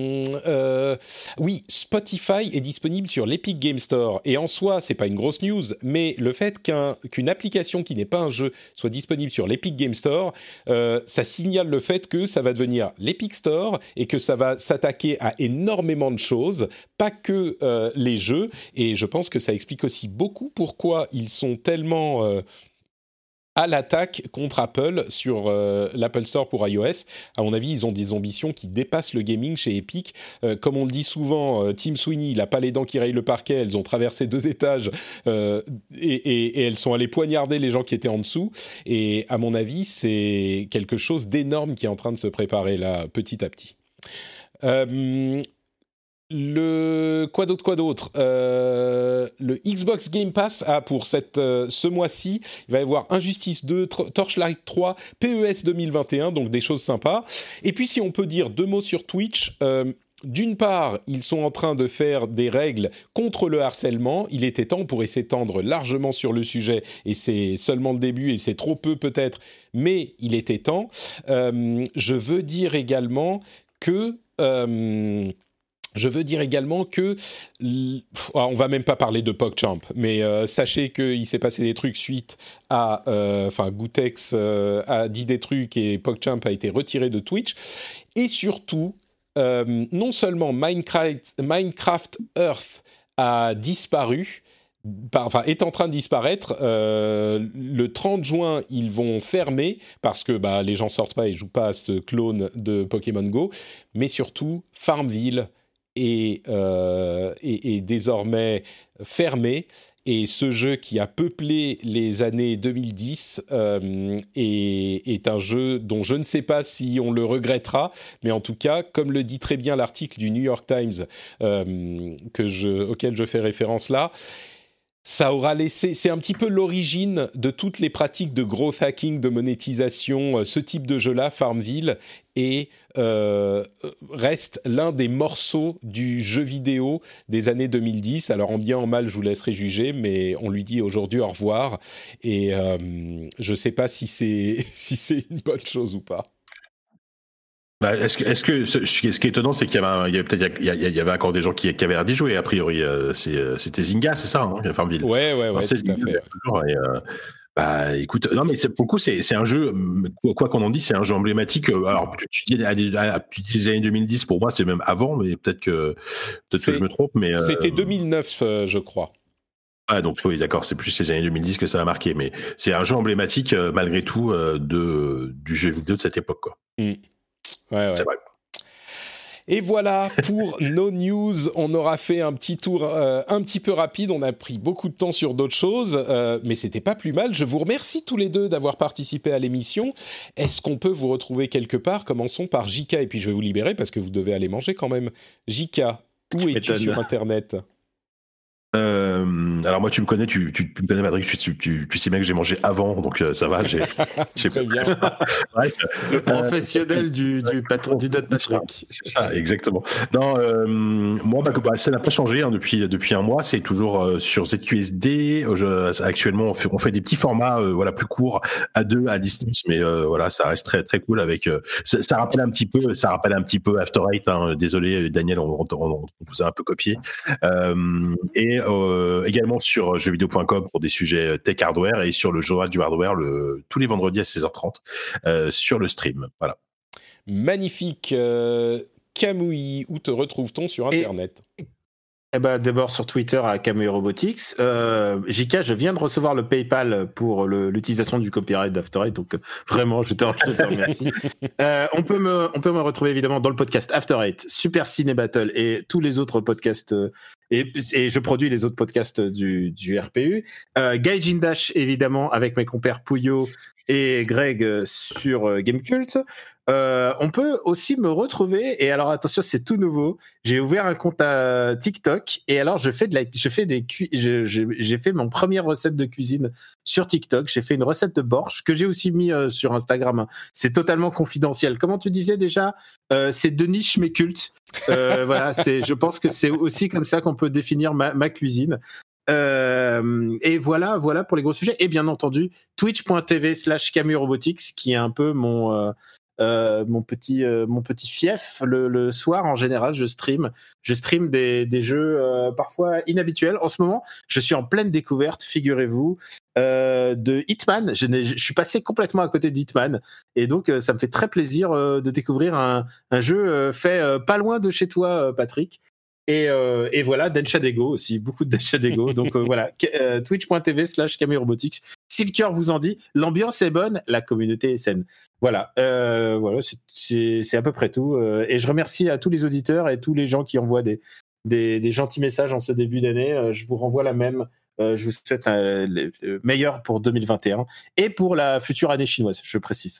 euh, oui, Spotify est disponible sur l'Epic Game Store et en soi, c'est pas une grosse news, mais le fait qu'un, qu'une application qui n'est pas un jeu soit disponible sur l'Epic Game Store, euh, ça signale le fait que ça va devenir l'Epic Store et que ça va s'attaquer à énormément de choses, pas que euh, les jeux. Et je pense que ça explique aussi beaucoup pourquoi ils sont tellement euh, à l'attaque contre Apple sur euh, l'Apple Store pour iOS. À mon avis, ils ont des ambitions qui dépassent le gaming chez Epic. Euh, comme on le dit souvent, euh, Tim Sweeney, il n'a pas les dents qui rayent le parquet. Elles ont traversé deux étages euh, et, et, et elles sont allées poignarder les gens qui étaient en dessous. Et à mon avis, c'est quelque chose d'énorme qui est en train de se préparer là, petit à petit. Euh, Le quoi d'autre quoi d'autre euh, le Xbox Game Pass a pour cette euh, ce mois-ci, il va y avoir Injustice deux, Tr- Torchlight trois, P E S deux mille vingt et un, donc des choses sympas. Et puis si on peut dire deux mots sur Twitch, euh, d'une part, ils sont en train de faire des règles contre le harcèlement. Il était temps, on pourrait s'étendre largement sur le sujet, et c'est seulement le début, et c'est trop peu peut-être, mais il était temps. Euh, je veux dire également que... Euh, Je veux dire également que, on va même pas parler de PogChamp, mais euh, sachez qu'il s'est passé des trucs suite à, enfin, euh, Gootecks euh, a dit des trucs et PogChamp a été retiré de Twitch. Et surtout, euh, non seulement Minecraft, Minecraft Earth a disparu, enfin est en train de disparaître. Euh, le trente juin, ils vont fermer parce que bah, les gens sortent pas et jouent pas à ce clone de Pokémon Go, mais surtout Farmville est, euh, est, est désormais fermé. Et ce jeu qui a peuplé les années deux mille dix euh, est, est un jeu dont je ne sais pas si on le regrettera, mais en tout cas, comme le dit très bien l'article du New York Times euh, que je, auquel je fais référence là, ça aura laissé, c'est un petit peu l'origine de toutes les pratiques de growth hacking, de monétisation, ce type de jeu-là, Farmville, et euh, reste l'un des morceaux du jeu vidéo des années deux mille dix. Alors en bien, en mal, je vous laisserai juger, mais on lui dit aujourd'hui au revoir, et euh, je ne sais pas si c'est, si c'est une bonne chose ou pas. Bah, est-ce que, est-ce que ce, ce qui est étonnant, c'est qu'il y avait, un, il y avait peut-être il y, il y avait encore des gens qui, qui avaient l'air d'y jouer. A priori, euh, c'est, c'était Zynga, c'est ça, hein, Farmville. Ouais, ouais, ouais, c'est tout à fait. Et, euh, bah, écoute, non, mais c'est, pour le coup, c'est, c'est un jeu, quoi, quoi qu'on en dise, c'est un jeu emblématique. Alors, tu, tu dis à, à, à, les années deux mille dix, pour moi, c'est même avant, mais peut-être que, peut-être que je me trompe. Mais, c'était euh, deux mille neuf, euh, je crois. Ah, donc oui, d'accord, c'est plus les années deux mille dix que ça a marqué, mais c'est un jeu emblématique, euh, malgré tout, euh, de, du jeu vidéo de cette époque, quoi. Mmh. Ouais, ouais. C'est vrai. Et voilà pour nos news. On aura fait un petit tour euh, un petit peu rapide. On a pris beaucoup de temps sur d'autres choses, euh, mais c'était pas plus mal. Je vous remercie tous les deux d'avoir participé à l'émission. Est-ce qu'on peut vous retrouver quelque part ? Commençons par J K, et puis je vais vous libérer parce que vous devez aller manger quand même. J K, où es-tu sur Internet ? Euh, alors moi tu me connais, tu, tu, tu me connais Patrick, tu, tu, tu, tu sais bien que j'ai mangé avant, donc euh, ça va. J'ai, j'ai Très bien. Bref, le professionnel euh, du, du patron du Dot Patrick. C'est ça, exactement. Non, euh, moi bah, bah, ça n'a pas changé hein, depuis depuis un mois. C'est toujours euh, sur Z Q S D. Je, actuellement on fait on fait des petits formats euh, voilà plus courts à deux à distance, mais euh, voilà ça reste très très cool avec. Euh, ça, ça rappelle un petit peu, ça rappelle un petit peu After Eight. Hein, désolé Daniel, on, on, on, on vous a un peu copié. Euh, et Euh, également sur jeux vidéo point com pour des sujets tech hardware et sur le journal du hardware le, tous les vendredis à seize heures trente euh, sur le stream. Voilà. Magnifique. Euh, Kamui, où te retrouve-t-on sur Internet ? Et... Eh ben, d'abord sur Twitter à Kamui Robotics. Euh, J K, je viens de recevoir le PayPal pour le, l'utilisation du copyright d'After Eight, donc euh, vraiment, je te, je te remercie. euh, on peut me, on peut me retrouver évidemment dans le podcast After Eight, Super Ciné Battle et tous les autres podcasts. Euh, et, et je produis les autres podcasts du, du R P U. Euh, Gaijin Dash évidemment avec mes compères Pouillot et Greg sur euh, Gamecult. Euh, on peut aussi me retrouver, et alors attention, c'est tout nouveau. J'ai ouvert un compte à TikTok, et alors je fais de la, je fais des, cu- je, je, j'ai fait mon première recette de cuisine sur TikTok. J'ai fait une recette de borscht que j'ai aussi mis euh, sur Instagram. C'est totalement confidentiel. Comment tu disais déjà, euh, c'est de niche mais culte. Euh, voilà, c'est, je pense que c'est aussi comme ça qu'on peut définir ma, ma cuisine. Euh, et voilà, voilà pour les gros sujets. Et bien entendu, twitch.tv slash Kamui Robotics, qui est un peu mon euh, euh, mon petit euh, mon petit fief. Le, le soir, en général, je stream, je stream des des jeux euh, parfois inhabituels. En ce moment, je suis en pleine découverte, figurez-vous, euh, de Hitman. Je, je suis passé complètement à côté d'Hitman, et donc euh, ça me fait très plaisir euh, de découvrir un un jeu euh, fait euh, pas loin de chez toi, euh, Patrick. Et, euh, et voilà, Denshadego aussi, beaucoup de Denshadego. Donc euh, voilà, euh, twitch.tv slash Kamui Robotics. Si le cœur vous en dit, l'ambiance est bonne, la communauté est saine. Voilà, euh, voilà c'est, c'est, c'est à peu près tout. Euh, et je remercie à tous les auditeurs et tous les gens qui envoient des, des, des gentils messages en ce début d'année. Euh, je vous renvoie la même. Euh, je vous souhaite un, le meilleur pour deux mille vingt et un et pour la future année chinoise, je précise.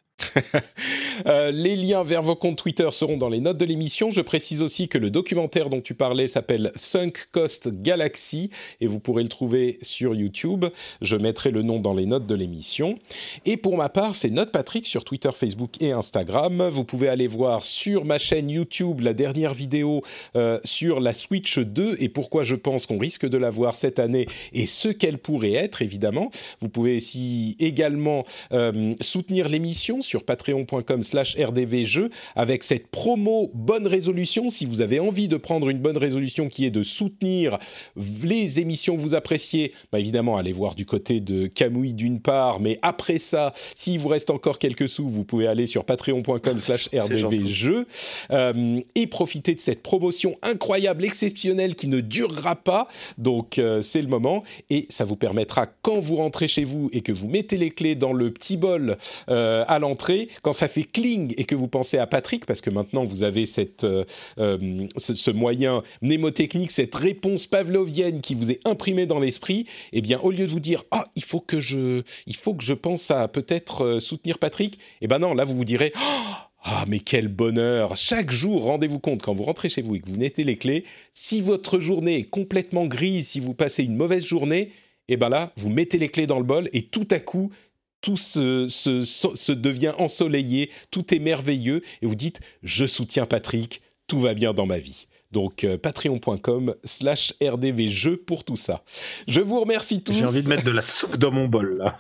euh, les liens vers vos comptes Twitter seront dans les notes de l'émission. Je précise aussi que le documentaire dont tu parlais s'appelle Sunk Cost Galaxy et vous pourrez le trouver sur YouTube. Je mettrai le nom dans les notes de l'émission. Et pour ma part, c'est Note Patrick sur Twitter, Facebook et Instagram. Vous pouvez aller voir sur ma chaîne YouTube la dernière vidéo euh, sur la Switch deux et pourquoi je pense qu'on risque de l'avoir cette année et ce qu'elle pourrait être, évidemment. Vous pouvez aussi également euh, soutenir l'émission sur patreon.com slash rdvjeux avec cette promo bonne résolution. Si vous avez envie de prendre une bonne résolution qui est de soutenir les émissions que vous appréciez, bah évidemment, allez voir du côté de Kamui d'une part, mais après ça, s'il vous reste encore quelques sous, vous pouvez aller sur patreon.com slash rdvjeux euh, et profiter de cette promotion incroyable, exceptionnelle qui ne durera pas. Donc, euh, c'est le moment. Et ça vous permettra, quand vous rentrez chez vous et que vous mettez les clés dans le petit bol euh, à l'entrée, quand ça fait cling et que vous pensez à Patrick, parce que maintenant vous avez cette, euh, euh, ce, ce moyen mnémotechnique, cette réponse pavlovienne qui vous est imprimée dans l'esprit, eh bien au lieu de vous dire « Ah, il faut que je, il faut que je pense à peut-être euh, soutenir Patrick », eh ben non, là vous vous direz « Ah, ah, mais quel bonheur ! Chaque jour, rendez-vous compte, quand vous rentrez chez vous et que vous mettez les clés, si votre journée est complètement grise, si vous passez une mauvaise journée, et ben là, vous mettez les clés dans le bol et tout à coup, tout se, se, se devient ensoleillé, tout est merveilleux et vous dites « Je soutiens Patrick, tout va bien dans ma vie ». Donc, euh, patreon.com slash rdvjeux pour tout ça. Je vous remercie tous. J'ai envie de mettre de la soupe dans mon bol, là.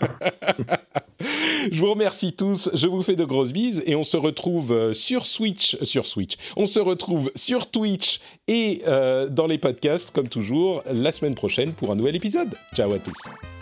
Je vous remercie tous. Je vous fais de grosses bises et on se retrouve sur Switch, sur Switch. On se retrouve sur Twitch et euh, dans les podcasts, comme toujours, la semaine prochaine pour un nouvel épisode. Ciao à tous.